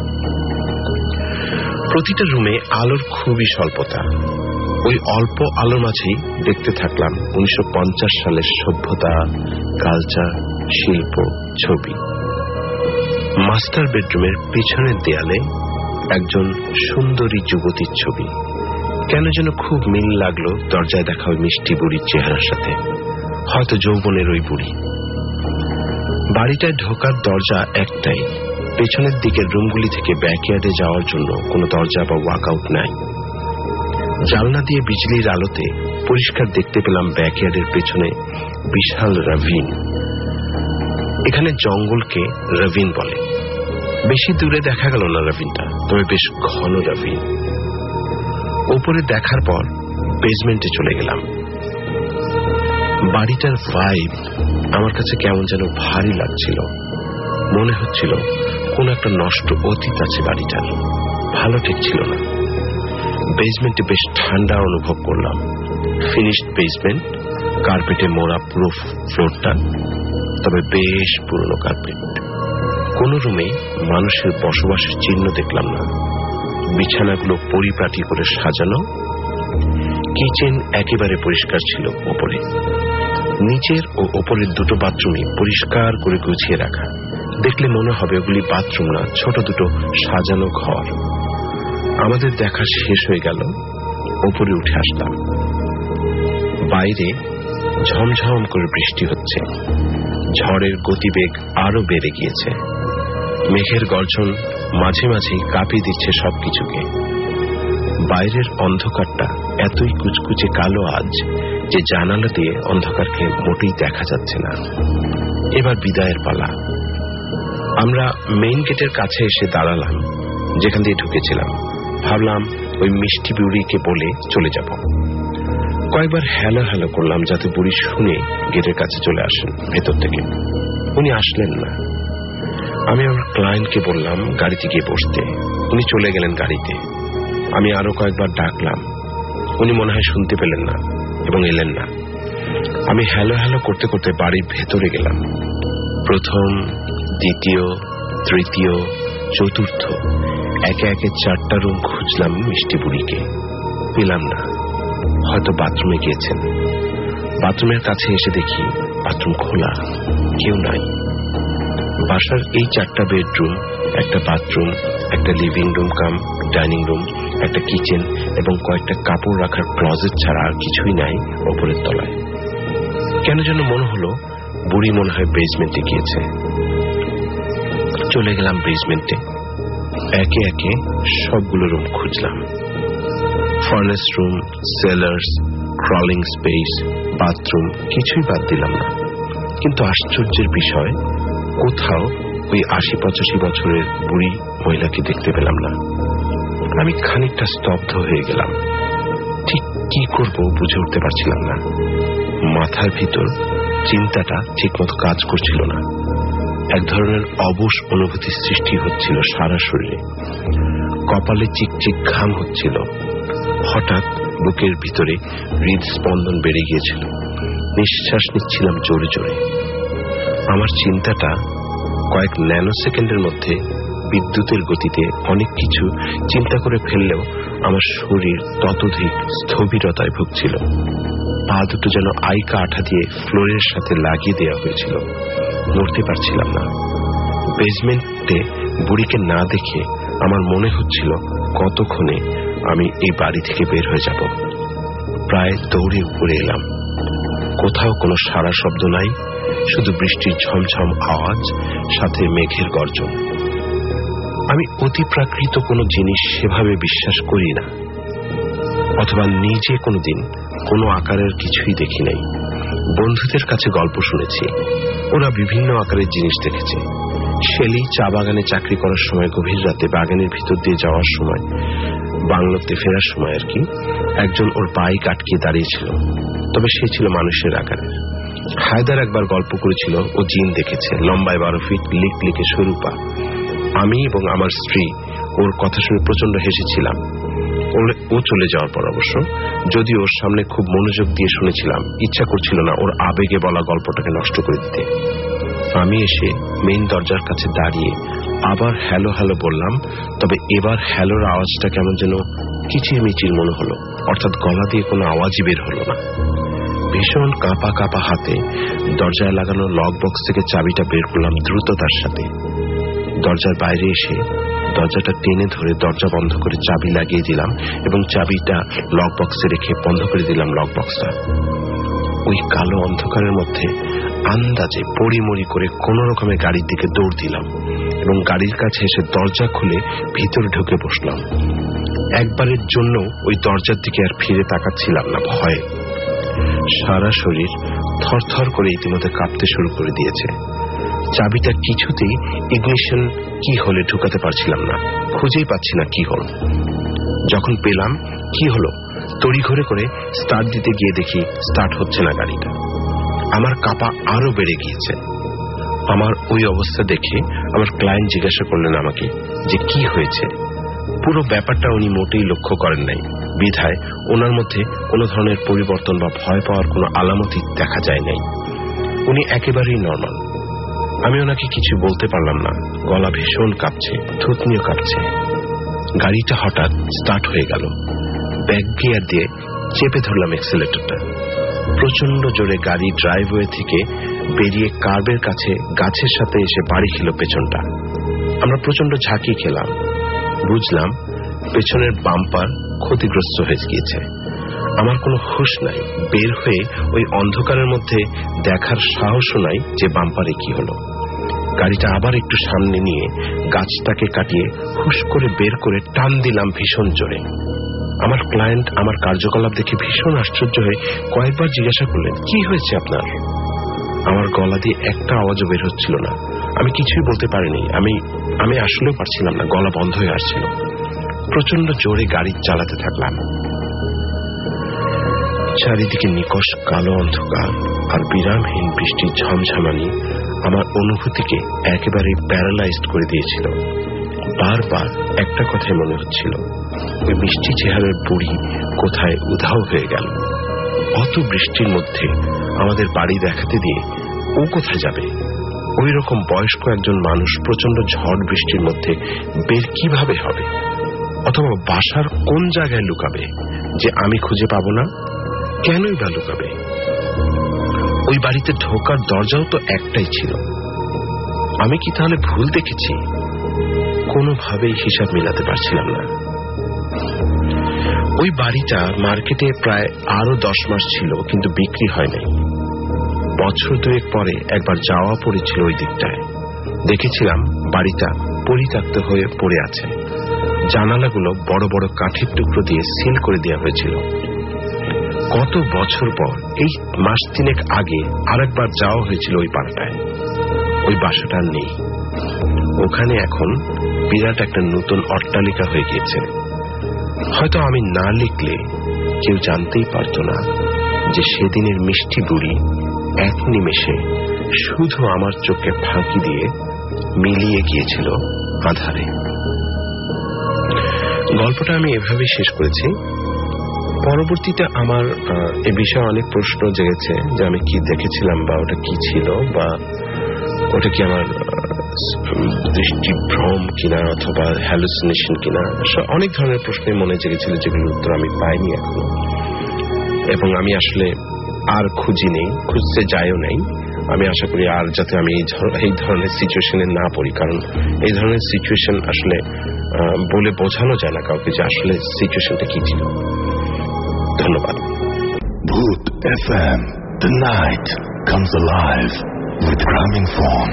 প্রতিটা রুমে আলোর খুবই স্বল্পতা। ওই অল্প আলোর মাঝেই দেখতে থাকলাম উনিশশো পঞ্চাশ সালের সভ্যতা, কালচার, শিল্প, ছবি। মাস্টার বেডরুমের পিছনের দেয়ালে একজন সুন্দরী যুবতীর ছবি। কেন যেন খুব মিল লাগলো দরজায় দেখা ওই মিষ্টি বুড়ির চেহারার সাথে, হয়তো যৌবনের ওই বুড়ি। বাড়িটায় ঢোকার দরজা একটাই, পেছনের দিকের রুমগুলি থেকে ব্যাকইয়ার্ডে যাওয়ার জন্য কোনো দরজা বা ওয়াকআউট নাই। জানলা দিয়ে বিজলির আলোতে পরিষ্কার দেখতে পেলাম ব্যাকইয়ার্ডের পেছনে বিশাল রাভিন। এখানে জঙ্গলকে রাভিন বলে। বেশি দূরে দেখা গেল না রাভিনটা, তবে বেশ ঘন রাভিন। ওপরে দেখার পর বেসমেন্টে চলে গেলাম। বাড়িটার ভাইব আমার কাছে কেমন যেন ভারী লাগছিল। মনে হচ্ছিল কোন একটা নষ্ট অতীত আছে বাড়িটার, ভালো ঠিক ছিল না। বেসমেন্টে বেশ ঠান্ডা অনুভব করলাম। ফিনিশড বেসমেন্ট, কার্পেটে মোড়া পুরো ফ্লোরটা, তবে বেশ পুরনো কার্পেট। কোন রুমে মানুষের বসবাসের চিহ্ন দেখলাম না। বিছানাগুলো পরিপাটি করে সাজানো। কিচেন একেবারে পরিষ্কার ছিল ওপরে। নিচের ও ওপরের দুটো বাথরুমই পরিষ্কার করে গুছিয়ে রাখা। দেখলে মনে হবে ওগুলি বাথরুম না, ছোট দুটো সাজানো ঘর। আমাদের দেখা শেষ হয়ে গেল, ওপরে উঠে আসলাম। বাইরে ঝমঝম করে বৃষ্টি হচ্ছে। ঝড়ের গতিবেগ আরো বেড়ে গিয়েছে। মেঘের গর্জন মাঝে মাঝে কাঁপিয়ে দিচ্ছে সবকিছুকে। বাইরের অন্ধকারটা এতই কুচকুচে কালো আজ যে জানালা দিয়ে অন্ধকারকে মোটেই দেখা যাচ্ছে না। এবার বিদায়ের পালা। আমরা মেইন গেটের কাছে এসে দাঁড়ালাম, যেখান দিয়ে ঢুকেছিলাম। ভাবলাম ওই মিষ্টি বুড়িকে বলে চলে যাব। কয়েকবার হ্যালো হ্যালো করলাম যাতে বুড়ি শুনে গেটের কাছে চলে আসেন ভেতর থেকে। উনি আসলেন না। আমি আমার ক্লায়েন্টকে বললাম গাড়িতে গিয়ে বসতে। উনি চলে গেলেন গাড়িতে। আমি আরো কয়েকবার ডাকলাম, উনি মনে হয় শুনতে পেলেন না এবং এলেন না। আমি হ্যালো হ্যালো করতে করতে বাড়ির ভেতরে গেলাম। প্রথম, দ্বিতীয়, তৃতীয়, চতুর্থ, একে একে চারটা রুম খুঁজলাম মিষ্টি বুড়িকে। পেলাম না। হয়তো বাথরুমে গিয়েছেন। বাথরুমের কাছে এসে দেখি বাথরুম খোলা, কেউ নাই। বাসার এই চারটা বেডরুম, একটা বাথরুম, একটা living room cum dining room, একটা কিচেন এবং কয়েকটা কাপড় রাখার ক্লজেট ছাড়া আর কিছুই নাই ওপরের তলায়। কেন যেন মনে হলো বুড়ি মনে হয় বেসমেন্টে গিয়েছে। চলে গেলাম বেসমেন্টে। একে একে সবগুলো রুম খুঁজলাম। Furnace room, cellars, crawling space, bathroom, কিছুই বাদ দিলাম না। কিন্তু আশ্চর্যের বিষয়, কোথাও ওই আশি পঁচাশি বছরের বুড়ি মহিলাকে দেখতে পেলাম না। আমি খানিকটা স্তব্ধ হয়ে গেলাম। ঠিক কি করব বুঝে উঠতে পারছিলাম না। মাথার ভিতর চিন্তাটা ঠিক মতো কাজ করছিল না। এক ধরনের অবশ অনুভূতি সৃষ্টি হচ্ছিল সারা শরীরে। কপালে চিকচিক ঘাম হচ্ছিল। হঠাৎ বুকের ভিতরে হৃদস্পন্দন বেড়ে গিয়েছিল। নিঃশ্বাস নিচ্ছিলাম জোরে জোরে। আমার চিন্তাটা কয়েক ন্যানো সেকেন্ডের মধ্যে বিদ্যুতের গতিতে অনেক কিছু চিন্তা করে ফেললেও আমার শরীর ততোধিক স্থবিরতায় ভুগছিল। পা দুটো যেন আইকা আঠা দিয়ে ফ্লোরের সাথে লাগিয়ে দেওয়া হয়েছিল। নড়তে পারছিলাম না। বেসমেন্টে বুড়িকে না দেখে আমার মনে হচ্ছিল কতক্ষণে আমি এই বাড়ি থেকে বের হয়ে যাব। প্রায় দৌড়ে উপরে এলাম। কোথাও কোনো সারা শব্দ নাই, শুধু বৃষ্টির ঝমঝম আওয়াজ, সাথে মেঘের গর্জন। আমি অতি প্রাকৃত কোনো জিনিস সেভাবে বিশ্বাস করি না, অথবা নিজে কোনোদিন কোনো আকারের কিছুই দেখি নাই। বন্ধুদের কাছে গল্প শুনেছি, ওরা বিভিন্ন আকারের জিনিস দেখেছে। শেলি চা বাগানে চাকরি করার সময় গভীর রাতে বাগানের ভিতর দিয়ে যাওয়ার সময়, বাংলোতে ফেরার সময় আর কি, একজন ওর বাইক আটকিয়ে দাঁড়িয়েছিল, তবে সে ছিল মানুষের আকারের। হায়দার একবার গল্প করেছিল ও জিন দেখেছে, লম্বায় বারো ফিট, লিক লিকে সরু পা। আমি এবং আমার স্ত্রী ওর কথা শুনে প্রচন্ড হেসেছিলাম। ও চলে যাওয়ার পর অবশ্য যদি ওর সামনে খুব মনোযোগ দিয়ে শুনেছিলাম, ইচ্ছা করছিল না ওর আবেগে বলা গল্পটাকে নষ্ট করে দিতে। আমি এসে মেইন দরজার কাছে দাঁড়িয়ে আবার হ্যালো হ্যালো বললাম, তবে এবার হ্যালোর আওয়াজটা কেমন যেন কিচির মিচির মনে হলো, অর্থাৎ গলা দিয়ে কোনো আওয়াজই বের হলো না। ভীষণ কাঁপা কাঁপা হাতে দরজায় লাগানো লক বক্স থেকে চাবিটা বের করলাম দ্রুততার সাথে। দরজার বাইরে এসে দরজাটা টেনে ধরে দরজা বন্ধ করে চাবি লাগিয়ে দিলাম এবং চাবিটা লক বক্সে রেখে বন্ধ করে দিলাম লক বক্সটা। ওই কালো অন্ধকারের মধ্যে আন্দাজে পড়িমড়ি করে কোন রকমের গাড়ির দিকে দৌড় দিলাম এবং গাড়ির কাছে এসে দরজা খুলে ভিতরে ঢুকে বসলাম। একবারের জন্য ওই দরজার দিকে আর ফিরে তাকাচ্ছিলাম না ভয়ে। সারা শরীর থরথর করে ইতিমধ্যে কাঁপতে শুরু করে দিয়েছে। চাবিটা কিছুতেই ইগনিশন কি হলে ঢুকাতে পারছিলাম না, খুঁজেই পাচ্ছি না কি হল। যখন পেলাম কি হলো, তড়িঘড়ি করে স্টার্ট দিতে গিয়ে দেখি স্টার্ট হচ্ছে না গাড়িটা। আমার কাঁপা আরো বেড়ে গিয়েছে। আমার ওই অবস্থা দেখে আমার ক্লায়েন্ট জিজ্ঞাসা করলেন আমাকে যে কি হয়েছে। পুরো ব্যাপারটা উনি মোটেই লক্ষ্য করেন নাই, বিধায় ওনার মধ্যে কোনো ধরনের পরিবর্তন বা ভয় পাওয়ার কোনো আলামতই দেখা যায় নাই। উনি একেবারেই নর্মাল। আমি ওনাকে কিছু বলতে পারলাম না, গলা ভীষণ কাঁপছে, থুতনিও কাঁপছে। গাড়িটা হঠাৎ স্টার্ট হয়ে গেল। ব্যাক গিয়ার দিয়ে চেপে ধরলাম এক্সেলেটরটা। প্রচন্ড জোরে গাড়ি ড্রাইভওয়ে থেকে বেরিয়ে কার্বের কাছে গাছের সাথে এসে বাড়ি খেল পেছনটা। আমরা প্রচন্ড ঝাঁকি খেলাম। বুঝলাম পেছনের বাম্পার ক্ষতিগ্রস্ত হয়ে গিয়েছে। আমার কোনো হুঁশ নাই, বের হয়ে ওই অন্ধকারের মধ্যে দেখার সাহসও নাই যে বাম্পারে কি হলো। গাড়িটা আবার একটু সামনে নিয়ে গাছটাকে কাটিয়ে হুশ করে বের করে টান দিলাম ভীষণ জোরে। আমার ক্লায়েন্ট আমার কার্যকলাপ দেখে ভীষণ আশ্চর্য হয়ে কয়েকবার জিজ্ঞাসা করলেন, কি হয়েছে আপনার? আমার গলা দিয়ে একটা আওয়াজও বের হচ্ছিল না। আমি কিছুই বলতে পারিনি। আমি আমি আসলেও পারছিলাম না, গলা বন্ধ হয়ে আসছিল। প্রচন্ড জোরে গাড়ি চালাতে থাকলাম। চারিদিকে নিকষ কালো অন্ধকার আর বিরামহীন বৃষ্টির ঝমঝমানি আমার অনুভূতিকে একেবারে প্যারালাইজড করে দিয়েছিল। বারবার একটা কথাই মনে হচ্ছিল, ওই মিষ্টি চেহারার বুড়ি কোথায় উধাও হয়ে গেল। অত বৃষ্টির মধ্যে আমাদের বাড়ি দেখাতে দিয়ে ও কোথায় যাবে? ওই রকম বয়স্ক একজন মানুষ প্রচন্ড ঝড় বৃষ্টির মধ্যে বের কিভাবে হবে? অথবা বাসার কোন জায়গায় লুকাবে যে আমি খুঁজে পাবো না? কেনই বা লুকাবে? ওই বাড়িতে ঢোকার দরজাও তো একটাই ছিল। আমি কি তাহলে ভুল দেখেছি? কোনোভাবেই হিসাব মিলাতে পারছিলাম না। ওই বাড়িটা মার্কেটে প্রায় আরো দশ মাস ছিল, কিন্তু বিক্রি হয় নাই। বছর দুয়েক পরে একবার যাওয়া পড়েছিল ওই দিকটায়। দেখেছিলাম বাড়িটা পরিত্যক্ত হয়ে পড়ে আছে। জানালাগুলো বড় বড় কাঠের টুকরো দিয়ে সিল করে দেওয়া হয়েছিল। কত বছর পর এই মাস তিনেক আগে আরেকবার যাওয়া হয়েছিল ওই পাড়াটায়। ওই বাসাটা নেই। ওখানে এখন বিরাট একটা নতুন অট্টালিকা হয়ে গিয়েছে। হয়তো আমি না লিখলে কেউ জানতেই পারত না যে সেদিনের মিষ্টি বুড়ি এক নিমেষে শুধু আমার চোখে ফাঁকি দিয়ে মিলিয়ে গিয়েছিল আধারে। গল্পটা আমি এভাবে শেষ করেছি। পরবর্তীতে আমার এ বিষয়ে অনেক প্রশ্ন জেগেছে যে আমি কি দেখেছিলাম, বা ওটা কি ছিল, বা ওটা কি আমার দৃষ্টিভ্রম কিনা অথবা হ্যালুসিনেশন কিনা। অনেক ধরনের প্রশ্ন মনে জেগেছিল যেগুলোর উত্তর আমি পাইনি এখনো, এবং আমি আসলে আর খুঁজি নেই, খুঁজতে যাইও নাই। আমি আশা করি আর যাতে আমি এই ধরনের সিচুয়েশনে না পড়ি, কারণ এই ধরনের সিচুয়েশন আসলে বলে বোঝানো যায় না কাউকে যে আসলে সিচুয়েশনটা কি ছিল। ধন্যবাদ। Bhoot F M, the night comes alive with Gramophone.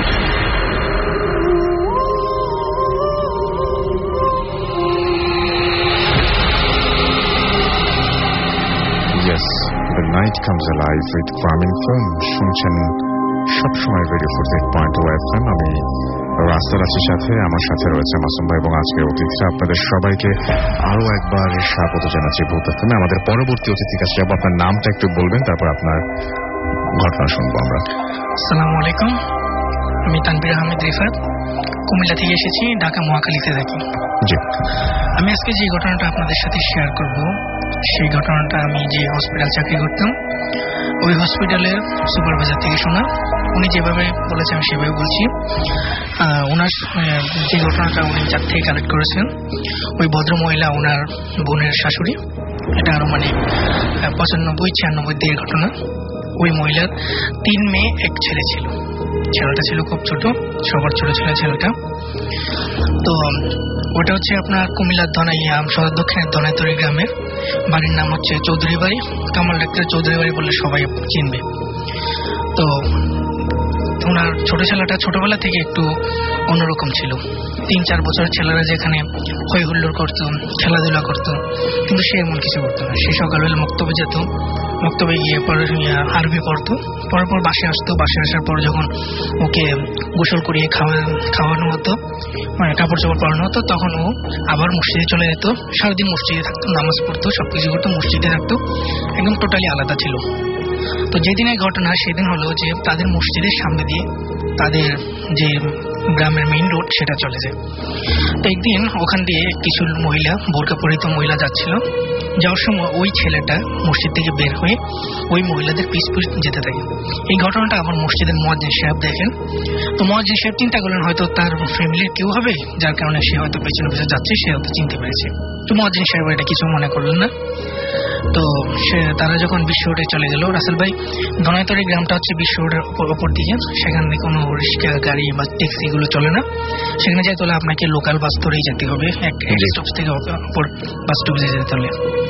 Yes, the night comes alive with Gramophone. শুনছেন সবসময় radio forty eight point two F M. আমি রাস্তারাচির সাথে, আমার সাথে রয়েছে মাসুম ভাই এবং আজকের অতিথিরা। আপনাদের সবাইকে আরো একবার স্বাগত জানাচ্ছি ভূত এফ এম। আমাদের পরবর্তী অতিথির কাছে যাবো। আপনার নামটা একটু বলবেন, তারপর আপনার ঘটনা শুনবো আমরা। আসসালামু আলাইকুম, আমি তানভীর আহমেদ রিফাত। কুমিল্লা থেকে এসেছি, ঢাকা মহাখালীতে থাকি। আমি আজকে যে ঘটনাটা আপনাদের সাথে শেয়ার করব, সেই ঘটনাটা আমি যে হসপিটাল চাকরি করতাম ওই হসপিটালের সুপারভাইজার থেকে শোনা। উনি যেভাবে বলেছে আমি সেভাবে বলছি। ওনার যে ঘটনাটা উনি যার থেকে কালেক্ট করেছেন, ওই ভদ্র মহিলা ওনার বোনের শাশুড়ি। এটা আরো মানে পঁচানব্বই ছিয়ানব্বই দিকের ঘটনা। ওই মহিলার তিন মেয়ে এক ছেলে ছিল। ছেলেটা ছিল খুব ছোট, সবার ছোট ছিল ছেলেটা। তো ওটা হচ্ছে আপনার কুমিল্লার ধনাইয়া সদর দক্ষিণের ধনাইতরি গ্রামের। বাড়ির নাম হচ্ছে চৌধুরী বাড়ি। কামাল ডাক্তার চৌধুরী বাড়ি বললে সবাই চিনবে। তো ওনার ছোট ছেলেটা ছোটবেলা থেকে একটু অন্যরকম ছিল। তিন চার বছরের ছেলেরা যেখানে হই হুল্লোড় করতো, খেলাধুলা করতো, কিন্তু সে এমন কিছু করতো না। সে সকালবেলা মক্তবে যেত, মক্তবে গিয়ে পরে আরবি পড়তো, পড়ার পর বাসে আসতো। বাসে আসার পর যখন ওকে গোসল করিয়ে খাওয়া খাওয়ানো হতো, মানে কাপড় চোপড় পরানো হতো, তখন ও আবার মসজিদে চলে যেত। সারাদিন মসজিদে থাকতো, নামাজ পড়তো, সবকিছু করতো, মসজিদে থাকতো, একদম টোটালি আলাদা ছিল। তো যেদিনের ঘটনা সেদিন হলো যে তাদের মসজিদের সামনে দিয়ে তাদের যে গ্রামের মেইন রোড সেটা চলে যায়। তো একদিন ওখান দিয়ে কিছু মহিলা, বোরকা পরিহিত মহিলা যাচ্ছিল। যাওয়ার সময় ওই ছেলেটা মসজিদ থেকে বের হয়ে ওই মহিলাদের পিছ পিছ যেতে থাকে। এই ঘটনাটা আমার মসজিদের মুয়াজ্জিন সাহেব দেখেন। তো মুয়াজ্জিন সাহেব চিন্তা করলেন হয়তো তার ফ্যামিলির কেউ হবে, যার কারণে সে হয়তো পেছনে পেছনে যাচ্ছে, সে হয়তো চিনতে পেরেছে। তো মুয়াজ্জিন সাহেব এটা কিছু মনে করলেন না। তো সে তারা যখন বিশ্ব রোডে চলে গেল, রাসেল ভাই ধনাইতরি গ্রামটা হচ্ছে বিশ্ব রোডের ওপর দিকে, সেখানে কোনো রিক্সা গাড়ি বা ট্যাক্সি গুলো চলে না। সেখানে যেতে হলে আপনাকে লোকাল বাস ধরেই যেতে হবে, এক স্টপ থেকে অপর বাস স্টপেজে যেতে হলে।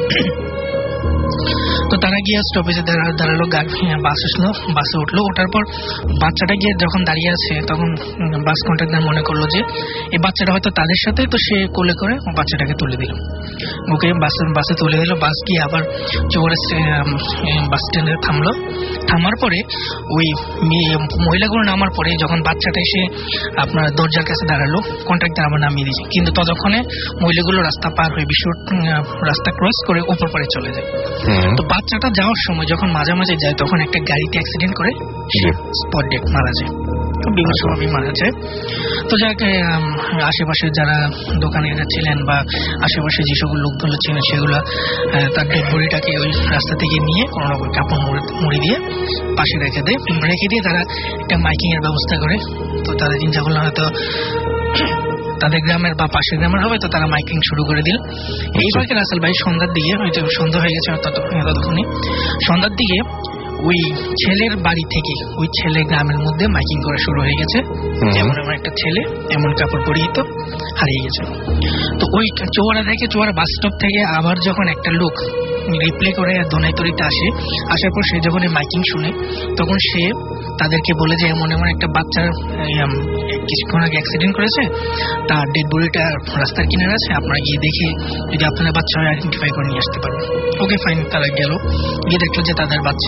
তো তারা গিয়ে স্টপেজে দাঁড়ালো, বাস আসলো, বাসে উঠলো। ওঠার পর বাচ্চাটা গিয়ে যখন দাঁড়িয়ে আছে তখন বাস কন্ট্রাক্টর মনে করলো যে এই বাচ্চাটা হয়তো তাদের সাথে, তো সে কোলে করে বাচ্চাটাকে তুলে দিল, ওকে বাসে বাসে তুলে দিল। বাস গিয়ে আবার চৌড়ে বাস স্ট্যান্ডে থামলো। থামার পরে ওই মহিলাগুলো নামার পরে যখন বাচ্চাটা এসে আপনার দরজার কাছে দাঁড়ালো, কন্ট্রাক্টর আবার নামিয়ে দিয়েছে। কিন্তু ততক্ষণে মহিলাগুলো রাস্তা পার হয়ে বিশ্ব রাস্তা ক্রস করে ওপর পারে চলে যায়। তো বাচ্চাটা যাওয়ার সময় যখন মাঝামাঝি যায় তখন একটা গাড়িতে অ্যাক্সিডেন্ট করে সে স্পট ডেড মারা যায়, বিভৎসভাবে মারা যায়। তো যাকে আশেপাশে যারা দোকানিরা ছিলেন বা আশেপাশে যে সকল লোকগুলো ছিলেন সেগুলো তার ডেড বডিটাকে ওই রাস্তা থেকে নিয়ে কোনো রকম কাপড় মুড়ি দিয়ে পাশে রেখে দেয়। রেখে দিয়ে তারা একটা মাইকিং এর ব্যবস্থা করে। তো তারা চিন্তা করলে হয়তো তাদের গ্রামের বা পাশের গ্রামের হবে, তো তারা মাইকিং শুরু করে দিল। এইভাবে রাসেল ভাই সন্ধ্যার দিকে, হয়তো সন্ধ্যা হয়ে গেছে ততক্ষণই, সন্ধ্যার দিকে ওই ছেলের বাড়ি থেকে ওই ছেলে গ্রামের মধ্যে মাইকিং করা শুরু হয়ে গেছে, এমন এমন একটা ছেলে এমন কাপড় পরিহিত হারিয়ে গেছে। তো ওই চৌয়ারা থেকে, চৌয়ারা বাস স্টপ থেকে আবার যখন একটা লোক রিপ্লে করে ধনাইতরিতে আসে, আসার পর সে যখন মাইকিং শুনে তখন সে তাদেরকে বলে যে এমন এমন একটা বাচ্চার কিছুক্ষণ আগে অ্যাক্সিডেন্ট করেছে, তার ডেড বডিটা রাস্তার কিনারে আছে, আপনারা গিয়ে দেখে যদি আপনাদের বাচ্চা হয় আইডেন্টিফাই করে নিয়ে আসতে পারবেন। ওকে ফাইন, তারা গেল, গিয়ে দেখলো যে তাদের বাচ্চা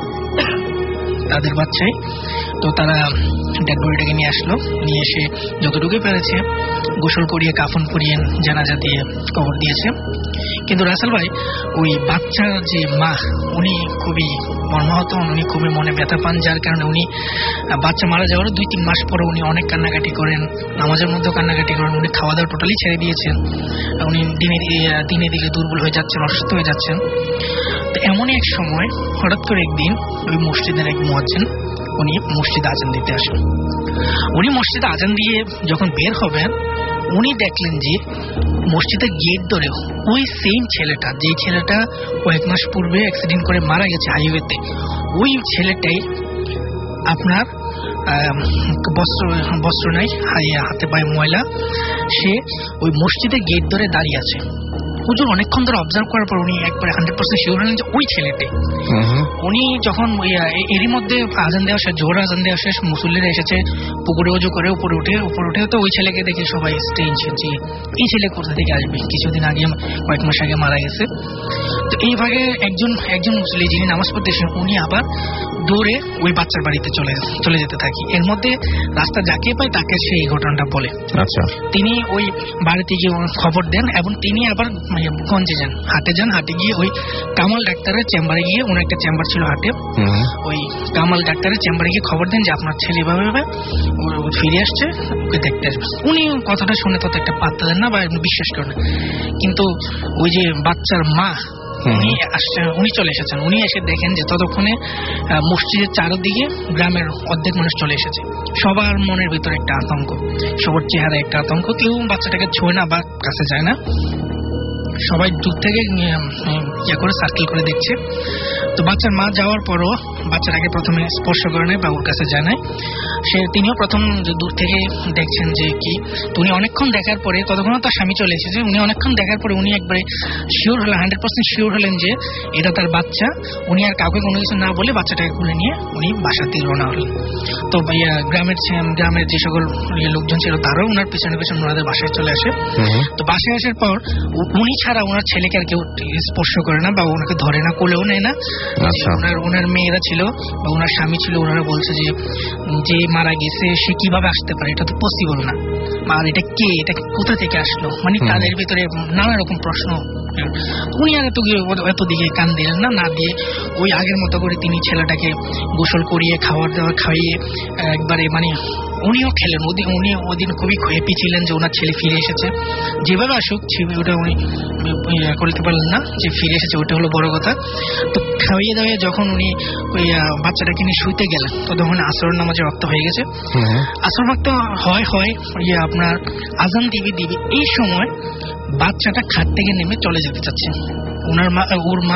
তাদের বাচ্চাই তো তারা ডেড বডিটাকে নিয়ে আসলো। নিয়ে এসে যতটুকুই পেরেছে গোসল করিয়ে কাফন পরিয়ে জানাজা দিয়ে কবর দিয়েছে। কিন্তু রাসেল ভাই ওই বাচ্চার যে মা, উনি খুবই মর্মাহত হন, উনি খুবই মনে ব্যথা পান, যার কারণে উনি বাচ্চা মারা যাওয়ার দুই তিন মাস পরে উনি অনেক কান্নাকাটি করেন, নামাজের মধ্যেও কান্নাকাটি করেন। উনি খাওয়া দাওয়া টোটালি ছেড়ে দিয়েছেন, উনি দিনে দিনে দিকে দুর্বল হয়ে যাচ্ছেন, অসুস্থ হয়ে যাচ্ছেন। তো এমনই এক সময় হঠাৎ করে একদিন ওই মসজিদের এক মুয়াজ্জিন উনি মসজিদে আজান দিতে আসেন। উনি মসজিদে আজান দিয়ে যখন বের হবেন, উনি দেখলেন যে মসজিদের গেট ধরে ওই সেম ছেলেটা, যে ছেলেটা কয়েক মাস পূর্বে অ্যাক্সিডেন্ট করে মারা গেছে হাইওয়েতে, ওই ছেলেটাই আপনার বস্ত্র বস্ত্র নাই, হাতে পায়ে ময়লা, সে ওই মসজিদের গেট ধরে দাঁড়িয়ে আছে। হুজুর অনেকক্ষণ ধরে অবজার্ভ করার পর উনি একবারে হান্ড্রেড পার্সেন্ট শিওর হলেন যে ওই ছেলেটি। উনি যখন এরই মধ্যে আজান দেওয়া শেষ, জোহর আজান দেওয়া শেষ, মুসল্লিরা এসেছে, পুকুরে উজু করে উপরে উঠে উপরে উঠে তো ওই ছেলেকে দেখে সবাই টেনশন যে এই ছেলে কোথা থেকে আসবে, কিছুদিন আগে কয়েক মাস আগে মারা গেছে। তো এইভাবে একজন একজন মুসল্লি যিনি নামাজ পড়তেছেন উনি আবার দৌড়ে ওই বাচ্চার বাড়িতে চলে চলে যেতে থাকি। এর মধ্যে রাস্তা যাকে পায় তাকে সে এই ঘটনাটা বলে। আচ্ছা, তিনি ওই বাড়িতে গিয়ে খবর দেন এবং তিনি আবার গঞ্জে যান, হাটে যান, হাটে গিয়ে ওই কামাল ডাক্তারের চেম্বারে গিয়ে ওনার একটা চেম্বার ছিল হাটে, ওই কামাল ডাক্তারের চেম্বারে গিয়ে খবর দেন যে আপনার ছেলে এভাবে ফিরে আসছে, ওকে দেখতে আসবে। উনি কথাটা শুনে তত একটা পাত্তা দেন না বা বিশ্বাস করেন না, কিন্তু ওই যে বাচ্চার মা উনি আসছেন, উনি চলে এসেছেন। উনি এসে দেখেন যে ততক্ষণে মসজিদের চারদিকে গ্রামের অর্ধেক মানুষ চলে এসেছে। সবার মনের ভিতরে একটা আতঙ্ক, সবার চেহারা একটা আতঙ্ক, কেউ বাচ্চাটাকে ছোঁয় না বা কাছে যায় না, সবাই দূর থেকে ইয়ে করে সার্কেল করে দেখছে। তো বাচ্চার মা যাওয়ার পরও বাচ্চাটাকে প্রথমে স্পর্শ করে নেয় বা ওর কাছে যায় না, সে তিনিও প্রথম দূর থেকে দেখছেন যে কি। তো উনি অনেকক্ষণ দেখার পরে, ততক্ষণ তার স্বামী চলে এসেছে, উনি অনেকক্ষণ দেখার পরে উনি একবারে শিওর হলেন, হান্ড্রেড পার্সেন্ট শিওর হলেন যে এটা তার বাচ্চা। উনি আর কাউকে কোনো কিছু না বলে বাচ্চাটাকে খুলে নিয়ে উনি বাসা দিয়ে রওনা হলেন। তো গ্রামের গ্রামের যে সকল লোকজন ছিল তারাও ওনার পিছনে পিছনে ওনাদের বাসায় চলে আসে। তো বাসায় আসার পর উনি ছাড়া ওনার ছেলেকে আর কেউ স্পর্শ করে না বা ওনাকে ধরে না, কোলেও নেয় না। ওনার ওনার মেয়েরা ছিল বা ওনার স্বামী ছিল, ওনারা বলছে যে যে মারা গেছে সে কিভাবে আসতে পারে, এটা তো পসিবল না, আর এটা কে, এটা কোথা থেকে আসলো, মানে তাদের ভিতরে নানা রকম প্রশ্ন। উনি আর এত এত দিকে কান দিলেন না, না দিয়ে ওই আগের মতো করে তিনি ছেলেটাকে গোসল করিয়ে খাবার দাবার খাইয়ে একবারে মানে উনিও খেলেন। ওদিন উনি ওদিন খুবই হ্যাপি ছিলেন যে ওনার ছেলে ফিরে এসেছে, যেভাবে আসুক ওটা উনি করতে পারলেন না, যে ফিরে এসেছে ওটা হলো বড় কথা। তো খাইয়ে দাওয়াইয়ে যখন উনি ওই বাচ্চাটাকে নিয়ে শুইতে গেলেন, তো তখন আসরের নামাজের রক্ত হয়ে গেছে। আসর রক্ত হয় হয় ইয়ে আপনার আজান দিবি দিবি এই সময় বাচ্চাটা খাট থেকে নেমে চলে যেতে চাচ্ছে। ওনার মা ওর মা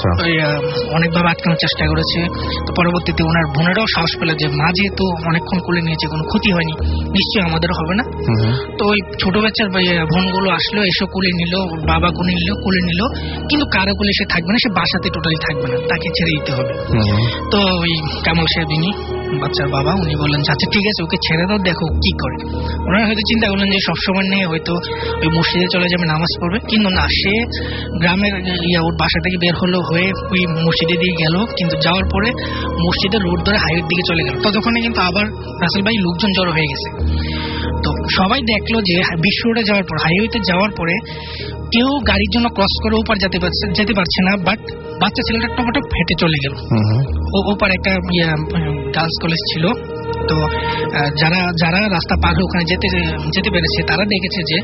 অনেকভাবে আটকানোর চেষ্টা করেছে। তো পরবর্তীতে ওনার বোনেরাও সাহস পেল যে মা যেহেতু অনেকক্ষণ কোলে নিয়েছে, কোনো ক্ষতি হয়নি, নিশ্চয়ই আমাদের হবে না। তো ওই ছোট বাচ্চার বোনগুলো আসলো, এসে কোলে নিল, বাবা কোলে নিল কোলে নিল কিন্তু কারো কোলে সে থাকবে না, সে বাসাতে টোটালি থাকবে না, তাকে ছেড়ে দিতে হবে। তো ওই কামাল সাহেব ইনি বাচ্চার বাবা, উনি বললেন আচ্ছা ঠিক আছে ওকে ছেড়ে দাও, দেখো কি করে। ওনারা হয়তো চিন্তা করলেন যে সবসময় নিয়ে হয়তো ওই মসজিদে চলে যাবে, নামাজ পড়বে, কিন্তু না, সে গ্রামের ইয়া ওর বাসা থেকে বের হলো হয়ে ওই মসজিদে দিয়ে গেল, কিন্তু যাওয়ার পরে মসজিদের রোড ধরে হাইওয়ের দিকে চলে গেল। ততক্ষণে কিন্তু আবার রাসেল ভাই লোকজন জড়ো হয়ে গেছে। তো সবাই দেখলো যে বিশ্ব রোডে যাওয়ার পর, হাইওয়েতে যাওয়ার পরে কেউ গাড়ির জন্য ক্রস করে ওপার যেতে পারছে যেতে পারছে না, বাট বাচ্চা ছেলেটা টমাটো ফেটে চলে গেল। ওপার একটা গার্লস কলেজ ছিল, তো যারা যারা রাস্তা পার হয়ে ওখানে যেতে যেতে পেরেছে তারা দেখেছে যে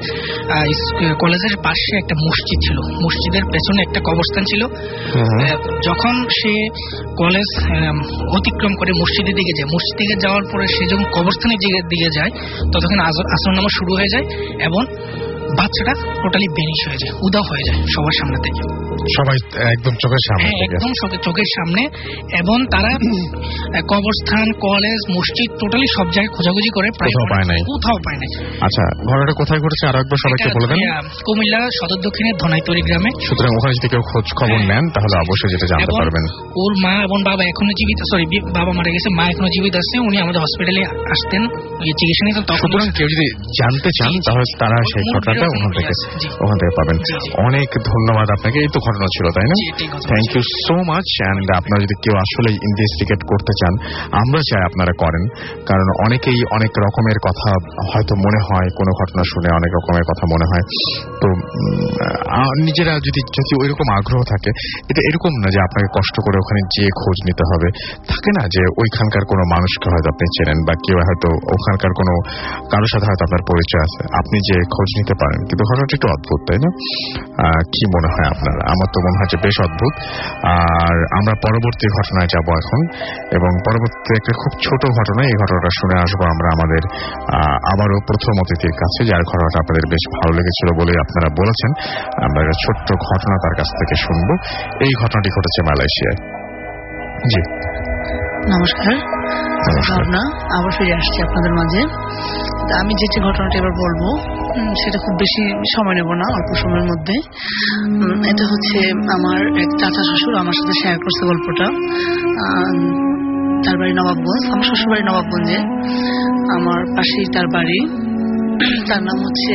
কলেজের পাশে একটা মসজিদ ছিল, মসজিদের পেছনে একটা কবরস্থান ছিল। যখন সে কলেজ অতিক্রম করে মসজিদের দিকে যায়, মসজিদ দিকে যাওয়ার পরে সে যখন কবরস্থানের দিকে যায় ততক্ষণ আসর নামাজ শুরু হয়ে যায় এবং বাচ্চাটা টোটালি বেনিশ হয়ে যায়, উদাও হয়ে যায় সবার সামনে থেকে, সবাই একদম চোখের সামনে, একদম চোখের সামনে। এবং তারা কবরস্থান, কলেজ, মসজিদ টোটালি সব জায়গায় খোঁজাখুঁজি করে, প্রায় কোথাও পায় নাই। আচ্ছা, ঘটনাটা কোথায় ঘটেছে আরো একবার সবাইকে বলে দেন। কুমিল্লা সদর দক্ষিণের ধনাইতরি গ্রামে। সুতরাং ওখানে যদি কেউ খোঁজ খবর নেন তাহলে অবশ্যই যেটা জানতে পারবেন। ওর মা এবং বাবা এখনো জীবিত, সরি বাবা মারা গেছে, মা এখনো জীবিত আছে। উনি আমাদের হসপিটালে আসতেন চিকিৎসা নিতেন। সুতরাং কেউ যদি জানতে চান তাহলে তারা সেই ঘটনাটা ওখান থেকে ওখান থেকে পাবেন। অনেক ধন্যবাদ আপনাকে। এই তো ঘটনা ছিল, তাই না? Thank you so much. And আপনারা যদি কেউ আসলে ইনভেস্টিগেট করতে চান, আমরা চাই আপনারা করেন, কারণ অনেকেই অনেক রকমের কথা হয়তো মনে হয়, কোনো ঘটনা শুনে অনেক রকমের কথা মনে হয়। তো নিজেরা যদি যদি ওই রকম আগ্রহ থাকে, এটা এরকম না যে আপনাকে কষ্ট করে ওখানে যেয়ে খোঁজ নিতে হবে। থাকে না যে ওইখানকার কোনো মানুষকে হয়তো আপনি চেনেন বা কেউ হয়তো ওখানকার কোনো কারোর সাথে হয়তো আপনার পরিচয় আছে, আপনি যে খোঁজ নিতে পারেন। কিন্তু ঘটনাটা একটু অদ্ভুত, তাই না? কি মনে হয় আপনার? আমার তো মনে হয় যে বেশ অদ্ভুত। আর আমরা পরবর্তী ঘটনায় যাব এখন, এবং পরবর্তী একটা খুব ছোট ঘটনা, এই ঘটনাটা শুনে আসবো আমরা আমাদের আবারও প্রথম অতিথির কাছে, যার ঘটনাটা আপনাদের বেশ ভালো লেগেছিল বলে আপনারা বলেছেন। আমরা একটা ছোট্ট ঘটনা তার কাছ থেকে শুনবো। এই ঘটনাটি ঘটেছে মালয়েশিয়ায়। জি নমস্কার, ভাবনা আবার ফিরে আসছি আপনাদের মাঝে। আমি যেটি ঘটনাটা এবার বলবো সেটা খুব বেশি সময় নেব না, অল্প সময়ের মধ্যে। এটা হচ্ছে আমার এক চাচা শ্বশুর আমার সাথে শেয়ার করছে গল্পটা। তার বাড়ি নবাবগঞ্জ, আমার শ্বশুর বাড়ি নবাবগঞ্জে, আমার পাশেই তার বাড়ি। তার নাম হচ্ছে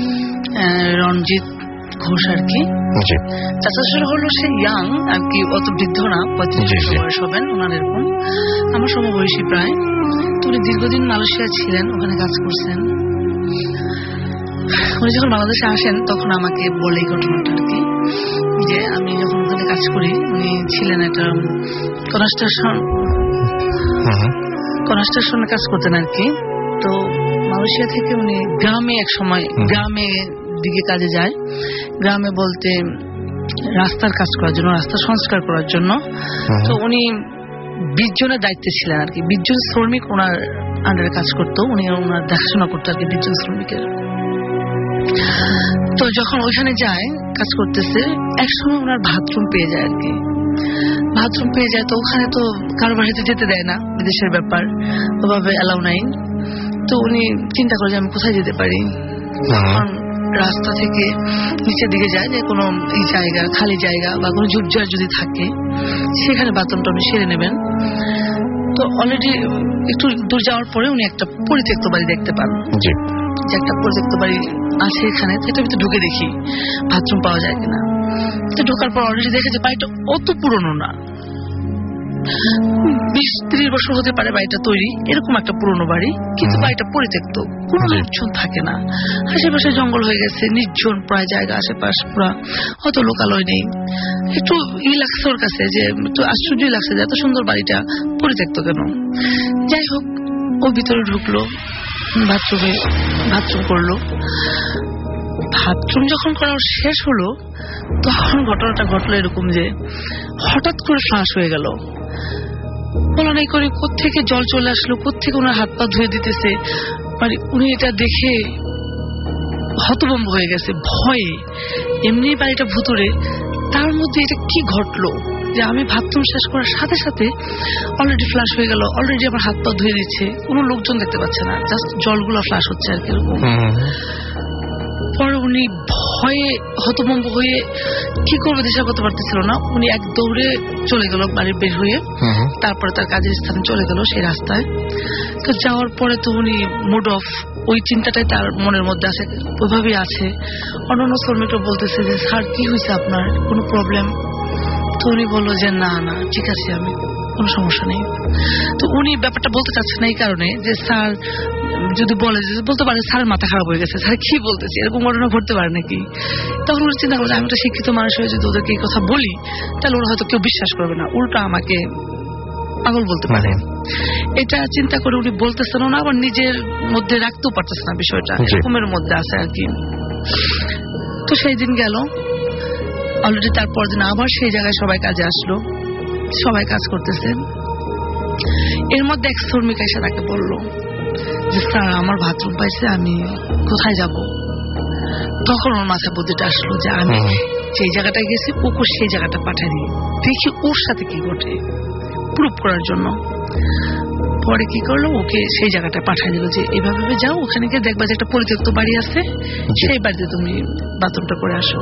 রণজিৎ ঘোষ আর কি। চাচা শ্বশুর হলো সে ইয়াং আর কি, অত বৃদ্ধ না, পঁয়ত্রিশ বছর বয়স হবেন ওনার এরকম, আমার সমবয়সী প্রায়। তো উনি দীর্ঘদিন মালয়েশিয়া ছিলেন, ওখানে কাজ করছেন। উনি যখন বাংলাদেশে আসেন তখন আমাকে বলে এই ঘটনাটা আর কি, যে আমি যখন ওখানে যেখানে কাজ করি উনি ছিলেন একটা কনস্ট্রাকশন কনস্ট্রাকশনে কাজ করতেন আর কি। তো মালয়েশিয়া থেকে উনি গ্রামে এক সময় গ্রামে দিকে কাজে যায়, গ্রামে বলতে রাস্তার কাজ করার জন্য, রাস্তা সংস্কার করার জন্য। তো উনি বিশ জনের দায়িত্বে ছিলেন আর কি, বিশ জন শ্রমিক ওনার আন্ডারে কাজ করতো, উনি ওনার দেখাশোনা করতো আর কি বিশ জন শ্রমিকের। তো যখন ওইখানে যায় কাজ করতেছে, একসময় ওনার বাথরুম পেয়ে যায় আর কি, বাথরুম পেয়ে যায়। তো ওখানে তো কারো বাড়িতে যেতে দেয় না, বিদেশের ব্যাপার, ওভাবে অ্যালাউ নাই। তো উনি চিন্তা করে যে আমি কোথায় যেতে পারি। তখন রাস্তা থেকে নিচের দিকে যায় যে কোনো এই জায়গা, খালি জায়গা বা কোনো ঝুপঝাড় যদি থাকে সেখানে বাথরুমটা উনি সেরে নেবেন। তো অলরেডি একটু দূর যাওয়ার পরে উনি একটা পরিত্যক্ত বাড়ি দেখতে পান, যে একটা পরিত্যক্ত বাড়ি আছে এখানে, সেটা ভিতরে ঢুকে দেখি বাথরুম পাওয়া যায় কিনা। তো ঢোকার পর অলরেডি দেখে যে বাড়িটা অত পুরনো না, বিশ ত্রিশ বছর হতে পারে বাড়িটা তৈরি, এরকম একটা পুরনো বাড়ি, কিন্তু বাড়িটা পরিত্যক্ত, কোনো লোকজন থাকে না, আশেপাশে জঙ্গল হয়ে গেছে, নির্জন প্রায় জায়গা, আশেপাশ পুরা অত লোকালয় নেই। একটু ই লাগছে ওর কাছে, যে একটু আশ্চর্যই লাগছে যে এত সুন্দর বাড়িটা পরিত্যক্ত কেন। যাই হোক, ও ভিতরে ঢুকলো, বাথরুমে বাথরুম করলো। বাথরুম যখন করা শেষ হলো তখন ঘটনাটা ঘটলো এরকম যে হঠাৎ করে ফ্লাশ হয়ে গেল। বলা নাই করে কোত্থেকে জল চলে আসলো, কোত্থেকে ওনার হাত পা ধুয়ে দিতেছে। মানে উনি এটা দেখে হতভম্ব হয়ে গেছে ভয়ে, এমনি বাড়িটা ভুতুরে, তার মধ্যে এটা কি ঘটলো যে আমি বাথরুম শেষ করার সাথে সাথে অলরেডি ফ্লাশ হয়ে গেল, অলরেডি আমার হাত পা ধুয়ে দিচ্ছে, কোনো লোকজন দেখতে পাচ্ছে না, জাস্ট জলগুলো ফ্লাশ হচ্ছে আর কি এরকম। পরে উনি ভয়ে হতভম্ব হয়ে কি করবে দিশা করতে পারতেছিল না, উনি এক দৌড়ে চলে গেল বাড়ির বের হয়ে, তারপরে তার কাজের স্থানে চলে গেল সেই রাস্তায়। তো যাওয়ার পরে তো উনি মুড অফ, ওই চিন্তাটাই তার মনের মধ্যে আছে, ওইভাবেই আছে। অন্যান্য শ্রমিকরা বলতেছে যে স্যার কি হয়েছে আপনার, কোনো প্রবলেম? তো উনি বললো যে না না ঠিক আছে, আমি কোনো সমস্যা নেই। তো উনি ব্যাপারটা বলতে চাচ্ছেন না এই কারণে যে স্যার যদি বলে, বলতে পারে স্যারের মাথা খারাপ হয়ে গেছে, স্যার কি বলতেছে, এরকম ঘটনা ঘটতে পারে নাকি। তখন উনি চিন্তা করছে আমি একটা শিক্ষিত মানুষ হয়ে যদি ওদেরকে এই কথা বলি তাহলে ওরা হয়তো কেউ বিশ্বাস করবে না, উল্টা আমাকে পাগল বলতে পারে। এটা চিন্তা করে উনি বলতেছেন না, আবার নিজের মধ্যে রাখতেও পারতেছে না, বিষয়টা এরকমের মধ্যে আছে আর কি। তো সেই দিন গেল, অলরেডি তারপর দিন আবার সেই জায়গায় সবাই কাজে আসলো, সবাই কাজ করতেছেন। এর মধ্যে এক শ্রমিক এসে তাকে বললো যে স্যার আমার বাথরুম পাইছে, আমি কোথায় যাব? তখন ওর মাথায় বুদ্ধিটা আসলো যে আমি সেই জায়গাটায় গেছি, ওকে সেই জায়গাটা পাঠিয়ে দিই, দেখি ওর সাথে কি ঘটে, প্রুফ করার জন্য। পরে কি করলো, ওকে সেই জায়গাটা পাঠিয়ে দিল যে এভাবে যাও, ওখানে গিয়ে দেখবা যে একটা পরিত্যক্ত বাড়ি আছে, সেই বাড়িতে তুমি বাথরুমটা করে আসো।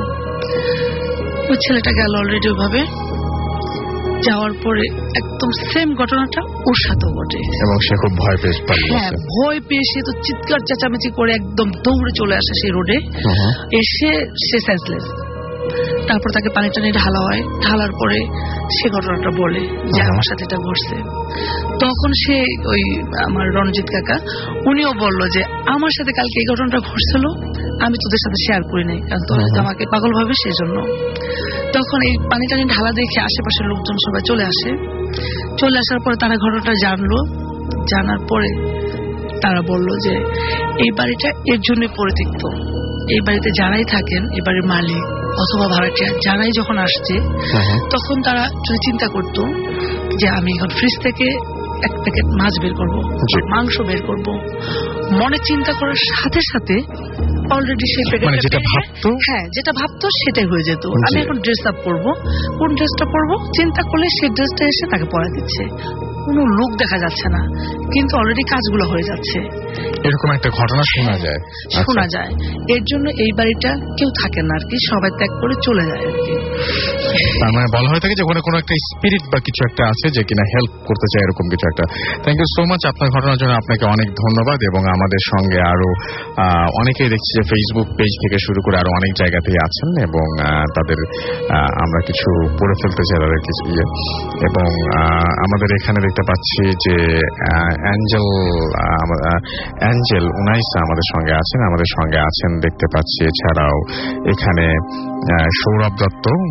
ওই ছেলেটা গেল অলরেডি ওইভাবে, যাওয়ার পরে একদম সেম ঘটনাটা ওর সাথেও ঘটে, এবং সে খুব ভয় পেয়ে হ্যাঁ ভয় পেয়ে সে তো চিৎকার চেঁচামেচি করে একদম দৌড়ে চলে আসে সেই রোডে, এসে সে সেন্সলেস। তারপর তাকে পানি টানি ঢালা হয়, ঢালার পরে সে ঘটনাটা বলে যে আমার সাথে এটা ঘটছে। তখন সে ওই আমার রণজিৎ কাকা উনিও বললো যে আমার সাথে কালকে এই ঘটনাটা ঘটছিল, আমি তোদের সাথে শেয়ার করি নাই, কারণ তোরা আমাকে পাগল ভাবে সেই জন্য। তখন এই পানি টানি ঢালা দেখে আশেপাশের লোকজন সবাই চলে আসে, চলে আসার পরে তারা ঘটনাটা জানলো, জানার পরে তারা বলল যে এই বাড়িটা এর জন্য পরিত্যক্ত, এই বাড়িতে যারাই থাকেন, এই বাড়ির মালিক অথবা ভাড়াটিয়া যারাই যখন আসছে তখন তারা যদি চিন্তা করত যে আমি এখন ফ্রিজ থেকে এক প্যাকেট মাছ বের করবো, মাংস বের করব, মনে চিন্তা করার সাথে সাথে অলরেডি সেই প্যাকেট যেটা ভাবতো হ্যাঁ যেটা ভাবতো সেটাই হয়ে যেত। আমি এখন ড্রেস আপ করবো, কোন ড্রেসটা পরবো চিন্তা করলে সেই ড্রেসটা এসে তাকে পরা দিচ্ছে, কোনো লোক দেখা যাচ্ছে না, কিন্তু অলরেডি কাজগুলো হয়ে যাচ্ছে। এরকম একটা ঘটনা শোনা যায় শোনা যায় এর জন্য এই বাড়িটা কেউ থাকে না আর কি, সবাই ত্যাগ করে চলে যায় আর কি। তার মানে বলা হয়ে থাকে যে ওখানে কোনো একটা স্পিরিট বা কিছু একটা আছে যে কিনা হেল্প করতে চায়, এরকম কিছু একটা। থ্যাংক ইউ সো মাচ আপনার ঘটনার জন্য, আপনাকে অনেক ধন্যবাদ। এবং আমাদের সঙ্গে আরো অনেকেই দেখছি যে ফেসবুক পেজ থেকে শুরু করে আরো অনেক জায়গাতেই আছেন, এবং তাদের আমরা কিছু পড়ে ফেলতে চাই তাদের কিছু ইয়ে। এবং আমাদের এখানে দেখতে পাচ্ছি যে অ্যাঞ্জেল অ্যাঞ্জেল উনাইসা আমাদের সঙ্গে আছেন, আমাদের সঙ্গে আছেন দেখতে পাচ্ছি। এছাড়াও এখানে সৌরভ দত্ত এছাড়াও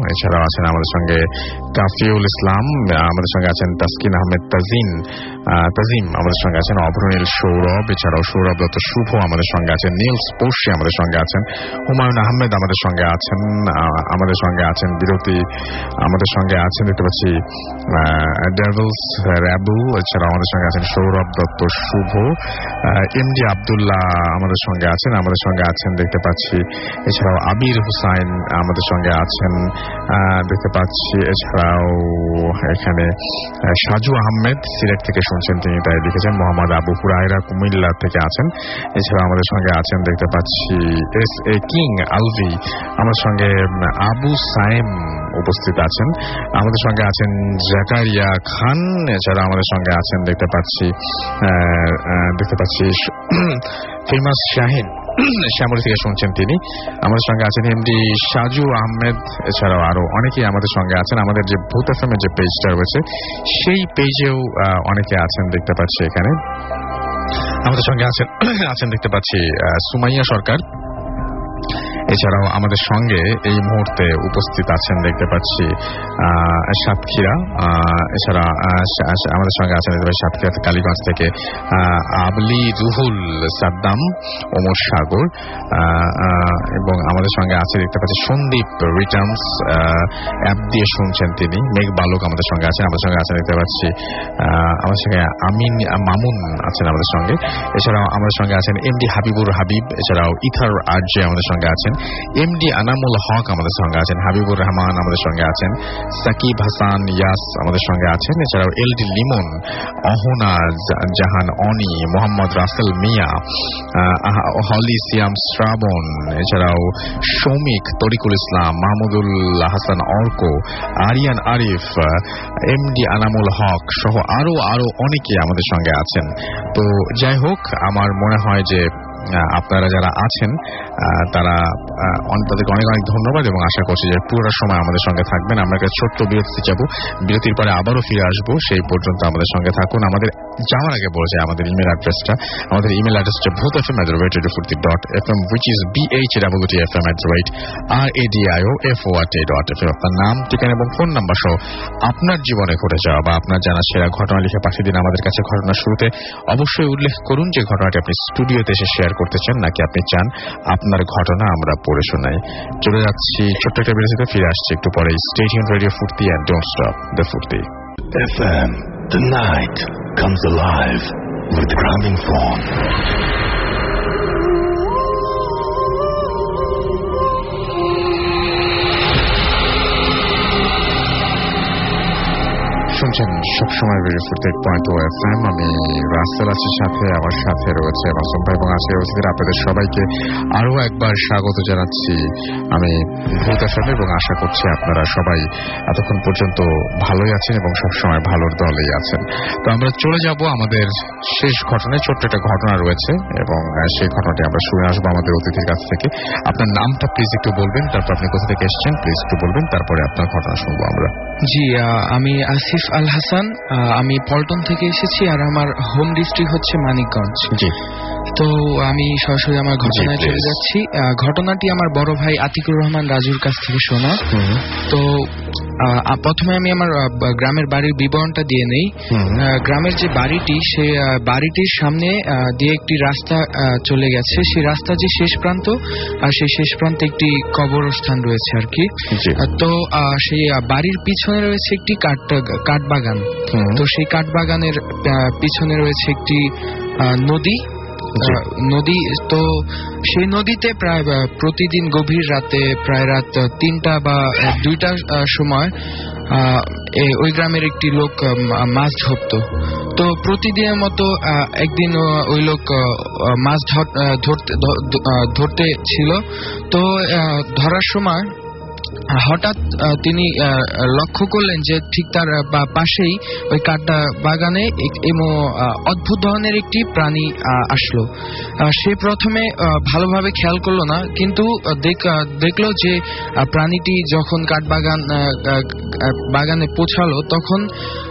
আছেন আমাদের সঙ্গে কাফিউল ইসলাম, আমাদের সঙ্গে আছেন তাসকিন আহমেদ তাজিন তাজিম, আমাদের সঙ্গে আছেন অভ্রনীল সৌরভ, এছাড়াও সৌরভ দত্ত শুভ আমাদের সঙ্গে আছেন, নীলস পড়শি আমাদের সঙ্গে আছেন, হুমায়ুন আহমেদ আমাদের সঙ্গে আছেন, আমাদের সঙ্গে আছেন বিরতি, আমাদের সঙ্গে আছেন দেখতে পাচ্ছি ডেভিলস র্যাবু, এছাড়াও আমাদের সঙ্গে আছেন সৌরভ দত্ত শুভ, এমডি আব্দুল্লাহ আমাদের সঙ্গে আছেন, আমাদের সঙ্গে আছেন দেখতে পাচ্ছি এছাড়াও আবির হুসাইন আমাদের সঙ্গে আছেন দেখতে পাচ্ছি, এছাড়াও এখানে সাজু আহমেদ সিলেট থেকে শুনছেন, তিনি তাই লিখেছেন, মোহাম্মদ আবু হুরায়রা কুমিল্লা থেকে আছেন, এছাড়া আমাদের সঙ্গে আছেন দেখতে পাচ্ছি এস এ কিং আলভি, আমাদের সঙ্গে আবু সাইম উপস্থিত আছেন, আমাদের সঙ্গে আছেন জাকারিয়া খান, এছাড়া আমাদের সঙ্গে আছেন দেখতে পাচ্ছি দেখতে পাচ্ছি ফেমাস শাহিন শ্যামলী থেকে শুনছেন তিনি, আমাদের সঙ্গে আছেন এমডি সাজু আহমেদ, এছাড়াও আরো অনেকেই আমাদের সঙ্গে আছেন। আমাদের যে ভূত এফএম এর যে পেজটা রয়েছে সেই পেজেও অনেকে আছেন দেখতে পাচ্ছি, এখানে আমাদের সঙ্গে আছেন আছেন দেখতে পাচ্ছি সুমাইয়া সরকার, এছাড়াও আমাদের সঙ্গে এই মুহূর্তে উপস্থিত আছেন দেখতে পাচ্ছি সাতক্ষীরা, এছাড়া আমাদের সঙ্গে আছেন সাতক্ষীরা কালীগঞ্জ থেকে আবলি রুহুল সাদ্দাম, ওমর সাগর, এবং আমাদের সঙ্গে আছে দেখতে পাচ্ছি সন্দীপ রিটার্নস অ্যাপ দিয়ে শুনছেন তিনি, মেঘ বালক আমাদের সঙ্গে আছেন, আমাদের সঙ্গে আছেন দেখতে পাচ্ছি আমাদের সঙ্গে আমিন মামুন আছেন আমাদের সঙ্গে, এছাড়াও আমাদের সঙ্গে আছেন এমডি হাবিবুর হাবিব, এছাড়াও ইথার আরজে আমাদের সঙ্গে আছেন, এমডি আনামুল হক আমাদের সঙ্গে আছেন, হাবিবুর রহমান আমাদের সঙ্গে আছেন, সাকিব হাসান ইয়াস আমাদের সঙ্গে আছেন, এছাড়াও এলডি লিমন, অহনা জাহান অনি, মোহাম্মদ রাসেল মিয়া, হলি সিয়াম শ্রাবণ, এছাড়াও সৌমিক তরিকুল ইসলাম, মাহমুদুল হাসান অর্ক, আরিয়ান আরিফ, এমডি আনামুল হক সহ আরো আরো অনেকে আমাদের সঙ্গে আছেন। তো যাই হোক, আমার মনে হয় যে আপনারা যারা আছেন তারা তাদেরকে অনেক অনেক ধন্যবাদ এবং আশা করছি যে পুরো সময় আমাদের সঙ্গে থাকবেন। আমরা একটা ছোট্ট বিরতি যাব, বিরতির পরে আবারও ফিরে আসবো, সেই পর্যন্ত আমাদের সঙ্গে থাকুন। আমাদের যাওয়ার আগে বলছে আমাদের ইমেল অ্যাড্রেসটা, আমাদের ইমেল অ্যাড্রেসটা Bhoot F M at the rate radio Furti dot F M, which is B H double T F M at the rate R A D I O F O R T dot F M. আপনার নাম, ঠিকানা এবং phone number সহ আপনার জীবনে ঘটে যাওয়া বা আপনার জানা সেরা ঘটনা লিখে পাঠিয়ে দিন আমাদের কাছে। ঘটনার শুরুতে অবশ্যই উল্লেখ করুন যে ঘটনাটি আপনি স্টুডিওতে এসে শেয়ার করতে চান, নাকি আপনি চান আপনার ঘটনা আমরা পড়ে শোনাই। চলে যাচ্ছি ছোট্ট একটা বিরতিতে, ফিরে আসছি একটু পরে। Stay tuned radio Furti and don't stop the Furti F M. The night comes alive with Gramophone. শুনছেন সবসময় রেডিও ফুর্তি পয়েন্ট ও এফ এম। আমি রাসেল আছি সাথে, আমার সাথে রয়েছে মাসুম ভাই এবং আজকে উপস্থিত আপনাদের সবাইকে আরো একবার স্বাগত জানাচ্ছি আমি ভূত এফ এম, এবং আশা করছি আপনারা সবাই এতক্ষণ পর্যন্ত ভালোই আছেন এবং সবসময় ভালোর দলেই আছেন। তো আমরা চলে যাব আমাদের শেষ ঘটনায়। ছোট্ট একটা ঘটনা রয়েছে এবং সেই ঘটনাটি আমরা শুনে আসবো আমাদের অতিথির কাছ থেকে। আপনার নামটা প্লিজ একটু বলবেন, তারপর আপনি কোথা থেকে এসেছেন প্লিজ একটু বলবেন, তারপরে আপনার ঘটনা শুনবো আমরা। জি, আমি আসিফ আল হাসান, আমি পল্টন থেকে এসেছি, আর আমার হোম ডিস্ট্রিক্ট হচ্ছে মানিকগঞ্জ। জি, তো আমি সরাসরি আমার ঘটনায় চলে যাচ্ছি। ঘটনাটি আমার বড় ভাই আতিকুর রহমান রাজুর কাছ থেকে শোনা। তো প্রথমে আমি আমার গ্রামের বাড়ির বিবরণটা দিয়ে নেই। গ্রামের যে বাড়িটি, সে বাড়িটির সামনে দিয়ে একটি রাস্তা চলে গেছে। সেই রাস্তা যে শেষ প্রান্ত, আর সেই শেষ প্রান্তে একটি কবরস্থান রয়েছে আর কি। তো সেই বাড়ির পিছনে রয়েছে একটি কাঠ কাঠবাগান। তো সেই কাঠবাগানের পিছনে রয়েছে একটি নদী নদী তো সেই নদীতে প্রায় প্রতিদিন গভীর রাতে, প্রায় রাত তিনটা বা দুইটার সময় ওই গ্রামের একটি লোক মাছ ধরত। তো প্রতিদিনের মতো একদিন ওই লোক মাছ ধরতে ধরতে ছিল। তো ধরার সময় হঠাৎ তিনি লক্ষ্য করলেন যে ঠিক তার পাশেই ওই কাঠটা বাগানে অদ্ভুত ধরনের একটি প্রাণী আসলো। সে প্রথমে ভালোভাবে খেয়াল করলো না, কিন্তু দেখলো যে প্রাণীটি যখন কাঠবাগান বাগানে পৌঁছালো তখন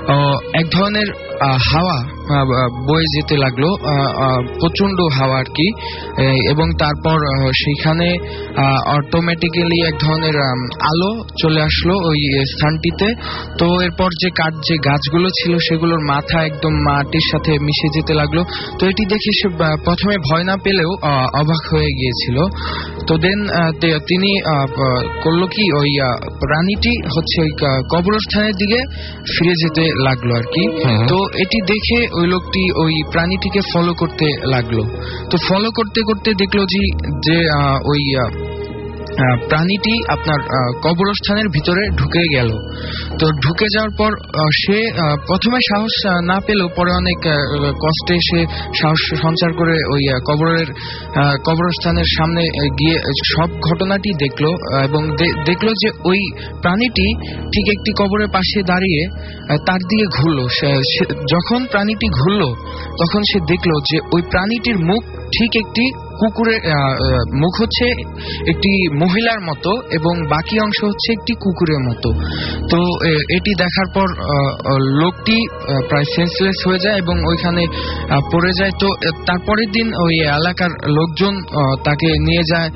এক ধরনের হাওয়া বয়ে যেতে লাগলো, প্রচন্ড হাওয়া আর কি, এবং তারপর সেইখানে অটোমেটিক্যালি এক ধরনের আলো চলে আসলো ওই স্থানটিতে। তো এরপর যে কাঠ যে গাছগুলো ছিল সেগুলোর মাথা একদম মাটির সাথে মিশে যেতে লাগলো। তো এটি দেখে সে প্রথমে ভয় না পেলেও অবাক হয়ে গিয়েছিল। তো দেন তিনি করলো কি, ওই প্রাণীটি হচ্ছে ওই কবরস্থানের দিকে ফিরে যেতে লাগলো আর কি। তো এটি দেখে ওই লোকটি ওই প্রাণীটিকে ফলো করতে লাগলো। তো ফলো করতে করতে দেখলো যে ওই প্রাণীটি আপনার কবরস্থানের ভিতরে ঢুকে গেল। তো ঢুকে যাওয়ার পর সে প্রথমে সাহস না পেলেও পরে অনেক কষ্টে সে সাহস সঞ্চার করে ওই কবরের কবরস্থানের সামনে গিয়ে সব ঘটনাটি দেখলো এবং দেখলো যে ওই প্রাণীটি ঠিক একটি কবরের পাশে দাঁড়িয়ে তার দিকে ঘুরলো। যখন প্রাণীটি ঘুরলো তখন সে দেখলো যে ওই প্রাণীটির মুখ ঠিক একটি কুকুরের মুখ হচ্ছে একটি মহিলার মতো এবং বাকি অংশ হচ্ছে একটি কুকুরের মতো। তো এটি দেখার পর লোকটি প্রায় সেন্সলেস হয়ে যায় এবং ওইখানে পড়ে যায়। তো তারপরের দিন ওই এলাকার লোকজন তাকে নিয়ে যায়,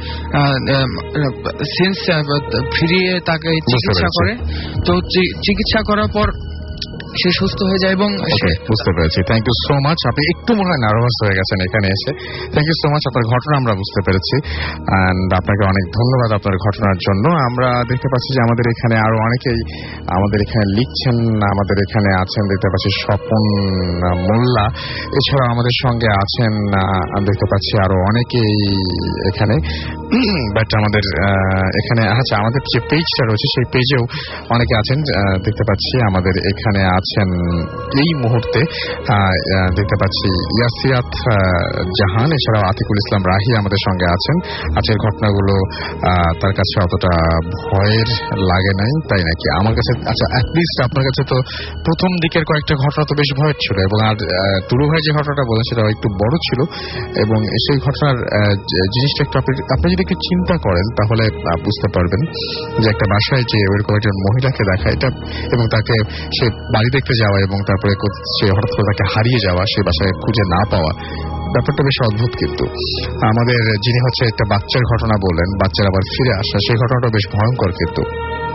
সেন্স ফিরিয়ে তাকে চিকিৎসা করে। তো চিকিৎসা করার পর সে সুস্থ হয়ে যায় এবং বুঝতে পেরেছি। Thank you so much. আপনি একটু মনে হয় নার্ভাস হয়ে গেছেন এখানে এসে। থ্যাংক ইউ সো মাচ, আপনার ঘটনা আমরা বুঝতে পেরেছি অ্যান্ড আপনাকে অনেক ধন্যবাদ আপনার ঘটনার জন্য। আমরা দেখতে পাচ্ছি যে আমাদের এখানে আরো অনেকেই আমাদের এখানে লিখছেন, আমাদের এখানে আছেন দেখতে পাচ্ছি স্বপন মোল্লা, এছাড়াও আমাদের সঙ্গে আছেন দেখতে পাচ্ছি আরো অনেকেই এখানে। বাট আমাদের এখানে আচ্ছা আমাদের যে পেজটা রয়েছে সেই পেজেও অনেকে আছেন দেখতে পাচ্ছি। আমাদের এখানে আছেন এই মুহূর্তে দেখতে পাচ্ছি ইয়াসিরাত জাহান, এছাড়াও আতিকুল ইসলাম রাহি আমাদের সঙ্গে আছেন। আজকের ঘটনাগুলো তার কাছে অতটা ভয়ের লাগে নাই, তাই নাকি? আমার কাছে আচ্ছা অ্যাটলিস্ট আপনার কাছে তো প্রথম দিকের কয়েকটা ঘটনা তো বেশ ভয়ের ছিল, এবং আর টুরু ভাই যে ঘটনাটা বলেন সেটা একটু বড় ছিল, এবং সেই ঘটনার জিনিসটা একটু আপনি যদি একটু চিন্তা করেন তাহলে বুঝতে পারবেন যে একটা বাসায় যে ওইরকম একজন মহিলাকে দেখা এটা, এবং তাকে সে বাড়ি দেখতে যাওয়া এবং তারপরে সে হঠাৎ করে তাকে হারিয়ে যাওয়া, সে বাসায় খুঁজে না পাওয়া, ব্যাপারটা বেশ অদ্ভুত। কিন্তু আমাদের যিনি হচ্ছে একটা বাচ্চার ঘটনা বললেন, বাচ্চার আবার ফিরে আসা, সেই ঘটনাটা বেশ ভয়ঙ্কর। কিন্তু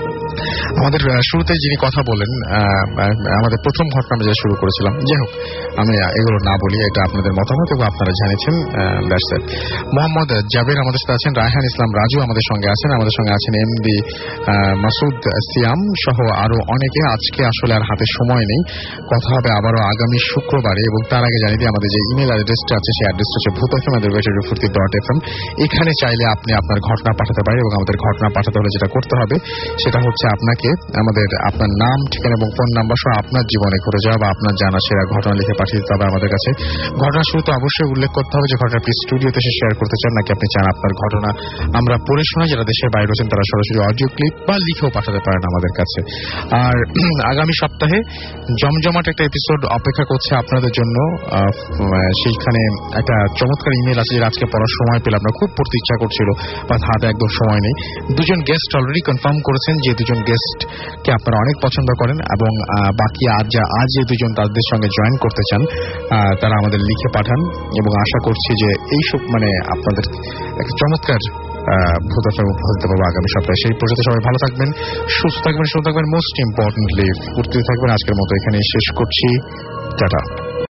আমাদের শুরুতে যিনি কথা বলেন, আমাদের প্রথম ঘটনা আমরা যেটা শুরু করেছিলাম, যাই হোক আমি এগুলো না বলি, এটা আপনাদের মতামত এবং আপনারা জানিয়েছেন। মোহাম্মদ জাবের আমাদের সাথে আছেন, রায়হান ইসলাম রাজু আমাদের সঙ্গে আছেন, আমাদের সঙ্গে আছেন এমডি মাসুদ সিয়াম সহ আরো অনেকে। আজকে আসলে আর হাতে সময় নেই, কথা হবে আবারও আগামী শুক্রবারে। এবং তার আগে জানিয়ে দিই আমাদের যে ইমেল অ্যাড্রেসটা আছে সেই অ্যাড্রেসটা হচ্ছে Bhoot F M Furti dot F M. এখানে চাইলে আপনি আপনার ঘটনা পাঠাতে পারেন, এবং আমাদের ঘটনা পাঠাতে হলে যেটা করতে হবে সেটা হচ্ছে আপনাকে আমাদের আপনার নাম, ঠিকানা এবং ফোন নাম্বার সহ আপনার জীবনে ঘটে যাওয়া বা আপনার জানা সেরা ঘটনা লিখে পাঠিয়ে দিতে হবে আমাদের কাছে। ঘটনা শুরুতে অবশ্যই উল্লেখ করতে হবে যে ঘটনা আপনি স্টুডিওতে এসে শেয়ার করতে চান, নাকি আপনি চান আপনার ঘটনা আমরা পড়ে শোনাই। যারা দেশের বাইরে রয়েছেন তারা সরাসরি অডিও ক্লিপ বা লিখেও পাঠাতে পারেন আমাদের কাছে। আর আগামী সপ্তাহে জমজমাট একটা এপিসোড অপেক্ষা করছে আপনাদের জন্য। সেইখানে একটা চমৎকার ইমেল আছে যেটা আজকে পড়ার সময় পেলে আপনার খুব পড়তে ইচ্ছা করছিল, বা হাতে একদম সময় নেই। দুজন গেস্ট অলরেডি কনফার্ম করেছেন যে দুজন গেস্টকে আপনারা অনেক পছন্দ করেন, এবং বাকি আজ যা আজ যে দুজন তাদের সঙ্গে জয়েন করতে চান তারা আমাদের লিখে পাঠান, এবং আশা করছি যে এইসব মানে আপনাদের একটা চমৎকার ভূত হতে পারবো আগামী সপ্তাহে। সেই পর্যন্ত সবাই ভালো থাকবেন, সুস্থ থাকবেন, সুস্থ থাকবেন, মোস্ট ইম্পর্টেন্টলি ফুর্তি থাকবেন। আজকের মতো এখানে শেষ করছি, টাটা।